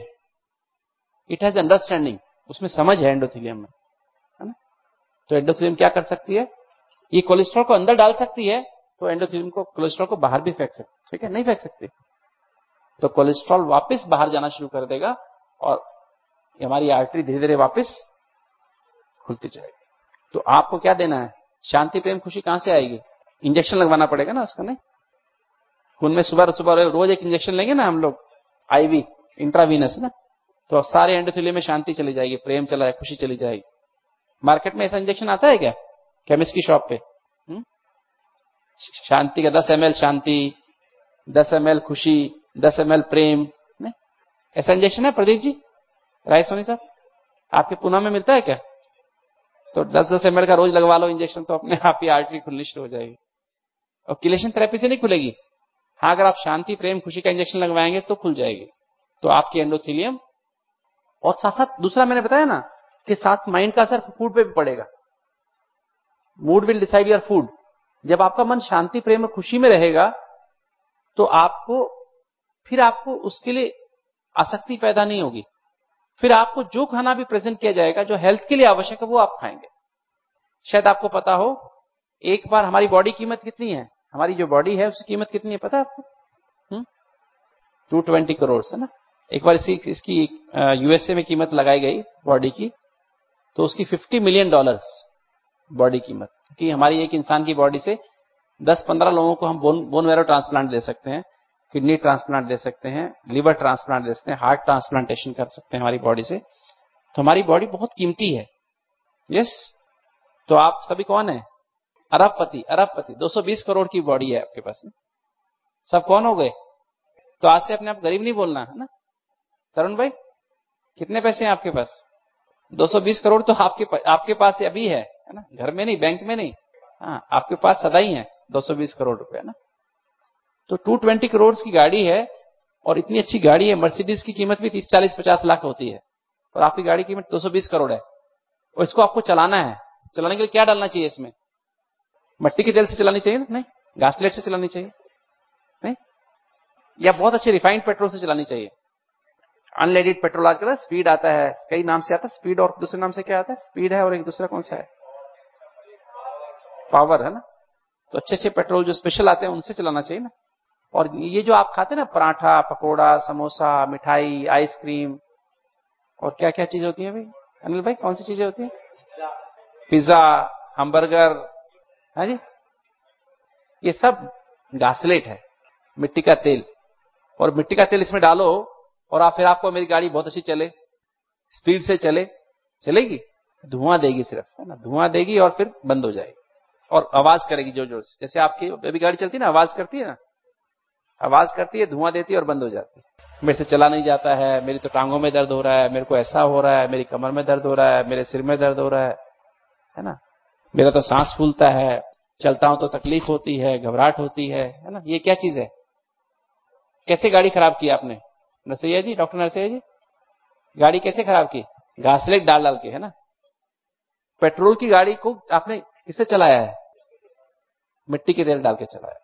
it has understanding, उसमें समझ है एंडोथेलियम में, है ना। तो एंडोथेलियम क्या कर सकती है? ये कोलेस्ट्रॉल को अंदर डाल सकती है, तो एंडोथेलियम को, कोलेस्ट्रॉल को बाहर भी फेंक सकती है, ठीक है, नहीं फेंक सकती। तो कोलेस्ट्रॉल वापस बाहर जाना शुरू कर देगा, और हमारी आर्टरी धीरे धीरे वापस खुलती जाएगी। तो आपको क्या देना है? शांति, प्रेम, खुशी कहां से आएगी? इंजेक्शन लगवाना पड़ेगा ना उसका, नहीं? खून में सुबह सुबह रोज एक इंजेक्शन लेंगे ना हम लोग, आईवी, इंट्रावीनस ना, तो सारे एंडोथेलियम में शांति चली जाएगी, प्रेम चला जाएगा, खुशी चली जाएगी। मार्केट में ऐसा इंजेक्शन आता है क्या केमिस्ट की शॉप पे? शांति का 10 ml शांति, 10 ml खुशी, 10 ml प्रेम, नहीं? ऐसा इंजेक्शन है प्रदीप जी, राय सोनी साहब, आपके पुणे में मिलता है क्या? तो 10-10 ml का रोज लगवा लो इंजेक्शन, तो अपने आप ही आर्टरी खुलनी शुरू हो जाएगी। और किलेशन थेरेपी से नहीं खुलेगी, हाँ, अगर आप शांति, प्रेम, खुशी का इंजेक्शन लगवाएंगे तो खुल जाएगी। तो आपकी एंडोथेलियम, और साथ साथ दूसरा मैंने बताया ना कि साथ माइंड का असर फूड पे भी पड़ेगा। Mood will decide your food. जब आपका मन शांति, प्रेम और खुशी में रहेगा तो फिर आपको उसके लिए आसक्ति पैदा नहीं होगी। फिर आपको जो खाना भी प्रेजेंट किया जाएगा, जो हेल्थ के लिए आवश्यक है, वो आप खाएंगे। शायद आपको पता हो, एक बार हमारी बॉडी कीमत कितनी है, हमारी जो बॉडी है उसकी कीमत कितनी है पता है आपको? 220 करोड़ है ना। एक बार इसकी यूएसए में कीमत लगाई गई बॉडी की, तो उसकी $50 मिलियन बॉडी कीमत। क्योंकि हमारी एक इंसान की बॉडी से 10-15 लोगों को हम बोन मैरो ट्रांसप्लांट दे सकते हैं, किडनी ट्रांसप्लांट दे सकते हैं, लिवर ट्रांसप्लांट दे सकते हैं, हार्ट ट्रांसप्लांटेशन कर सकते हैं हमारी बॉडी से। तो हमारी बॉडी बहुत कीमती है। यस। तो आप सभी कौन है? अरबपति। 220 करोड़ की बॉडी है आपके पास। सब कौन हो गए? तो आज से अपने आप गरीब नहीं बोलना है ना। तरुण भाई, कितने पैसे हैं आपके पास? 220 करोड़ तो आपके पास अभी है ना, घर में नहीं, बैंक में नहीं, हाँ, आपके पास सदा ही है 220 करोड़ रुपए, है ना। तो 220 करोड़ की गाड़ी है, और इतनी अच्छी गाड़ी है, मर्सिडीज की कीमत भी 30, 40, 50 लाख होती है, और आपकी गाड़ी की कीमत 220 करोड़ है। और इसको आपको चलाना है। चलाने के लिए क्या डालना चाहिए इसमें? मट्टी के तेल से चलानी चाहिए ना? नहीं, गैसलेट से चलानी चाहिए, नहीं, या बहुत अच्छे रिफाइंड पेट्रोल से चलानी चाहिए। अनलेडेड पेट्रोल आजकल स्पीड आता है, कई नाम से आता है स्पीड, और दूसरे नाम से क्या आता है? स्पीड है, और एक दूसरा कौन सा है? पावर, है ना। तो अच्छे अच्छे पेट्रोल जो स्पेशल आते हैं उनसे चलाना चाहिए ना। और ये जो आप खाते हैं ना, पराठा, पकोड़ा, समोसा, मिठाई, आइसक्रीम, और क्या क्या चीज होती है भाई अनिल भाई, कौन सी चीजें होती है? पिज्जा, हैमबर्गर, है जी, ये सब गासलेट है, मिट्टी का तेल। और मिट्टी का तेल इसमें डालो और फिर आपको मेरी गाड़ी बहुत अच्छी चले, स्पीड से चले, चलेगी? धुआं देगी सिर्फ, है ना, धुआं देगी और फिर बंद हो जाएगी और आवाज करेगी जोर जोर से। जैसे आपकी अभी गाड़ी चलती है ना, आवाज करती है ना, आवाज करती है, धुआं देती है और बंद हो जाती है। मेरे से चला नहीं जाता है, मेरी तो टांगों में दर्द हो रहा है, मेरे को ऐसा हो रहा है, मेरी कमर में दर्द हो रहा है, मेरे सिर में दर्द हो रहा है ना, मेरा तो सांस फूलता है, चलता हूं तो तकलीफ होती है, घबराहट होती है ना। ये क्या चीज है? कैसे गाड़ी खराब की आपने नरसैया जी, डॉक्टर नरसैया जी? गाड़ी कैसे खराब की? घासलेट डाल डाल के, है ना। पेट्रोल की गाड़ी को आपने किससे चलाया है? मिट्टी के तेल डाल के चलाया,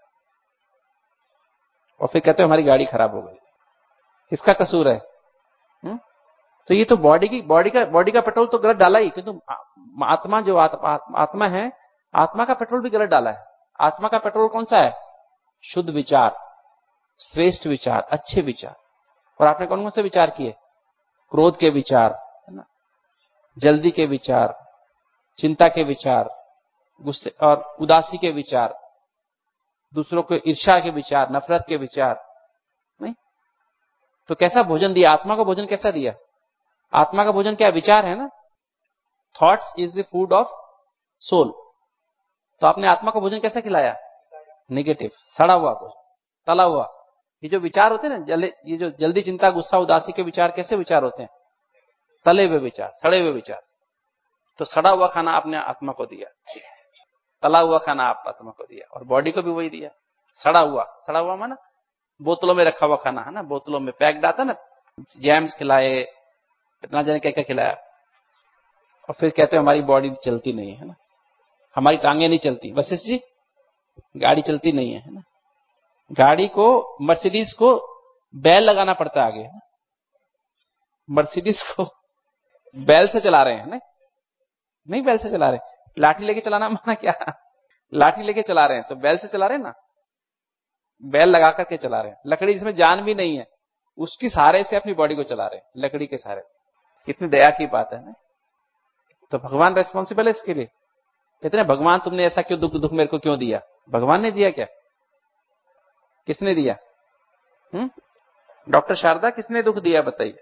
और फिर कहते हो हमारी गाड़ी खराब हो गई। किसका कसूर है? तो ये तो बॉडी का पेट्रोल तो गलत डाला ही, किंतु आत्मा जो आत्मा है, आत्मा का पेट्रोल भी गलत डाला है। आत्मा का पेट्रोल कौन सा है? शुद्ध विचार, श्रेष्ठ विचार, अच्छे विचार। और आपने कौन कौन से विचार किए? क्रोध के विचार, है ना, जल्दी के विचार, चिंता के विचार, गुस्से और उदासी के विचार, दूसरों को ईर्ष्या के विचार, नफरत के विचार। नहीं तो कैसा भोजन दिया? आत्मा को भोजन कैसा दिया? आत्मा का भोजन क्या? विचार है ना। Thoughts is the food of soul. तो आपने आत्मा को भोजन कैसा खिलाया? नेगेटिव, सड़ा हुआ भोजन, तला हुआ। ये जो विचार होते हैं ना, ये जो जल्दी, चिंता, गुस्सा, उदासी के विचार कैसे विचार होते हैं? तले हुए विचार, सड़े हुए विचार। तो सड़ा हुआ खाना आपने आत्मा को दिया, तला हुआ खाना आप आत्मा को दिया, और बॉडी को भी वही दिया, सड़ा हुआ माना बोतलों में रखा हुआ खाना, है ना, बोतलों में पैक्ड आता ना, जैम्स खिलाए, इतना जाने क्या क्या खिलाया, और फिर कहते हैं हमारी बॉडी चलती नहीं है ना, हमारी टांगे नहीं चलती। वशिष्ठ जी, गाड़ी चलती नहीं है ना। गाड़ी को, मर्सिडीज को बैल लगाना पड़ता है आगे, है ना? मर्सिडीज को बैल से चला रहे हैं ना? नहीं बैल से चला रहे, लाठी लेके चलाना माना क्या? लाठी लेके चला रहे हैं तो बैल से चला रहे हैं ना, बैल लगा करके चला रहे हैं। लकड़ी जिसमें जान भी नहीं है, उसकी सहारे से अपनी बॉडी को चला रहे हैं, लकड़ी के सहारे से। कितनी दया की बात है ना। तो भगवान रेस्पॉन्सिबल है इसके लिए। कहते हैं भगवान तुमने ऐसा क्यों दुख मेरे को क्यों दिया? भगवान ने दिया क्या? किसने दिया? डॉक्टर शारदा, किसने दुख दिया बताइए?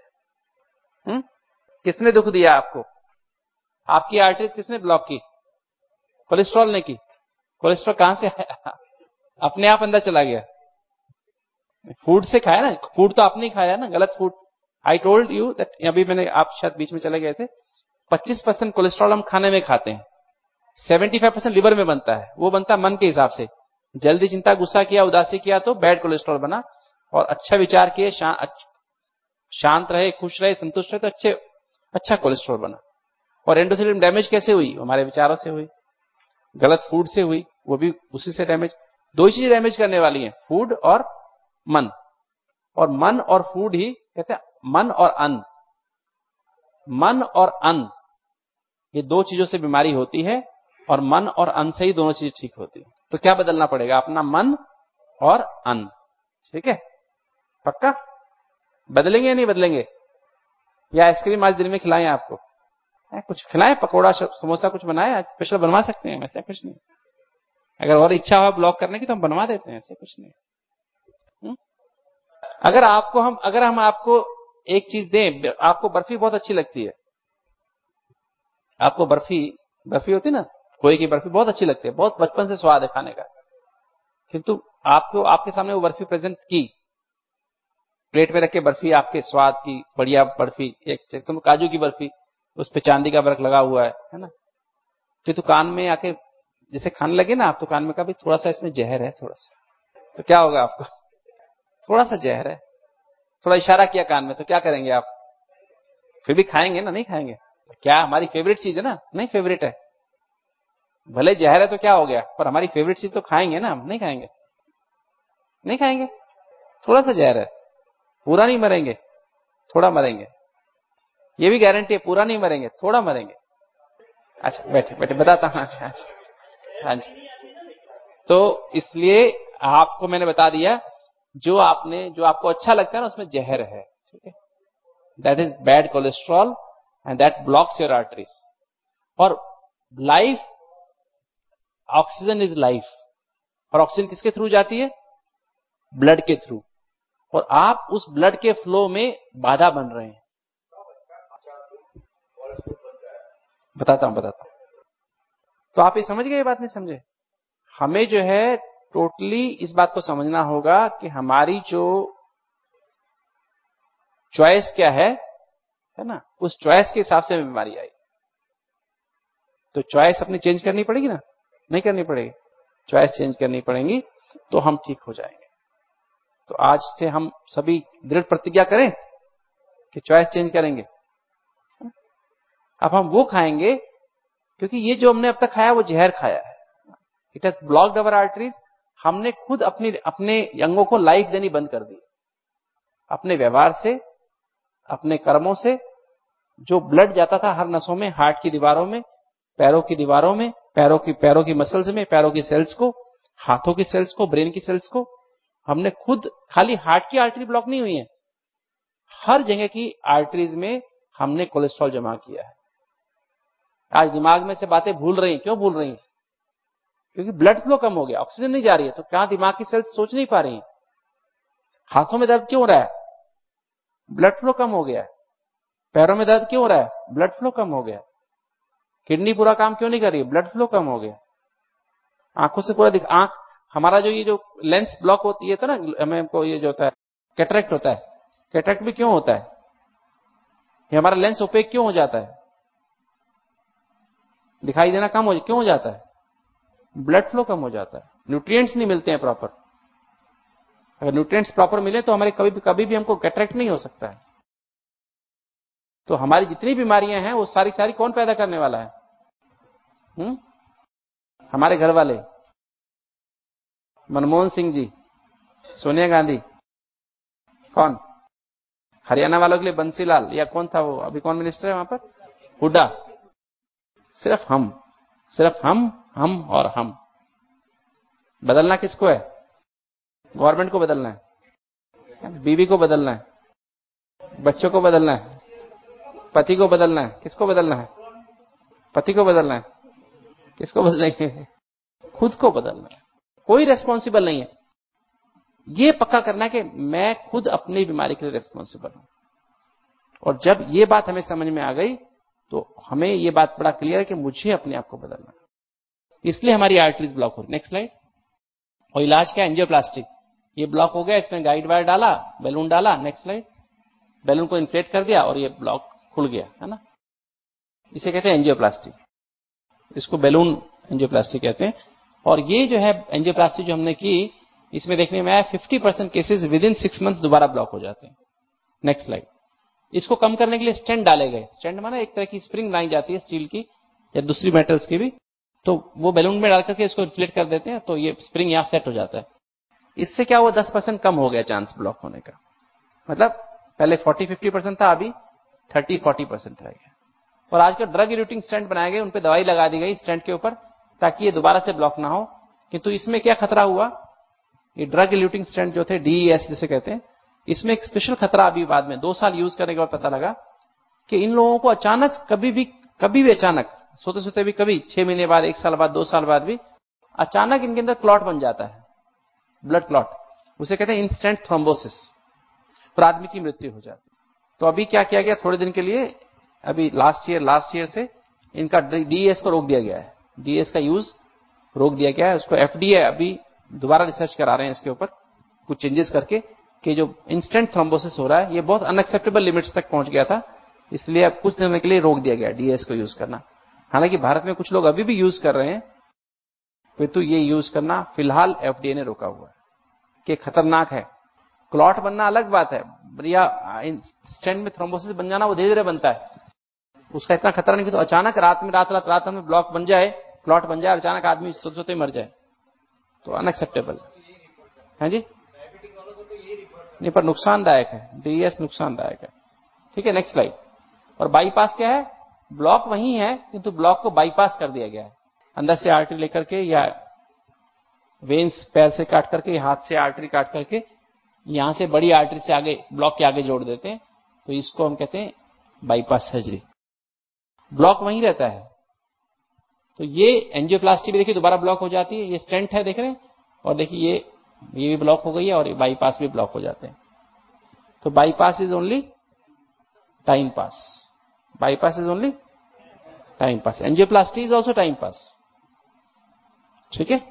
किसने दुख दिया आपको? आपकी आर्टरीज किसने ब्लॉक की? कोलेस्ट्रॉल ने की। कोलेस्ट्रॉल कहां से आया? अपने आप अंदर चला गया। फूड से खाया ना, फूड तो आपने ही खाया ना, गलत food. I told you that, अभी मैंने, आप शायद बीच में चले गए थे, 25% कोलेस्ट्रॉल हम खाने में खाते हैं, 75% लिवर में बनता है। वो बनता है मन के हिसाब से। जल्दी, चिंता, गुस्सा किया, उदासी किया तो बैड कोलेस्ट्रॉल बना, और अच्छा विचार किए, शांत रहे, खुश रहे, संतुष्ट रहे तो अच्छा कोलेस्ट्रॉल बना। और एंडोथेलियम डैमेज कैसे हुई? हमारे विचारों से हुई, गलत फूड से हुई, वो भी उसी से डैमेज। दो ही चीजें डैमेज करने वाली हैं, फूड और मन। और मन और फूड ही कहते हैं, मन और अन्न, मन और अन्न, ये दो चीजों से बीमारी होती है, और मन और अन्न से ही दोनों चीजें ठीक होती है। तो क्या बदलना पड़ेगा? अपना मन और अन्न। ठीक है, पक्का? बदलेंगे या नहीं बदलेंगे? या आइसक्रीम आज दिन में खिलाएं आपको? कुछ खिलाएं, पकोड़ा, समोसा कुछ बनाए, आज स्पेशल बनवा सकते हैं, ऐसा कुछ नहीं। अगर और इच्छा हो ब्लॉक करने की तो हम बनवा देते हैं, ऐसे कुछ नहीं। अगर हम आपको एक चीज दें, आपको बर्फी बहुत अच्छी लगती है, आपको बर्फी होती ना, खोए की बर्फी बहुत अच्छी लगती है, बहुत बचपन से स्वाद है खाने का, किंतु आपको आपके सामने वो बर्फी प्रेजेंट की, प्लेट में रख के बर्फी, आपके स्वाद की बढ़िया बर्फी, एक काजू की बर्फी, उस पे चांदी का वर्क लगा हुआ है ना, तो कान में आके जैसे खाने लगे ना आप, तो कान में कहा थोड़ा सा इसमें जहर है, थोड़ा सा, तो क्या होगा आपको? थोड़ा सा जहर है, थोड़ा इशारा किया कान में, तो क्या करेंगे आप? फिर भी खाएंगे ना? नहीं खाएंगे? क्या हमारी फेवरेट चीज है ना? नहीं फेवरेट है, भले जहर है तो क्या हो गया, पर हमारी फेवरेट चीज तो खाएंगे ना हम? नहीं खाएंगे? नहीं खाएंगे, थोड़ा सा जहर है, पूरा नहीं मरेंगे, थोड़ा मरेंगे, ये भी गारंटी है, पूरा नहीं मरेंगे, थोड़ा मरेंगे। अच्छा बैठे बैठे बताता हूँ। अच्छा हाँ जी, तो इसलिए आपको मैंने बता दिया, जो आपको अच्छा लगता है ना उसमें जहर है, ठीक है। That is bad cholesterol and that blocks your arteries. और लाइफ, ऑक्सीजन इज लाइफ, और ऑक्सीजन किसके थ्रू जाती है? ब्लड के थ्रू। और आप उस ब्लड के फ्लो में बाधा बन रहे हैं। बताता हूं। तो आप ये समझ गए, ये बात नहीं समझे? हमें जो है टोटली इस बात को समझना होगा कि हमारी जो चॉइस क्या है ना, उस चॉइस के हिसाब से बीमारी आई। तो चॉइस अपनी चेंज करनी पड़ेगी ना, नहीं करनी पड़ेगी? चॉइस चेंज करनी पड़ेगी तो हम ठीक हो जाएंगे। तो आज से हम सभी दृढ़ प्रतिज्ञा करें कि चॉइस चेंज करेंगे। अब हम वो खाएंगे, क्योंकि ये जो हमने अब तक खाया वो जहर खाया है। It has blocked our arteries. हमने खुद अपने अंगों को लाइफ देनी बंद कर दी, अपने व्यवहार से, अपने कर्मों से। जो ब्लड जाता था हर नसों में, हार्ट की दीवारों में, पैरों की दीवारों में, पैरों की मसल्स में, पैरों की सेल्स को, हाथों की सेल्स को, ब्रेन की सेल्स को, हमने खुद, खाली हार्ट की आर्टरी ब्लॉक नहीं हुई है, हर जगह की आर्टरीज में हमने कोलेस्ट्रॉल जमा किया है। आज दिमाग में से बातें भूल रही हैं। क्यों भूल रही हैं? क्योंकि ब्लड फ्लो कम हो गया, ऑक्सीजन नहीं जा रही है, तो क्या दिमाग की सेल्स सोच नहीं पा रही हैं। हाथों में दर्द क्यों हो रहा है? ब्लड फ्लो कम हो गया है। पैरों में दर्द क्यों हो रहा है? ब्लड फ्लो कम हो गया। किडनी पूरा काम क्यों नहीं कर रही है? ब्लड फ्लो कम हो गया। आंखों से पूरा आंख, हमारा जो ये जो लेंस ब्लॉक होती है तो ना, हमें को ये जो होता है कैटरेक्ट होता है, कैटरेक्ट भी क्यों होता है? ये हमारा लेंस ओपेक क्यों हो जाता है? दिखाई देना कम हो, क्यों हो जाता है? ब्लड फ्लो कम हो जाता है, न्यूट्रिएंट्स नहीं मिलते हैं प्रॉपर। अगर न्यूट्रिएंट्स प्रॉपर मिले तो हमारे कभी भी हमको कैटरेक्ट नहीं हो सकता है। तो हमारी जितनी बीमारियां हैं वो सारी सारी कौन पैदा करने वाला है? हमारे घर वाले, मनमोहन सिंह जी, सोनिया गांधी, कौन? हरियाणा वालों के लिए बंसीलाल, या कौन था वो, अभी कौन मिनिस्टर है वहां पर? हुड्डा। सिर्फ हम और हम। बदलना किसको है? गवर्नमेंट को बदलना है, बीवी को बदलना है, बच्चों को बदलना है, पति को बदलना है। किसको बदलना है? पति को बदलना है। किसको बदलेंगे? खुद को बदलना है। कोई रेस्पॉन्सिबल नहीं है। ये पक्का करना है कि मैं खुद अपनी बीमारी के लिए रेस्पॉन्सिबल हूं। और जब ये बात हमें समझ में आ गई तो हमें ये बात बड़ा क्लियर है कि मुझे अपने आप को बदलना है। इसलिए हमारी आर्टरीज ब्लॉक हो रही। Next slide. और इलाज क्या? एंजियोप्लास्टी। ये ब्लॉक हो गया, इसमें गाइड वायर डाला, बैलून डाला। Next slide. बैलून को इन्फ्लेट कर दिया और ये ब्लॉक खुल गया, है ना। इसे कहते हैं एंजियोप्लास्टी। इसको बैलून एंजियोप्लास्टी कहते हैं। और ये जो है एंजियोप्लास्टी जो हमने की, इसमें देखने में आया 50% केसेस विद इन 6 मंथ्स दोबारा ब्लॉक हो जाते हैं। Next slide. इसको कम करने के लिए स्टेंट डाले गए। स्टेंट माना एक तरह की स्प्रिंग बनाई जाती है स्टील की या दूसरी मेटल्स की भी, तो वो बैलून में डाल करके इसको इन्फ्लेट कर देते हैं, तो ये स्प्रिंग यहां सेट हो जाता है। इससे क्या हुआ? 10% कम हो गया चांस ब्लॉक होने का। मतलब पहले 40-50% था, अभी 30-40% रह गया। और आजकल ड्रग इल्यूटिंग स्टेंट बनाए गए, उनपे दवाई लगा दी गई स्टेंट के ऊपर, ताकि ये दोबारा से ब्लॉक ना हो। किंतु इसमें क्या खतरा हुआ? ये ड्रग इल्यूटिंग स्टेंट जो थे, DES जिसे कहते हैं, इसमें एक स्पेशल खतरा अभी बाद में 2 साल यूज करने के बाद पता लगा कि इन लोगों को अचानक कभी भी अचानक, सोते सोते भी कभी 6 महीने बाद, 1 साल बाद, 2 साल बाद भी अचानक इनके अंदर क्लॉट बन जाता है, ब्लड क्लॉट। उसे कहते हैं इंस्टेंट थ्रोम्बोसिस, और आदमी की मृत्यु हो जाती है। तो अभी क्या किया गया? थोड़े दिन के लिए, अभी लास्ट ईयर से इनका DES को रोक दिया गया है। DES का यूज रोक दिया गया है। उसको FDA अभी दोबारा रिसर्च करा रहे हैं इसके ऊपर, कुछ चेंजेस करके, कि जो इंस्टेंट थ्रोम्बोसिस हो रहा है ये बहुत अनएक्सेप्टेबल लिमिट्स तक पहुंच गया था, इसलिए अब कुछ दिनों के लिए रोक दिया गया DES को यूज करना। हालांकि भारत में कुछ लोग अभी भी यूज कर रहे हैं, किंतु ये यूज करना फिलहाल FDA ने रोका हुआ है कि खतरनाक है। क्लॉट बनना अलग बात है, या स्टेंट में थ्रोम्बोसिस बन जाना वो धीरे धीरे बनता है, उसका इतना खतरा नहीं कि तो अचानक रात में ब्लॉक बन जाए, क्लॉट बन जाए और अचानक आदमी सोते सोते मर जाए, तो अनएक्सेप्टेबल है जी। नहीं, पर नुकसानदायक है, DES नुकसानदायक है। ठीक है, नेक्स्ट स्लाइड। और बाईपास क्या है? ब्लॉक वही है, किंतु ब्लॉक को बाईपास कर दिया गया है, अंदर से आर्टरी लेकर के या वेन्स पैर से काट करके, हाथ से आर्टरी काट करके यहां से बड़ी आर्टरी से आगे ब्लॉक के आगे जोड़ देते हैं, तो इसको हम कहते हैं बाईपास सर्जरी। ब्लॉक वहीं रहता है। तो ये एंजियोप्लास्टी भी देखिए दोबारा ब्लॉक हो जाती है, ये स्टेंट है देख रहे हैं, और देखिए ये भी ब्लॉक हो गई है और बाईपास भी ब्लॉक हो जाते हैं। तो bypass is only time pass, bypass is only time pass, angioplasty is also time pass. ठीक है,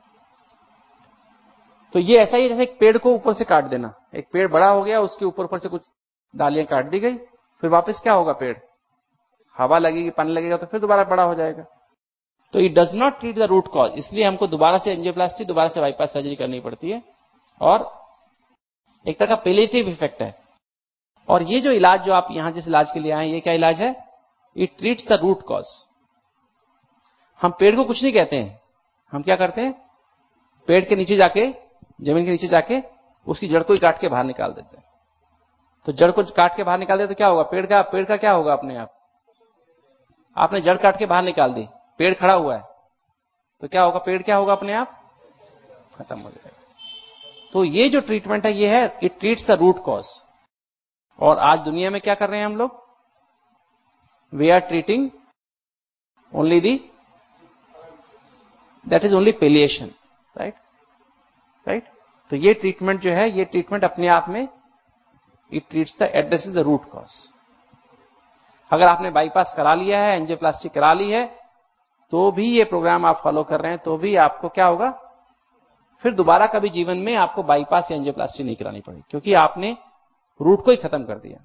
तो ये ऐसा ही जैसे एक पेड़ को ऊपर से काट देना, एक पेड़ बड़ा हो गया, उसके ऊपर से कुछ डालियां काट दी गई, फिर वापस क्या होगा, पेड़ हवा लगेगी, पानी लगेगा तो फिर दोबारा बड़ा हो जाएगा। तो it does not treat the root cause, इसलिए हमको दोबारा से एंजियोप्लास्टी, दोबारा से बाईपास सर्जरी करनी पड़ती है, और एक तरह का पैलिएटिव इफेक्ट है। और ये जो इलाज जो आप यहां जिस इलाज के लिए आए, ये क्या इलाज है, it treats the root cause. हम पेड़ को कुछ नहीं कहते हैं, हम क्या करते हैं, पेड़ के नीचे जाके, जमीन के नीचे जाके उसकी जड़ को ही काट के बाहर निकाल देते हैं। तो जड़ को काट के बाहर निकाल दे तो क्या होगा, पेड़ का क्या होगा, अपने आप आपने जड़ काट के बाहर निकाल दी, पेड़ खड़ा हुआ है, तो क्या होगा, पेड़ क्या होगा, अपने आप खत्म हो जाएगा। तो ये जो ट्रीटमेंट है, ये है it treats the root cause. और आज दुनिया में क्या कर रहे हैं हम लोग, we are treating only the, that is only palliation, right right. तो ये ट्रीटमेंट जो है, ये ट्रीटमेंट अपने आप में it treats the addresses the root cause. अगर आपने बाईपास करा लिया है, एंजियोप्लास्टी करा ली है, तो भी ये प्रोग्राम आप फॉलो कर रहे हैं, तो भी आपको क्या होगा, फिर दोबारा कभी जीवन में आपको बाईपास या एंजियोप्लास्टी नहीं करानी पड़ेगी, क्योंकि आपने रूट को ही खत्म कर दिया।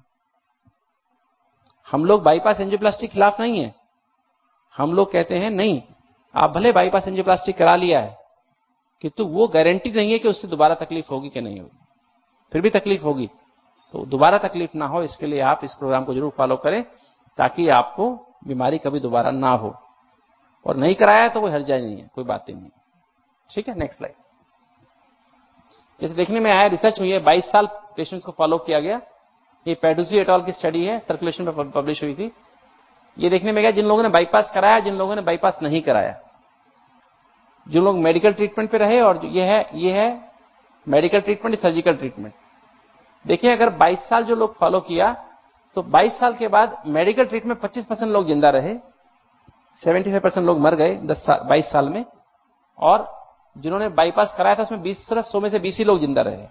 हम लोग बाईपास एंजियोप्लास्टी के खिलाफ नहीं है, हम लोग कहते हैं नहीं, आप भले बाईपास एंजियोप्लास्टी करा लिया है, किंतु वो गारंटी नहीं है कि उससे दोबारा तकलीफ होगी कि नहीं होगी, फिर भी तकलीफ होगी, तो दोबारा तकलीफ ना हो इसके लिए आप इस प्रोग्राम को जरूर फॉलो करें, ताकि आपको बीमारी कभी दोबारा ना हो। और नहीं कराया तो कोई हर्जा नहीं है, कोई बात ही नहीं। ठीक है, नेक्स्ट स्लाइड। जैसे देखने में आया, रिसर्च हुई है, 22 साल पेशेंट्स को फॉलो किया गया, ये पेडुसी एट ऑल की स्टडी है, सर्कुलेशन में पब्लिश हुई थी। ये देखने में गया जिन लोगों ने बाईपास कराया, जिन लोगों ने बाईपास नहीं कराया, जो लोग मेडिकल ट्रीटमेंट पे रहे, और ये है मेडिकल ट्रीटमेंट, सर्जिकल ट्रीटमेंट। देखिए अगर 22 साल जो लोग फॉलो किया, तो 22 साल के बाद मेडिकल ट्रीटमेंट 25% लोग जिंदा रहे, 75% लोग मर गए 22 साल में, और जिन्होंने बाईपास कराया था उसमें 100 में से 20 ही लोग जिंदा रहे।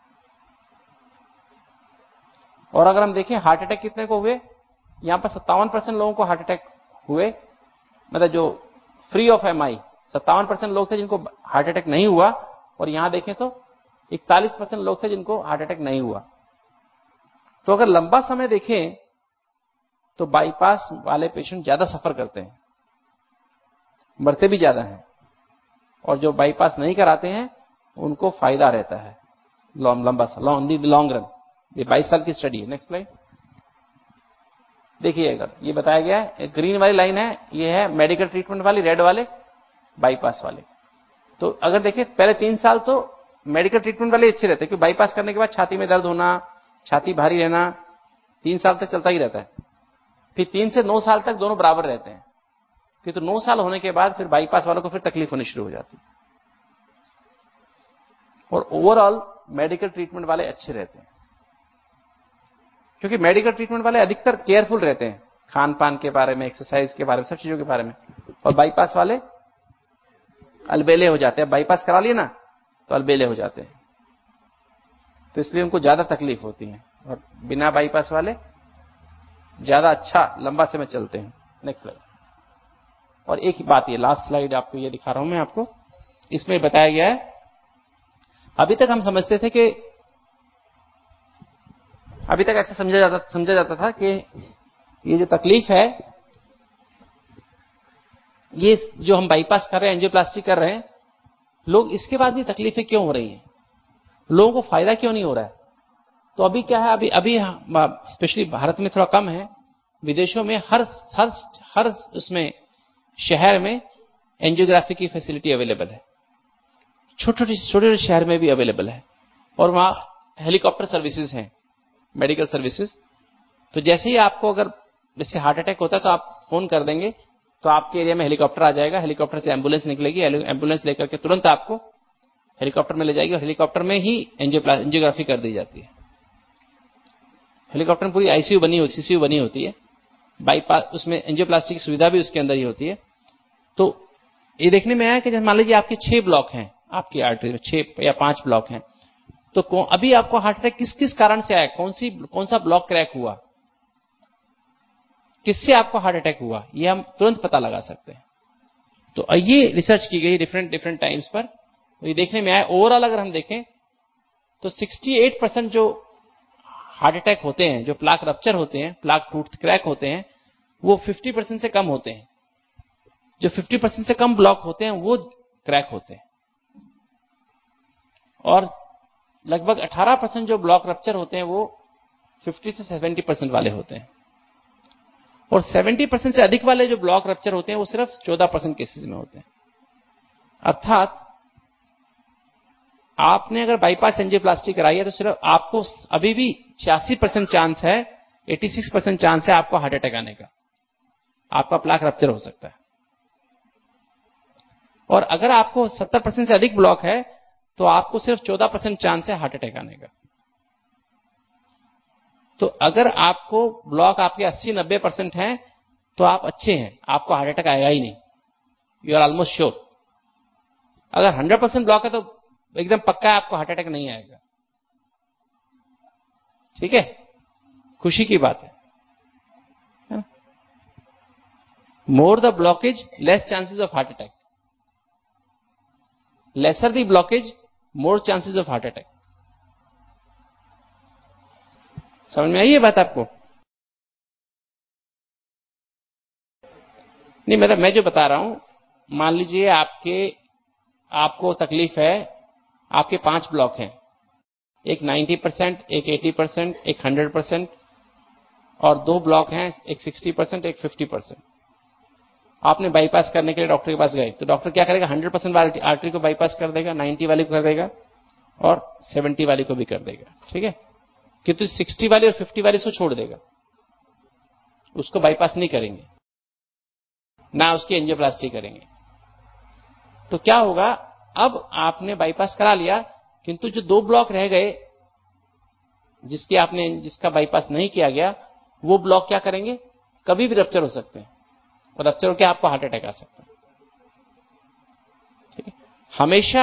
और अगर हम देखें हार्ट अटैक कितने को हुए, यहां पर 57% लोगों को हार्ट अटैक हुए, मतलब जो फ्री ऑफ एमआई 57% लोग थे जिनको हार्ट अटैक नहीं हुआ, और यहां देखें तो 41% लोग थे जिनको हार्ट अटैक नहीं हुआ। तो अगर लंबा समय देखें तो बाईपास वाले पेशेंट ज्यादा सफर करते हैं, मरते भी ज्यादा हैं, और जो बाईपास नहीं कराते हैं उनको फायदा रहता है लॉन्ग रन। ये 22 साल की स्टडी है। नेक्स्ट स्लाइड देखिए, अगर ये बताया गया है, ग्रीन वाली लाइन है, ये है मेडिकल ट्रीटमेंट वाली, रेड वाले बाईपास वाले। तो अगर देखिए पहले 3 साल तो मेडिकल ट्रीटमेंट वाले अच्छे रहते हैं, क्योंकि बाईपास करने के बाद छाती में दर्द होना, छाती भारी रहना 3 साल तक चलता ही रहता है। फिर 3 से 9 साल तक दोनों बराबर रहते हैं, क्योंकि 9 साल होने के बाद फिर बाईपास वालों को फिर तकलीफ होनी शुरू हो जाती है। और ओवरऑल मेडिकल ट्रीटमेंट वाले अच्छे रहते हैं, क्योंकि मेडिकल ट्रीटमेंट वाले अधिकतर केयरफुल रहते हैं, खान पान के बारे में, एक्सरसाइज के बारे में, सब चीजों के बारे में। और बाईपास वाले अलबेले हो जाते हैं, बाईपास करा लिए ना तो अलबेले हो जाते हैं, तो इसलिए उनको ज्यादा तकलीफ होती है, और बिना बाईपास वाले ज्यादा अच्छा लंबा समय चलते हैं। Next slide. और एक ही बात, ये लास्ट स्लाइड आपको ये दिखा रहा हूं मैं आपको, इसमें बताया गया है, अभी तक हम समझते थे कि, अभी तक ऐसा समझा जाता था कि ये जो तकलीफ है, ये जो हम बाईपास कर रहे हैं, एंजियोप्लास्टी कर रहे हैं, लोग इसके बाद भी तकलीफें क्यों हो रही हैं, लोगों को फायदा क्यों नहीं हो रहा है। तो अभी क्या है, अभी स्पेशली भारत में थोड़ा कम है, विदेशों में हर उसमें शहर में एंजियोग्राफी की फैसिलिटी अवेलेबल है, छोटे शहर में भी अवेलेबल है, और वहां हेलीकॉप्टर सर्विसेज हैं, मेडिकल सर्विसेज। तो जैसे ही आपको अगर जैसे हार्ट अटैक होता है तो आप फोन कर देंगे, तो आपके एरिया में हेलीकॉप्टर आ जाएगा, हेलीकॉप्टर से एम्बुलेंस निकलेगी, एम्बुलेंस लेकर के तुरंत आपको हेलीकॉप्टर में ले जाएगी और हेलीकॉप्टर में ही एंजियोग्राफी कर दी जाती है। हेलीकॉप्टर में पूरी आईसीयू बनी होती, सीसीयू बनी होती है, बाईपास उसमें एंजियोप्लास्टी की सुविधा भी उसके अंदर ही होती है। तो ये देखने में आया कि जब मान लीजिए आपके 6 ब्लॉक हैं, आपकी आर्टरी में 6 या 5 ब्लॉक हैं, तो अभी आपको हार्ट अटैक किस किस कारण से आया, कौन सा ब्लॉक क्रैक हुआ, किससे आपको हार्ट अटैक हुआ, ये हम तुरंत पता लगा सकते हैं। तो ये रिसर्च की गई डिफरेंट टाइम्स पर, तो ये देखने में आया ओवरऑल अगर हम देखें तो 68% जो हार्ट अटैक होते हैं, जो प्लाक रप्चर होते हैं, प्लाक टूथ क्रैक होते हैं, वो 50% से कम होते हैं। जो 50% से कम ब्लॉक होते हैं वो क्रैक होते हैं, और लगभग 18% जो ब्लॉक रप्चर होते हैं वो 50 से 70% वाले होते हैं, और 70% से अधिक वाले जो ब्लॉक रप्चर होते हैं वो सिर्फ 14% केसेस में होते हैं। अर्थात आपने अगर बाईपास एंजियोप्लास्टी कराई है तो सिर्फ आपको अभी भी 86% चांस है, 86% चांस है आपको हार्ट अटैक आने का, आपका प्लाक रप्चर हो सकता है। और अगर आपको 70% से अधिक ब्लॉक है तो आपको सिर्फ 14% चांस है हार्ट अटैक आने का। तो अगर आपको ब्लॉक आपके 80-90% है तो आप अच्छे हैं, आपको हार्ट अटैक आएगा ही नहीं, यू आर ऑलमोस्ट श्योर। अगर 100% ब्लॉक है तो एकदम पक्का है आपको हार्ट अटैक नहीं आएगा। ठीक है, खुशी की बात है। More the blockage less chances of heart attack, lesser the blockage more chances of heart attack. समझ में आई ये बात आपको? नहीं, मतलब मैं जो बता रहा हूं, मान लीजिए आपको तकलीफ है, आपके 5 ब्लॉक हैं, एक 90%, एक 80%, एक 100%, और 2 ब्लॉक हैं, एक 60%, एक 50%। आपने बाईपास करने के लिए डॉक्टर के पास गए, तो डॉक्टर क्या करेगा, 100% वाली आर्टरी को बाईपास कर देगा, 90 वाली को कर देगा, और 70 वाली को भी कर देगा। ठीक है, किंतु 60 वाली और 50 वाली को छोड़ देगा, उसको बाईपास नहीं करेंगे, ना उसकी एंजियोप्लास्टी करेंगे। तो क्या होगा, अब आपने बाईपास करा लिया, किंतु जो 2 ब्लॉक रह गए जिसका बाईपास नहीं किया गया, वो ब्लॉक क्या करेंगे, कभी भी रप्चर हो सकते हैं, और रप्चर होकर आपको हार्ट अटैक आ सकता है। ठीक है, हमेशा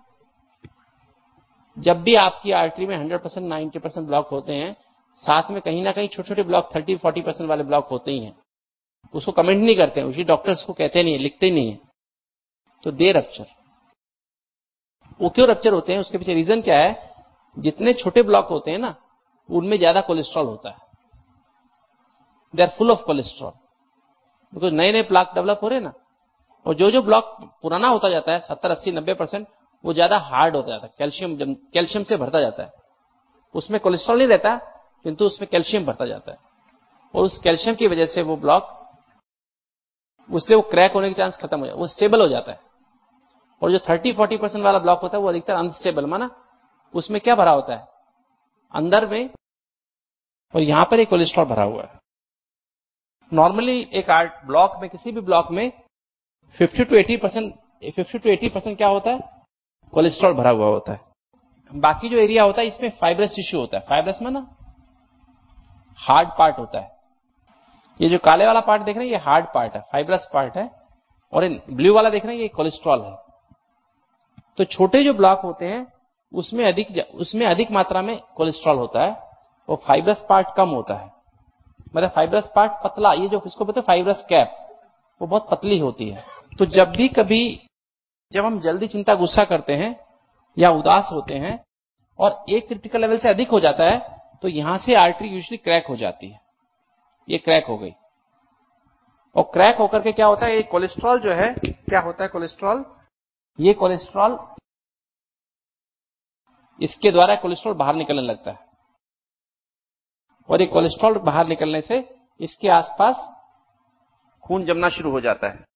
जब भी आपकी आर्टरी में 100%, 90% ब्लॉक होते हैं, साथ में कहीं ना कहीं छोटे छोटे ब्लॉक 30-40% वाले ब्लॉक होते ही हैं। उसको कमेंट नहीं करते हैं, उसी डॉक्टर्स को कहते नहीं है, लिखते ही नहीं है। तो दे रप्चर, वो क्यों रप्चर होते हैं, उसके पीछे रीजन क्या है, जितने छोटे ब्लॉक होते हैं ना, उनमें ज्यादा कोलेस्ट्रॉल होता है, they are full of cholesterol, because नए नए प्लाक डेवलप हो रहे हैं ना, और जो ब्लॉक पुराना होता जाता है 70, 80, 90%, वो ज्यादा हार्ड होता जाता है, कैल्शियम से भरता जाता है। उसमें कोलेस्ट्रॉल नहीं रहता, किंतु उसमें कैल्शियम भरता जाता है, और उस कैल्शियम की वजह से वो ब्लॉक, उसलिए वो क्रैक होने के चांस खत्म हो जाता है, वो स्टेबल हो जाता है। और जो 30-40% वाला ब्लॉक होता है वो अधिकतर अनस्टेबल, माना उसमें क्या भरा होता है अंदर में, और यहां पर एक कोलेस्ट्रॉल भरा हुआ है। नॉर्मली एक ब्लॉक में, किसी भी ब्लॉक में 50-80% क्या होता है, कोलेस्ट्रॉल भरा हुआ होता है। बाकी जो एरिया होता है इसमें फाइब्रस टिश्यू होता है, फाइब्रस में ना हार्ड पार्ट होता है। ये जो काले वाला पार्ट देख रहे हैं ये हार्ड पार्ट है, फाइब्रस पार्ट है, और ब्लू वाला देख रहे हैं ये कोलेस्ट्रॉल है। तो छोटे जो ब्लॉक होते हैं उसमें अधिक मात्रा में कोलेस्ट्रॉल होता है, और फाइब्रस पार्ट कम होता है। मतलब फाइब्रस पार्ट पतला, ये जो इसको बोलते हैं फाइब्रस कैप, वो बहुत पतली होती है। तो जब हम जल्दी चिंता गुस्सा करते हैं या उदास होते हैं और एक क्रिटिकल लेवल से अधिक हो जाता है, तो यहां से आर्टरी यूजुअली क्रैक हो जाती है। ये क्रैक हो गई, और क्रैक होकर के क्या होता है, ये कोलेस्ट्रॉल जो है, क्या होता है कोलेस्ट्रॉल, ये कोलेस्ट्रॉल, इसके द्वारा कोलेस्ट्रॉल बाहर निकलने लगता है, और ये कोलेस्ट्रॉल बाहर निकलने से इसके आसपास खून जमना शुरू हो जाता है।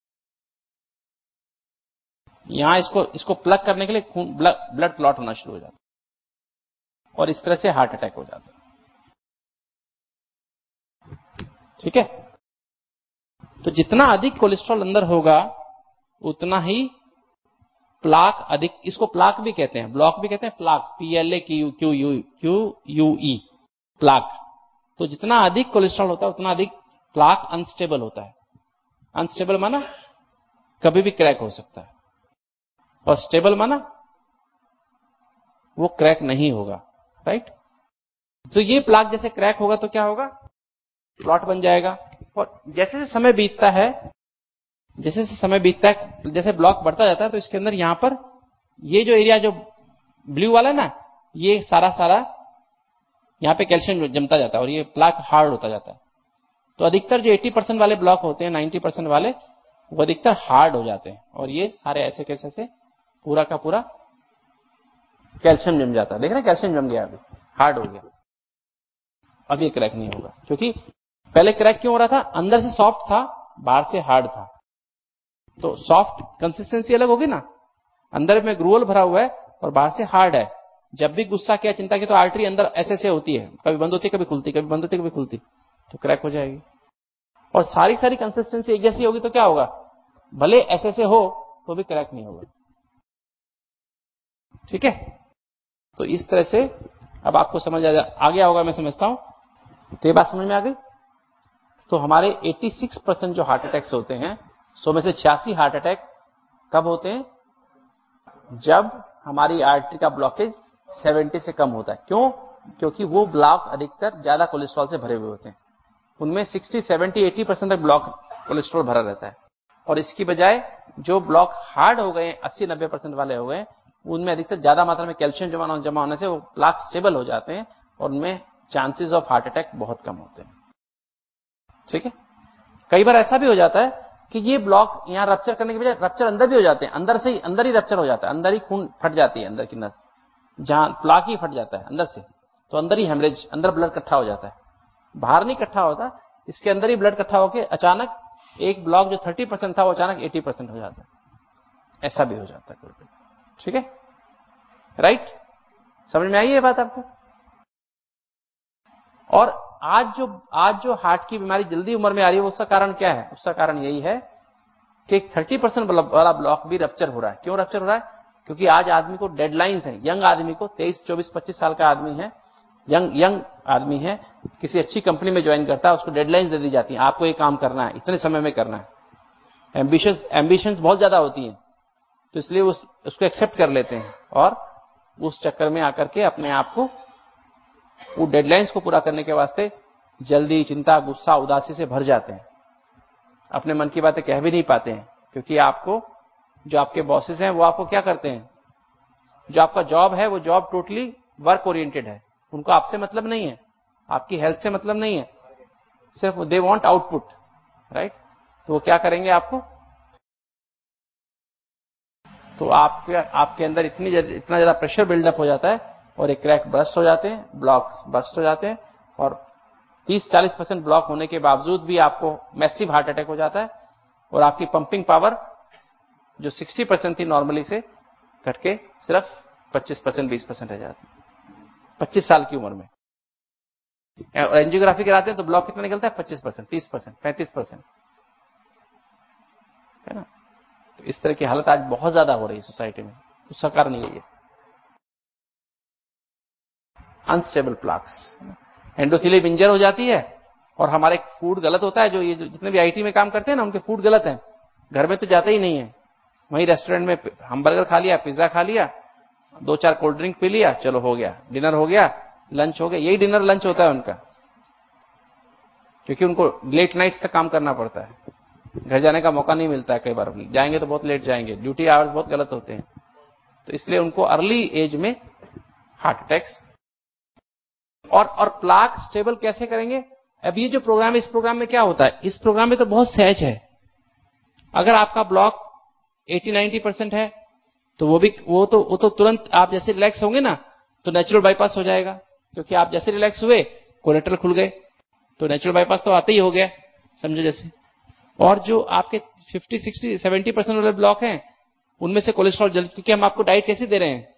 यहां इसको प्लग करने के लिए खून, ब्लड क्लॉट होना शुरू हो जाता है, और इस तरह से हार्ट अटैक हो जाता है। ठीक है, तो जितना अधिक कोलेस्ट्रॉल अंदर होगा उतना ही प्लाक अधिक, इसको प्लाक भी कहते हैं, ब्लॉक भी कहते हैं, प्लाक, PLAQUE, प्लाक। तो जितना अधिक कोलेस्ट्रॉल होता है उतना अधिक प्लाक अनस्टेबल होता है। अनस्टेबल माना कभी भी क्रैक हो सकता है, और स्टेबल माना वो क्रैक नहीं होगा, राइट। तो ये प्लाक जैसे क्रैक होगा तो क्या होगा, क्लॉट बन जाएगा। और जैसे जैसे समय बीतता है, जैसे ब्लॉक बढ़ता जाता है तो इसके अंदर यहां पर ये जो एरिया जो ब्लू वाला है ना, ये सारा यहां पे कैल्शियम जमता जाता है और ये प्लाक हार्ड होता जाता है। तो अधिकतर जो 80% वाले ब्लॉक होते हैं, 90% वाले, वो अधिकतर हार्ड हो जाते हैं और ये सारे ऐसे कैसे से पूरा का पूरा कैल्शियम जम जाता है। देख रहे हैं, कैल्शियम जम गया, अभी हार्ड हो गया। अब ये क्रैक नहीं होगा, क्योंकि पहले क्रैक क्यों हो रहा था, अंदर से सॉफ्ट था, बाहर से हार्ड था। तो सॉफ्ट कंसिस्टेंसी अलग होगी ना, अंदर में ग्रूवल भरा हुआ है और बाहर से हार्ड है। जब भी गुस्सा किया, चिंता की, तो आर्टरी अंदर ऐसे होती है, कभी बंद होती है, कभी खुलती, कभी बंद होती, कभी खुलती, तो क्रैक हो जाएगी। और सारी कंसिस्टेंसी एक जैसी होगी तो क्या होगा, भले ऐसे हो तो भी क्रैक नहीं होगा। ठीक है, तो इस तरह से अब आपको समझ आ गया होगा, मैं समझता हूं। तो ये बात समझ में आ गई। तो हमारे 86% जो हार्ट अटैक्स होते हैं, 100 में से 86 हार्ट अटैक कब होते हैं, जब हमारी आर्टरी का ब्लॉकेज 70 से कम होता है। क्यों, क्योंकि वो ब्लॉक अधिकतर ज्यादा कोलेस्ट्रॉल से भरे हुए होते हैं। उनमें 60, 70, 80% तक ब्लॉक कोलेस्ट्रॉल भरा रहता है। और इसकी बजाय जो ब्लॉक हार्ड हो गए, 80-90% वाले हो गए, उनमें अधिकतर ज्यादा मात्रा में कैल्शियम जमा होने से वो प्लाक स्टेबल हो जाते हैं और उनमें चांसेस ऑफ हार्ट अटैक बहुत कम होते हैं। ठीक है, कई बार ऐसा भी हो जाता है कि ये ब्लॉक यहां रप्चर करने के बजाय रप्चर अंदर भी हो जाते हैं, अंदर ही रप्चर हो जाता है, अंदर ही खून फट जाती है, अंदर की नस जहां प्लाक ही फट जाता है अंदर से, तो अंदर ही हेमरेज, अंदर ब्लड इकट्ठा हो जाता है, बाहर नहीं इकट्ठा होता, इसके अंदर ही ब्लड इकट्ठा होकर अचानक एक ब्लॉक जो 30% था वो अचानक 80% हो जाता है। ऐसा भी हो जाता है। ठीक है, राइट, समझ में आई ये बात आपको। और आज जो हार्ट की बीमारी जल्दी उम्र में आ रही है, उसका कारण क्या है, उसका कारण यही है कि 30% वाला ब्लॉक भी रप्चर हो रहा है। क्यों रप्चर हो रहा है, क्योंकि आज आदमी को डेडलाइंस है, यंग आदमी को, 23, 24, 25 साल का आदमी है, यंग आदमी है, किसी अच्छी कंपनी में ज्वाइन करता है, उसको डेडलाइंस दे दी जाती है, आपको ये काम करना है, इतने समय में करना है। एम्बिशंस बहुत ज्यादा होती हैं, तो इसलिए उसको एक्सेप्ट कर लेते हैं और उस चक्कर में आकर के अपने आप को वो डेडलाइंस को पूरा करने के वास्ते जल्दी चिंता, गुस्सा, उदासी से भर जाते हैं, अपने मन की बातें कह भी नहीं पाते हैं। क्योंकि आपको जो आपके बॉसेस हैं वो आपको क्या करते हैं, जो आपका जॉब है वो जॉब टोटली वर्क ओरिएंटेड है, उनको आपसे मतलब नहीं है, आपकी हेल्थ से मतलब नहीं है, सिर्फ दे वांट आउटपुट, राइट। तो वो क्या करेंगे आपको, तो आपके अंदर इतना ज्यादा प्रेशर बिल्डअप हो जाता है और एक क्रैक बर्स्ट हो जाते हैं, ब्लॉक्स बर्स्ट हो जाते हैं, और 30-40% ब्लॉक होने के बावजूद भी आपको मैसिव हार्ट अटैक हो जाता है और आपकी पंपिंग पावर जो 60% थी नॉर्मली से घट के सिर्फ 25%, 20% रह जाती है 25 साल की उम्र में। और एंजियोग्राफी कराते हैं तो ब्लॉक कितना निकलता है, 25%, 30%, 35%, है ना। तो इस तरह की हालत आज बहुत ज्यादा हो रही है सोसाइटी में, उसका कारण यही है, अनस्टेबल प्लाक्स। एंडोथेलियम इंजर हो जाती है और हमारे फूड गलत होता है, जो ये जितने भी आईटी में काम करते हैं ना, उनके फूड गलत है, घर में तो जाते ही नहीं है, वहीं रेस्टोरेंट में हम बर्गर खा लिया, पिज्जा खा लिया, 2-4 कोल्ड ड्रिंक पी लिया, चलो हो गया, डिनर हो गया, लंच हो गया, यही डिनर लंच होता है उनका, क्योंकि उनको लेट नाइट तक काम करना पड़ता है, घर जाने का मौका नहीं मिलता है, कई बार जाएंगे तो बहुत लेट जाएंगे, ड्यूटी आवर्स बहुत गलत होते हैं, तो इसलिए उनको अर्ली एज में हार्ट अटैक्स। और प्लाक स्टेबल कैसे करेंगे, अब ये जो प्रोग्राम है, इस प्रोग्राम में क्या होता है, इस प्रोग्राम में तो बहुत सहज है। अगर आपका ब्लॉक 80-90% है तो वो तो तुरंत आप जैसे रिलैक्स होंगे ना तो नेचुरल बाईपास हो जाएगा, क्योंकि आप जैसे रिलैक्स हुए कोलेटरल खुल गए, तो नेचुरल बाईपास तो आते ही हो गया, समझो जैसे। और जो आपके 50, 60, 70% वाले ब्लॉक हैं, उनमें से कोलेस्ट्रॉल जल्द, क्योंकि हम आपको डाइट कैसे दे रहे हैं,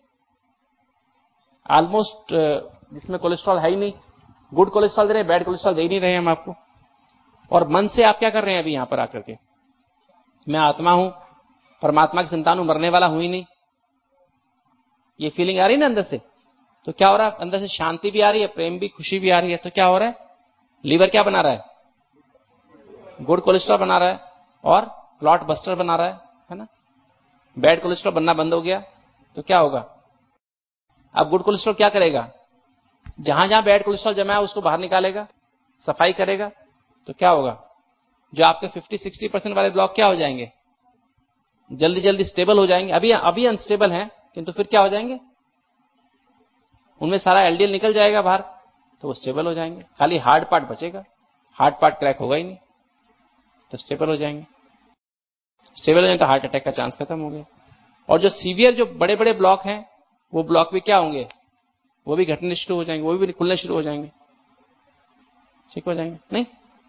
ऑलमोस्ट जिसमें कोलेस्ट्रॉल है ही नहीं, गुड कोलेस्ट्रॉल दे रहे हैं, बैड कोलेस्ट्रॉल दे ही नहीं रहे हैं हम आपको। और मन से आप क्या कर रहे हैं अभी यहां पर आकर के, मैं आत्मा हूं, परमात्मा की संतान हूं, मरने वाला हूं ही नहीं, ये फीलिंग आ रही है ना अंदर से। तो क्या हो रहा है, अंदर से शांति भी आ रही है, प्रेम भी, खुशी भी आ रही है। तो क्या हो रहा है, लीवर क्या बना रहा है, गुड कोलेस्ट्रॉल बना रहा है और क्लॉट बस्टर बना रहा है ना। बैड कोलेस्ट्रॉल बनना बंद हो गया तो क्या होगा, अब गुड कोलेस्ट्रॉल क्या करेगा, जहां जहां बैड कोलेस्ट्रॉल जमा है उसको बाहर निकालेगा, सफाई करेगा। तो क्या होगा, जो आपके 50-60% वाले ब्लॉक क्या हो जाएंगे, जल्दी जल्दी स्टेबल हो जाएंगे। अभी अनस्टेबल हैं, किंतु फिर क्या हो जाएंगे, उनमें सारा एलडीएल निकल जाएगा बाहर, तो वो स्टेबल हो जाएंगे। खाली हार्ड पार्ट बचेगा, हार्ड पार्ट क्रैक होगा ही नहीं, तो स्टेबल हो जाएंगे। स्टेबल हो जाए तो हार्ट अटैक का चांस खत्म हो गया। और जो सीवियर, जो बड़े बड़े ब्लॉक हैं, वो ब्लॉक भी क्या होंगे, वो भी घटने शुरू हो जाएंगे, वो भी खुलने शुरू हो जाएंगे, ठीक हो जाएंगे। नहीं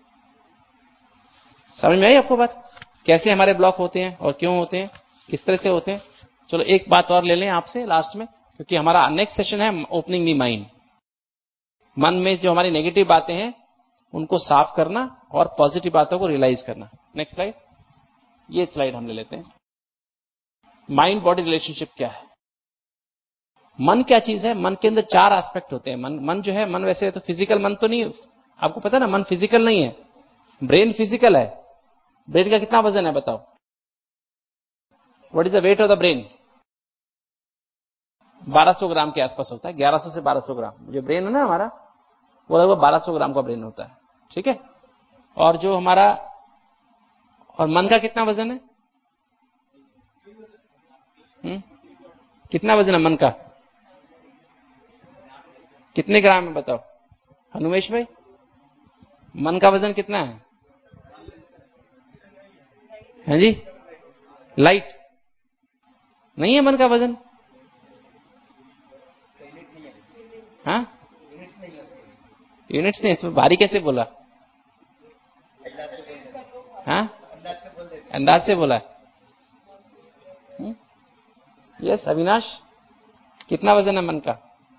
समझ में आई आपको बात, कैसे हमारे ब्लॉक होते हैं और क्यों होते हैं, किस तरह से होते हैं। चलो एक बात और ले लें आपसे लास्ट में, क्योंकि हमारा नेक्स्ट सेशन है ओपनिंग द माइंड। मन में जो हमारी नेगेटिव बातें हैं उनको साफ करना और पॉजिटिव बातों को रियलाइज करना। नेक्स्ट स्लाइड, ये स्लाइड हम ले लेते हैं। माइंड बॉडी रिलेशनशिप क्या है, मन क्या चीज है। मन के अंदर 4 एस्पेक्ट होते हैं। मन जो है, मन वैसे तो फिजिकल मन तो नहीं, आपको पता है ना, मन फिजिकल नहीं है, ब्रेन फिजिकल है। ब्रेन का कितना वजन है बताओ, what is the weight of the brain, 1200 gram के आसपास होता है, 1100 से 1200 ग्राम। जो ब्रेन है ना हमारा, वो लगभग 1200 ग्राम का ब्रेन होता है, ठीक है। और जो हमारा, और मन का कितना वजन है, कितना वजन है मन का, कितने ग्राम है बताओ हनुमेश भाई, मन का वजन कितना है जी, लाइट नहीं है मन का वजन, हाँ यूनिट्स नहीं, तो भारी कैसे बोला, हाँ अंदाज से बोला। यस अविनाश, कितना वजन है मन का,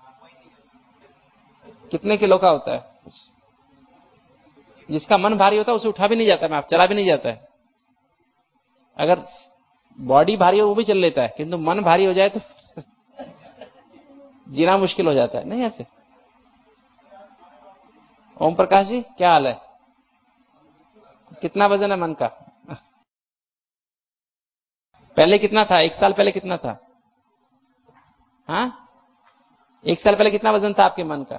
कितने किलो का होता है। जिसका मन भारी होता है उसे उठा भी नहीं जाता है, आप चला भी नहीं जाता है। अगर बॉडी भारी हो वो भी चल लेता है, किंतु मन भारी हो जाए तो जीना मुश्किल हो जाता है। नहीं ऐसे, ओम प्रकाश जी क्या हाल है, कितना वजन है मन का, पहले कितना था, 1 साल पहले कितना था, हाँ 1 साल पहले कितना वजन था आपके मन का,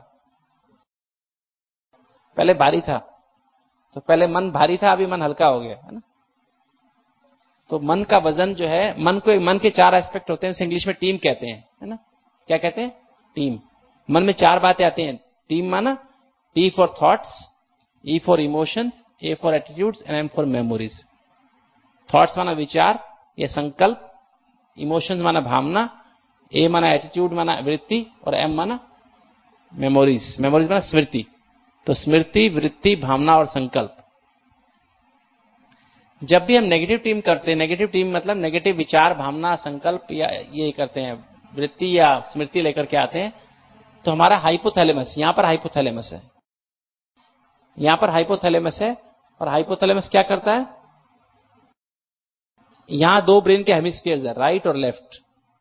पहले भारी था, तो पहले मन भारी था, अभी मन हल्का हो गया है ना। तो मन का वजन जो है, मन के 4 एस्पेक्ट होते हैं, उसे इंग्लिश में टीम कहते हैं, है ना। क्या कहते हैं, टीम। मन में 4 बातें आती हैं। टीम माना T for thoughts, E for emotions, A for attitudes and M for memories. Thoughts माना विचार या संकल्प, इमोशंस माना भावना, ए माना एटीट्यूड माना वृत्ति, और एम माना मेमोरीज, मेमोरीज माना स्मृति। तो स्मृति, वृत्ति, भावना और संकल्प। जब भी हम नेगेटिव टीम करते हैं, नेगेटिव टीम मतलब नेगेटिव विचार, भावना, संकल्प या ये करते हैं, वृत्ति या स्मृति लेकर के आते हैं, तो हमारा हाइपोथैलेमस, यहां पर हाइपोथैलेमस है, यहां पर हाइपोथैलेमस है। और हाइपोथैलेमस क्या करता है, यहां 2 ब्रेन के हेमिस्फीयर्स है, राइट और लेफ्ट।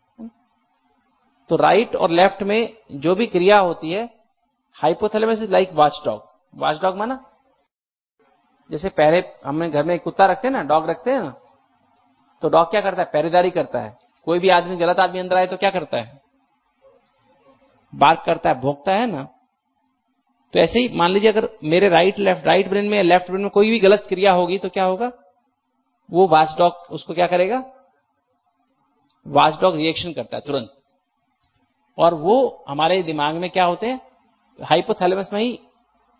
तो राइट और लेफ्ट में जो भी क्रिया होती है, hypothalamus is like watchdog. Watchdog माना, जैसे पहले हमने घर में एक कुत्ता रखते हैं ना, डॉग रखते हैं ना, तो डॉग क्या करता है, पहरेदारी करता है। कोई भी आदमी, गलत आदमी अंदर आए तो क्या करता है, बार्क करता है, भौंकता है ना। तो ऐसे ही मान लीजिए, अगर मेरे राइट ब्रेन में या लेफ्ट ब्रेन में कोई भी गलत क्रिया होगी तो क्या होगा, वो वॉचडॉग उसको क्या करेगा, वॉचडॉग रिएक्शन करता है तुरंत। और वो हमारे दिमाग में क्या होते हैं, हाइपोथैलेमस में ही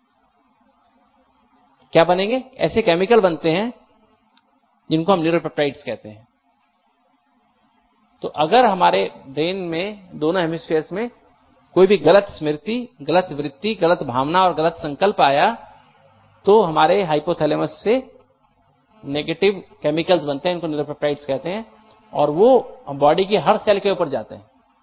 क्या बनेंगे, ऐसे केमिकल बनते हैं जिनको हम न्यूरोपेप्टाइड्स कहते हैं। तो अगर हमारे ब्रेन में, दोनों हेमिस्फीयर्स में कोई भी गलत स्मृति, गलत वृत्ति, गलत भावना और गलत संकल्प आया, तो हमारे हाइपोथैलेमस से नेगेटिव केमिकल्स बनते हैं, इनको न्यूरोपेप्टाइड्स कहते हैं। और वो बॉडी की हर सेल के ऊपर जाते हैं,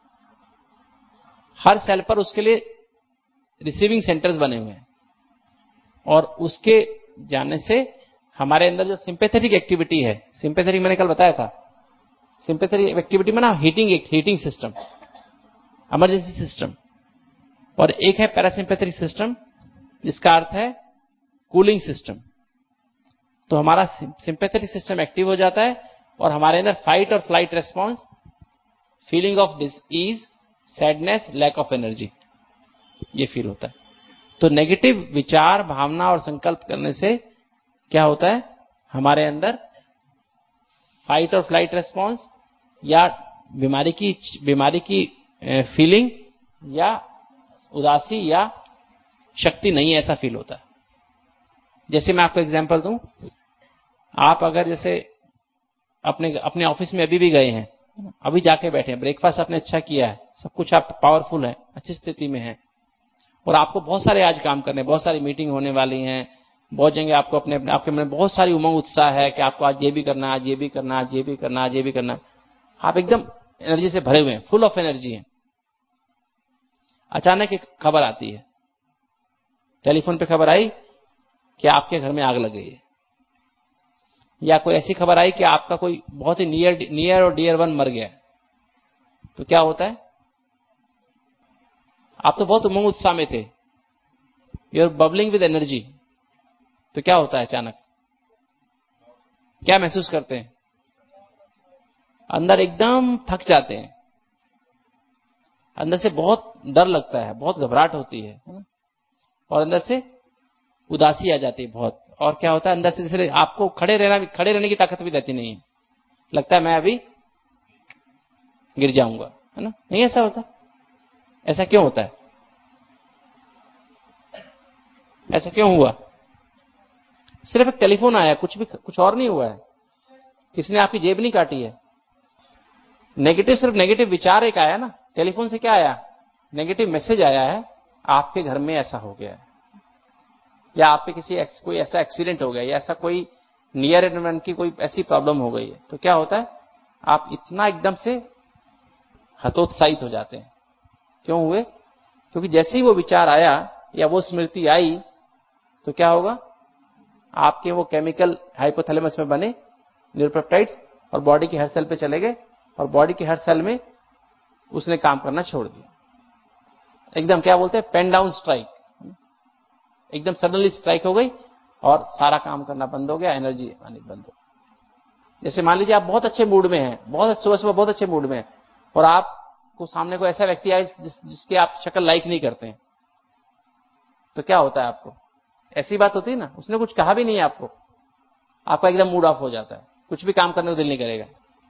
हर सेल पर उसके लिए रिसीविंग सेंटर्स बने हुए हैं, और उसके जाने से हमारे अंदर जो सिंपैथेटिक एक्टिविटी है, सिंपैथेटिक मैंने कल बताया था, सिंपैथेटिक एक्टिविटी में ना हीटिंग सिस्टम, इमरजेंसी सिस्टम, और एक है पैरासिम्पैथेटिक सिस्टम जिसका अर्थ है कूलिंग सिस्टम। तो हमारा सिंपैथेटिक सिस्टम एक्टिव हो जाता है और हमारे अंदर फाइट और flight response, feeling of disease, sadness, lack of energy, ये फील होता है। तो नेगेटिव विचार, भावना और संकल्प करने से क्या होता है, हमारे अंदर फाइट और फ्लाइट रेस्पॉन्स या बीमारी की फीलिंग या उदासी या शक्ति नहीं है, ऐसा फील होता है। जैसे मैं आपको एग्जांपल दूं, आप अगर जैसे अपने ऑफिस में अभी भी गए हैं, अभी जाके बैठे हैं, ब्रेकफास्ट आपने अच्छा किया है, सब कुछ आप पावरफुल है, अच्छी स्थिति में है, और आपको बहुत सारे आज काम करने, बहुत सारी मीटिंग होने वाली हैं, बहुत जगह आपको आपके मन में बहुत सारी उमंग उत्साह है कि आपको आज ये भी करना, आज ये भी करना, आज ये भी करना, आज ये भी करना, आप एकदम एनर्जी से भरे हुए हैं, फुल ऑफ एनर्जी हैं। अचानक एक खबर आती है, टेलीफोन पे खबर आई कि आपके घर में आग लग गई है, या कोई ऐसी खबर आई कि आपका कोई बहुत ही नियर और डियर वन मर गया। तो क्या होता है, आप तो बहुत उमंग उत्साह में थे, you are bubbling with energy, तो क्या होता है, अचानक क्या महसूस करते हैं, अंदर एकदम थक जाते हैं, अंदर से बहुत डर लगता है, बहुत घबराहट होती है ना? और अंदर से उदासी आ जाती है बहुत, और क्या होता है, अंदर से जैसे आपको खड़े रहने की ताकत भी रहती नहीं है, लगता है मैं अभी गिर जाऊंगा, है ना? नहीं ऐसा होता? ऐसा क्यों होता है? ऐसा क्यों हुआ? सिर्फ एक टेलीफोन आया, कुछ और नहीं हुआ है, किसी ने आपकी जेब नहीं काटी है। सिर्फ नेगेटिव विचार एक आया ना, टेलीफोन से क्या आया, नेगेटिव मैसेज आया है, आपके घर में ऐसा हो गया है, या आप पे कोई ऐसा एक्सीडेंट हो गया, या ऐसा कोई नियर एनवायरमेंट की कोई ऐसी प्रॉब्लम हो गई है। तो क्या होता है, आप इतना एकदम से हतोत्साहित हो जाते हैं। क्यों हुए? क्योंकि जैसे ही वो विचार आया या वो स्मृति आई, तो क्या होगा, आपके वो केमिकल हाइपोथैलेमस में बने न्यूरोपेप्टाइड्स और बॉडी के हर सेल पे चले गए, और बॉडी के हर सेल में उसने काम करना छोड़ दिया। एकदम क्या बोलते हैं, पेन डाउन स्ट्राइक, एकदम सडनली स्ट्राइक हो गई और सारा काम करना बंद हो गया, एनर्जी आनी बंद हो। जैसे मान लीजिए आप बहुत अच्छे मूड में हैं, सुबह बहुत अच्छे मूड में हैं, और आपको सामने कोई ऐसा व्यक्ति आए जिसकी आप शक्ल लाइक नहीं करते हैं, तो क्या होता है, आपको ऐसी बात होती है ना, उसने कुछ कहा भी नहीं है आपका एकदम मूड ऑफ हो जाता है, कुछ भी काम करने को दिल नहीं करेगा।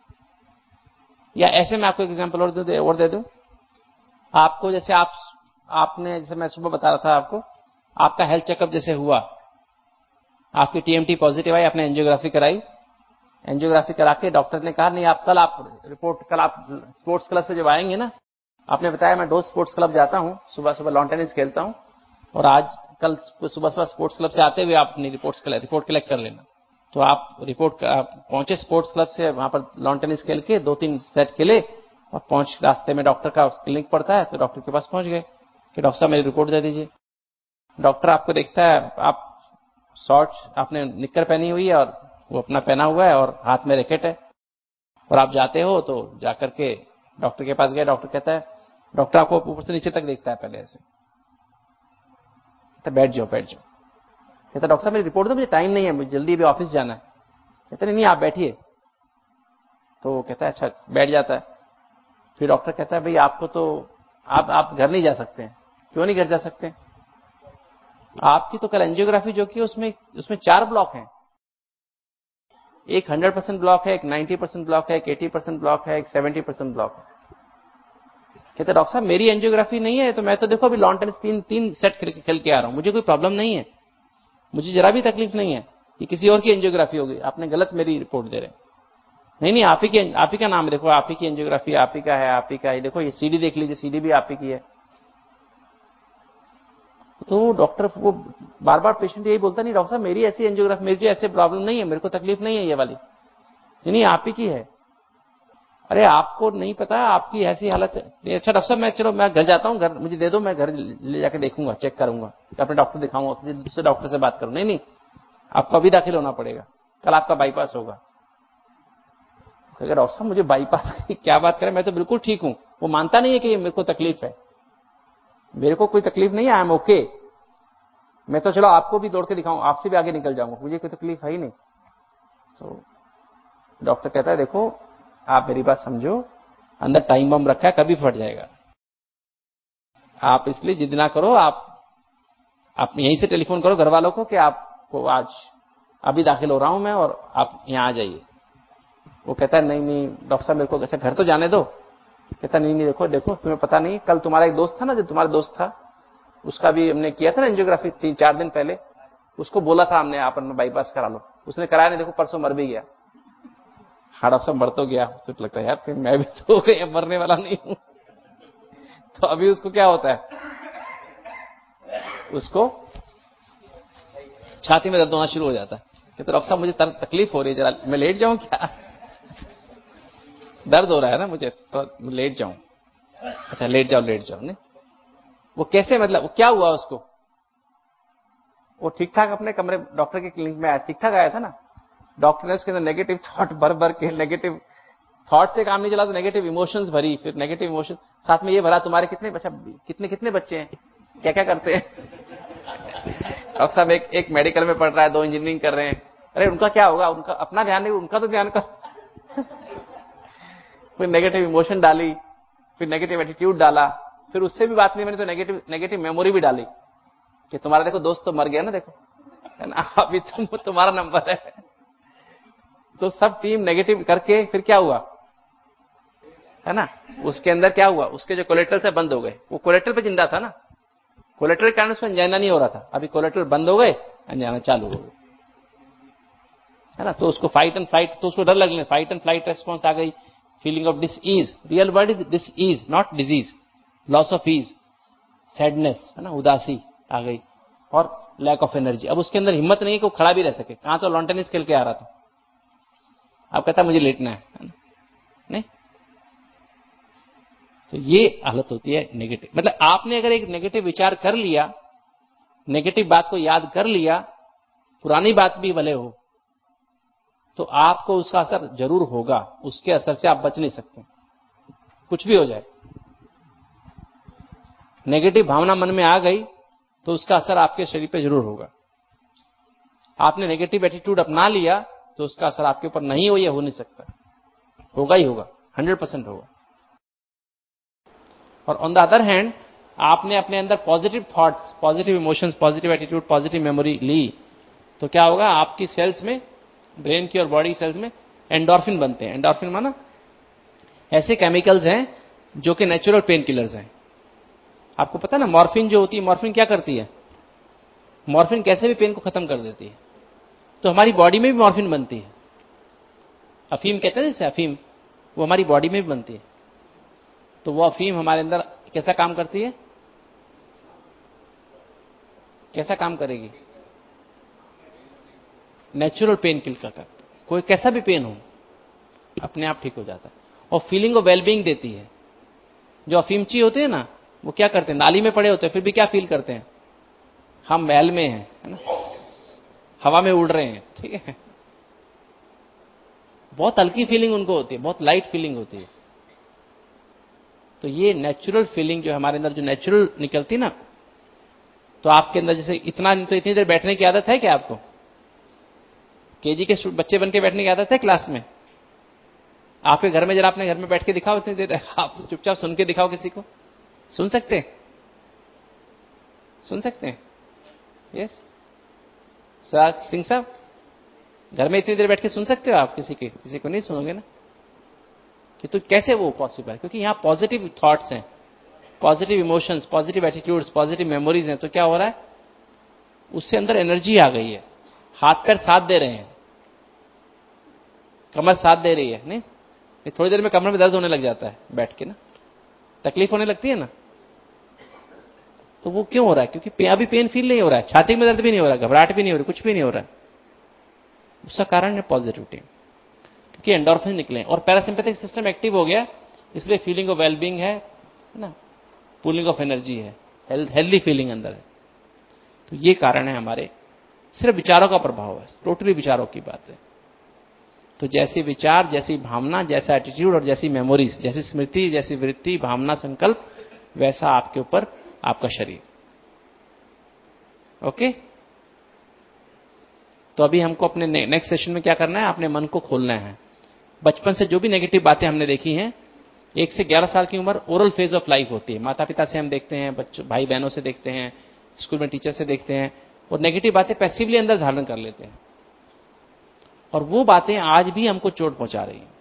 या ऐसे मैं आपको एग्जांपल और दे दूं, आपको जैसे आपने जैसे मैं सुबह बता रहा था आपको, आपका हेल्थ चेकअप जैसे हुआ, आपकी टीएमटी पॉजिटिव आई, आपने एंजियोग्राफी कराई, एंजियोग्राफी करा के डॉक्टर ने कहा नहीं, कल आप स्पोर्ट्स क्लब से जब आएंगे ना, आपने बताया मैं रोज स्पोर्ट्स क्लब जाता हूं, सुबह लॉन टेनिस खेलता हूं, और कल सुबह स्पोर्ट्स क्लब से आते हुए आप अपनी रिपोर्ट कलेक्ट कर लेना। तो आप पहुंचे स्पोर्ट्स क्लब से, वहां पर लॉन टेनिस खेल के 2-3 सेट खेले, और रास्ते में डॉक्टर का क्लिनिक पड़ता है, तो डॉक्टर के पास पहुंच गए कि डॉक्टर साहब मेरी रिपोर्ट दे दीजिए। डॉक्टर आपको देखता है, आप शॉर्ट्स, आपने निक्कर पहनी हुई है और वो अपना पहना हुआ है और हाथ में रैकेट है, और आप जाते हो, तो जाकर के डॉक्टर के पास गए, डॉक्टर कहता है, डॉक्टर आपको ऊपर से नीचे तक देखता है पहले ऐसे, तो बैठ जाओ। कहता डॉक्टर साहब मेरी रिपोर्ट दो, मुझे टाइम नहीं है, मुझे जल्दी भी ऑफिस जाना है। कहते नहीं आप बैठिए। तो कहता है अच्छा, बैठ जाता है। फिर डॉक्टर कहता है भाई आपको तो आप घर नहीं जा सकते हैं। क्यों नहीं घर जा सकते? आपकी तो कल एंजियोग्राफी जो की उसमें 4 ब्लॉक हैं, एक 100% ब्लॉक है, एक 90% ब्लॉक है, एक 80% ब्लॉक है, एक 70% ब्लॉक है। कहते डॉक्टर साहब मेरी एंजियोग्राफी नहीं है, तो मैं तो देखो अभी लॉन टेनिस 3 सेट खेल के आ रहा हूं, मुझे कोई प्रॉब्लम नहीं है, मुझे जरा भी तकलीफ नहीं है, ये किसी और की एंजियोग्राफी होगी, आपने गलत मेरी रिपोर्ट दे रहे हैं। नहीं आप ही का नाम है, देखो आप ही की एंजियोग्राफी, आप ही का है, आप ही का है, देखो ये सीडी देख लीजिए, सीडी भी आप ही की है। तो डॉक्टर वो बार बार पेशेंट यही बोलता, नहीं डॉक्टर साहब मेरी ऐसी एंजियोग्राफी, मेरी ऐसे प्रॉब्लम नहीं है, मेरे को तकलीफ नहीं है ये वाली। नहीं आप ही की है। अरे आपको नहीं पता आपकी ऐसी हालत है। अच्छा डॉक्टर साहब मैं घर जाता हूँ, घर मुझे दे दो, मैं घर ले जाकर देखूंगा, चेक करूंगा, अपने डॉक्टर दिखाऊंगा, दूसरे डॉक्टर से बात करूं। नहीं आपको अभी दाखिल होना पड़ेगा, कल आपका बाईपास होगा। अगर डॉक्टर साहब मुझे बाईपास की क्या बात करें, मैं तो बिल्कुल ठीक हूं। वो मानता नहीं है कि मेरे को तकलीफ है, मेरे को कोई तकलीफ नहीं है, आई एम ओके। मैं तो चलो आपको भी दौड़ के दिखाऊं, आपसे भी आगे निकल जाऊंगा, मुझे कोई तकलीफ है ही नहीं। तो डॉक्टर कहता है देखो आप मेरी बात समझो, अंदर टाइम बम रखा है, कभी फट जाएगा। आप इसलिए जिद ना करो, आप यहीं से टेलीफोन करो घर वालों को कि आपको आज अभी दाखिल हो रहा हूं मैं और आप यहां आ जाइए। वो कहता है नहीं नहीं डॉक्टर साहब मेरे को अच्छा घर तो जाने दो। कहता नहीं नहीं देखो तुम्हें पता नहीं, कल तुम्हारा एक दोस्त था ना, जो तुम्हारा दोस्त था उसका भी हमने किया था ना एंजियोग्राफी 3-4 दिन पहले, उसको बोला था हमने आप बाईपास करा लो, उसने कराया नहीं, देखो परसों मर भी गया। हाँ डॉक्टर साहब मर तो गया, उसको लगता है यार फिर मैं भी तो कहीं मरने वाला नहीं हूं। तो अभी उसको क्या होता है, उसको छाती में दर्द होना शुरू हो जाता है। कहते डॉक्टर साहब मुझे तकलीफ हो रही है, जरा मैं लेट जाऊं क्या, दर्द हो रहा है ना मुझे, तो लेट जाऊं। अच्छा लेट जाओ नहीं। वो कैसे, मतलब वो क्या हुआ उसको, वो ठीक ठाक अपने कमरे डॉक्टर के क्लिनिक में आया, ठीक ठाक आया था ना, डॉक्टर ने उसके अंदर नेगेटिव थॉट भर के, नेगेटिव थॉट से काम नहीं चला तो नेगेटिव इमोशंस भरी, फिर नेगेटिव इमोशन साथ में ये भरा तुम्हारे कितने बच्चे हैं, क्या क्या करते हैं। डॉक्टर साहब एक मेडिकल में पढ़ रहा है, 2 इंजीनियरिंग कर रहे हैं। अरे उनका क्या होगा, उनका अपना ध्यान नहीं, उनका तो ध्यान कर। फिर नेगेटिव इमोशन डाली, फिर नेगेटिव एटीट्यूड डाला, फिर उससे भी बात नहीं बनी तो नेगेटिव मेमोरी भी डाली कि तुम्हारा देखो दोस्त तो मर गया ना, देखो है ना, अभी तुम्हारा नंबर है। तो सब टीम नेगेटिव करके फिर क्या हुआ है ना, उसके अंदर क्या हुआ, उसके जो कोलेट्रल से बंद हो गए। वो कोलेट्रल पे जिंदा था ना, कोलेट्रल के कारण उसको अंजाना नहीं हो रहा था, अभी कोलेट्रल बंद हो गए, अंजाना चालू हो गए, है ना। तो उसको फाइट एंड फ्लाइट, तो उसको डर लगने, फाइट एंड फ्लाइट रेस्पॉन्स आ गई, feeling of disease, real word is disease not disease, loss of ease, sadness है ना, उदासी आ गई, और लैक ऑफ एनर्जी। अब उसके अंदर हिम्मत नहीं कि वो खड़ा भी रह सके, कहां तो लॉन टेनिस खेल के आ रहा था, अब कहता मुझे लेटना है ना? नहीं। तो ये हालत होती है नेगेटिव, मतलब आपने अगर एक नेगेटिव विचार कर लिया, नेगेटिव बात को याद कर लिया, पुरानी बात भी भले हो, तो आपको उसका असर जरूर होगा, उसके असर से आप बच नहीं सकते, कुछ भी हो जाए। नेगेटिव भावना मन में आ गई तो उसका असर आपके शरीर पे जरूर होगा। आपने नेगेटिव एटीट्यूड अपना लिया तो उसका असर आपके ऊपर नहीं हो, या हो नहीं सकता, होगा ही होगा, 100% होगा। और ऑन द अदर हैंड आपने अपने अंदर positive thoughts, positive emotions, positive attitude, positive memory ली, तो क्या होगा, आपकी सेल्स में, ब्रेन की और बॉडी सेल्स में एंडोर्फिन बनते हैं। एंडोर्फिन माना ऐसे केमिकल्स हैं जो कि नेचुरल पेन किलर्स हैं। आपको पता है ना, मॉर्फिन जो होती है, मॉर्फिन क्या करती है, मॉर्फिन कैसे भी पेन को खत्म कर देती है। तो हमारी बॉडी में भी मॉर्फिन बनती है, अफीम कहते हैं जैसे अफीम, वो हमारी बॉडी में भी बनती है। तो वो अफीम हमारे अंदर कैसा काम करती है, कैसा काम करेगी, नेचुरल पेन किल का करती, कोई कैसा भी पेन हो अपने आप ठीक हो जाता है, और फीलिंग ऑफ वेलबींग देती है। जो अफीमची होते हैं ना, वो क्या करते हैं, नाली में पड़े होते हैं, फिर भी क्या फील करते हैं, हम महल में हैं, है ना, हवा में उड़ रहे हैं, ठीक है, बहुत हल्की फीलिंग उनको होती है, बहुत लाइट फीलिंग होती है। तो ये नेचुरल फीलिंग जो हमारे अंदर जो नेचुरल निकलती ना, तो आपके अंदर जैसे इतना तो इतनी देर बैठने की आदत है क्या आपको, केजी के बच्चे बन के बैठने की आदत है क्लास में, आपके घर में जरा अपने घर में बैठ के दिखाओ इतनी देर, आप चुपचाप सुन के दिखाओ किसी को, सुन सकते हैं, सुन सकते हैं, यस सिंह साहब, घर में इतनी देर बैठ के सुन सकते हो आप किसी को नहीं सुनोगे ना, कि तो कैसे वो पॉसिबल है, क्योंकि यहां पॉजिटिव थॉट्स हैं, positive emotions, positive attitudes, positive memories हैं। तो क्या हो रहा है, उससे अंदर एनर्जी आ गई है, हाथ पैर साथ दे रहे हैं, कमर साथ दे रही है, नहीं थोड़ी देर में कमर में दर्द होने लग जाता है बैठ के ना, तकलीफ होने लगती है ना। तो वो क्यों हो रहा है, क्योंकि अभी पेन फील नहीं हो रहा है, छाती में दर्द भी नहीं हो रहा है, घबराहट भी नहीं हो रही, कुछ भी नहीं हो रहा है। उसका कारण है पॉजिटिविटी, क्योंकि एंडोर्फिन निकले और पैरासिम्पैथिक सिस्टम एक्टिव हो गया, इसलिए फीलिंग ऑफ वेलबींग है ना, पूलिंग ऑफ एनर्जी है, हेल्दी फीलिंग अंदर है। तो ये कारण है हमारे सिर्फ विचारों का प्रभाव है, टोटली विचारों की बात है। तो जैसे विचार, जैसी भावना, जैसा एटीट्यूड और जैसी मेमोरीज, जैसी स्मृति, जैसी वृत्ति, भावना, संकल्प, वैसा आपके ऊपर आपका शरीर। ओके? तो अभी हमको अपने नेक्स्ट सेशन में क्या करना है, अपने मन को खोलना है। बचपन से जो भी नेगेटिव बातें हमने देखी हैं, 1 से 11 साल की उम्र ओरल फेज ऑफ लाइफ होती है। माता पिता से हम देखते हैं, बच्चों भाई बहनों से देखते हैं, स्कूल में टीचर से देखते हैं, और नेगेटिव बातें पैसिवली अंदर धारण कर लेते हैं, और वो बातें आज भी हमको चोट पहुंचा रही हैं।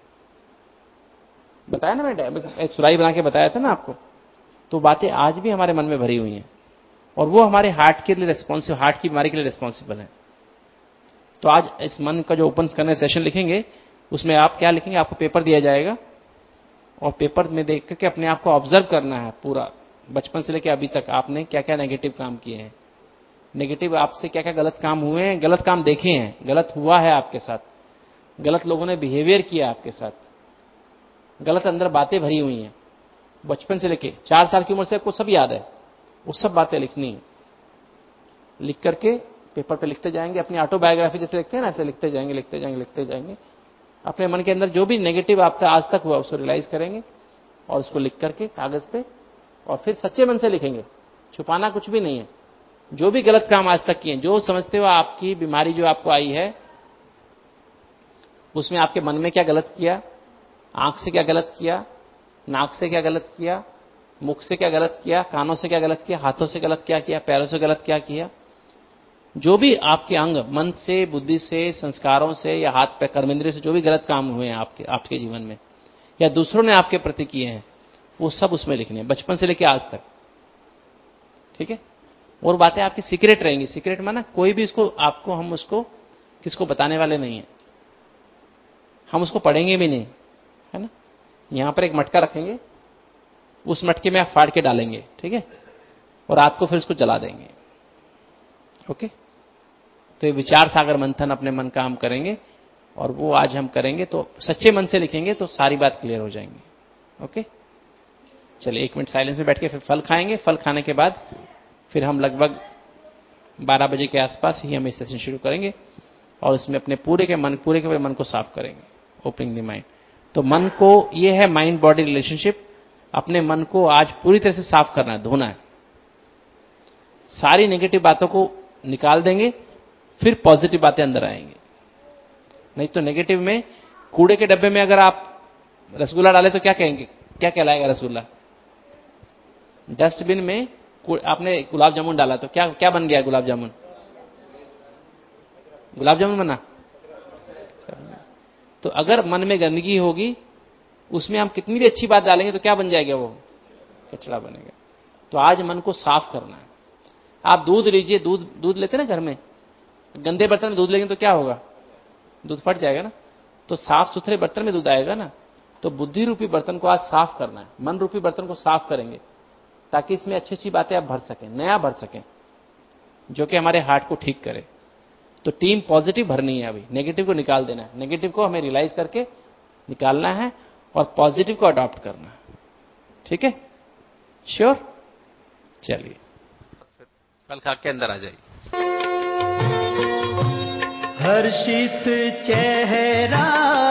बताया ना, मैंने एक सुराही बना के बताया था ना आपको। तो बातें आज भी हमारे मन में भरी हुई हैं, और वो हमारे हार्ट के लिए रिस्पॉन्सिबल, हार्ट की बीमारी के लिए रिस्पॉन्सिबल है। तो आज इस मन का जो ओपन करने सेशन लिखेंगे, उसमें आप क्या लिखेंगे, आपको पेपर दिया जाएगा, और पेपर में देख करके अपने आप को ऑब्जर्व करना है पूरा, बचपन से लेकर अभी तक आपने क्या क्या नेगेटिव काम किए हैं, नेगेटिव आपसे क्या क्या गलत काम हुए हैं, गलत काम देखे हैं, गलत हुआ है आपके साथ, गलत लोगों ने बिहेवियर किया आपके साथ, गलत अंदर बातें भरी हुई हैं बचपन से लेके 4 साल की उम्र से, आपको सब याद है, वो सब बातें लिखनी है। लिख करके पेपर पे लिखते जाएंगे, अपनी ऑटोबायोग्राफी जैसे लिखते हैं ना, ऐसे लिखते जाएंगे, लिखते जाएंगे, लिखते जाएंगे। अपने मन के अंदर जो भी नेगेटिव आपका आज तक हुआ उसको रियलाइज करेंगे, और उसको लिख करके कागज पे, और फिर सच्चे मन से लिखेंगे, छुपाना कुछ भी नहीं है। जो भी गलत काम आज तक किए, जो समझते हो आपकी बीमारी जो आपको आई है, उसमें आपके मन में क्या गलत किया, आंख से क्या गलत किया, नाक से क्या गलत किया, मुख से क्या गलत किया, कानों से क्या गलत किया, हाथों से गलत क्या किया, पैरों से गलत क्या किया, जो भी आपके अंग, मन से, बुद्धि से, संस्कारों से, या हाथ पे कर्मेंद्रिय से जो भी गलत काम हुए हैं आपके जीवन में, या दूसरों ने आपके प्रति किए हैं, वो सब उसमें लिखने हैं, बचपन से लेकर आज तक। ठीक है? और बातें आपकी सीक्रेट रहेंगी। सीक्रेट माना कोई भी इसको आपको, हम उसको किसको बताने वाले नहीं है, हम उसको पढ़ेंगे भी नहीं, है ना। यहां पर एक मटका रखेंगे, उस मटके में आप फाड़ के डालेंगे, ठीक है, और रात को फिर उसको जला देंगे। ओके? तो ये विचार सागर मंथन अपने मन का हम करेंगे, और वो आज हम करेंगे, तो सच्चे मन से लिखेंगे तो सारी बात क्लियर हो जाएंगी। ओके? चलिए 1 मिनट साइलेंस में बैठ के फिर फल खाएंगे। फल खाने के बाद फिर हम लगभग 12 बजे के आसपास ही हम इस सेशन शुरू करेंगे, और उसमें अपने पूरे के मन को साफ करेंगे, ओपनिंग द माइंड। तो मन को, ये है माइंड बॉडी रिलेशनशिप। अपने मन को आज पूरी तरह से साफ करना है, धोना है। सारी नेगेटिव बातों को निकाल देंगे, फिर पॉजिटिव बातें अंदर आएंगी। नहीं तो नेगेटिव में, कूड़े के डब्बे में अगर आप रसगुल्ला डाले तो क्या कहेंगे, क्या कहलाएगा रसगुल्ला। डस्टबिन में आपने गुलाब जामुन डाला तो क्या क्या बन गया गुलाब जामुन, गुलाब जामुन बना। तो अगर मन में गंदगी होगी, उसमें हम कितनी भी अच्छी बात डालेंगे तो क्या बन जाएगा, वो कचरा बनेगा। तो आज मन को साफ करना है। आप दूध लीजिए, दूध लेते ना घर में, गंदे बर्तन में दूध लेंगे तो क्या होगा, दूध फट जाएगा ना। तो साफ सुथरे बर्तन में दूध आएगा ना। तो बुद्धि रूपी बर्तन को आज साफ करना है, मन रूपी बर्तन को साफ करेंगे, ताकि इसमें अच्छी अच्छी बातें आप भर सकें, नया भर सकें, जो कि हमारे हार्ट को ठीक करे। तो टीम पॉजिटिव भरनी है, अभी नेगेटिव को निकाल देना है, नेगेटिव को हमें रियलाइज करके निकालना है, और पॉजिटिव को अडॉप्ट करना है। ठीक है? श्योर? चलिए फल खा के अंदर आ जाइए। हर्षित चेहरा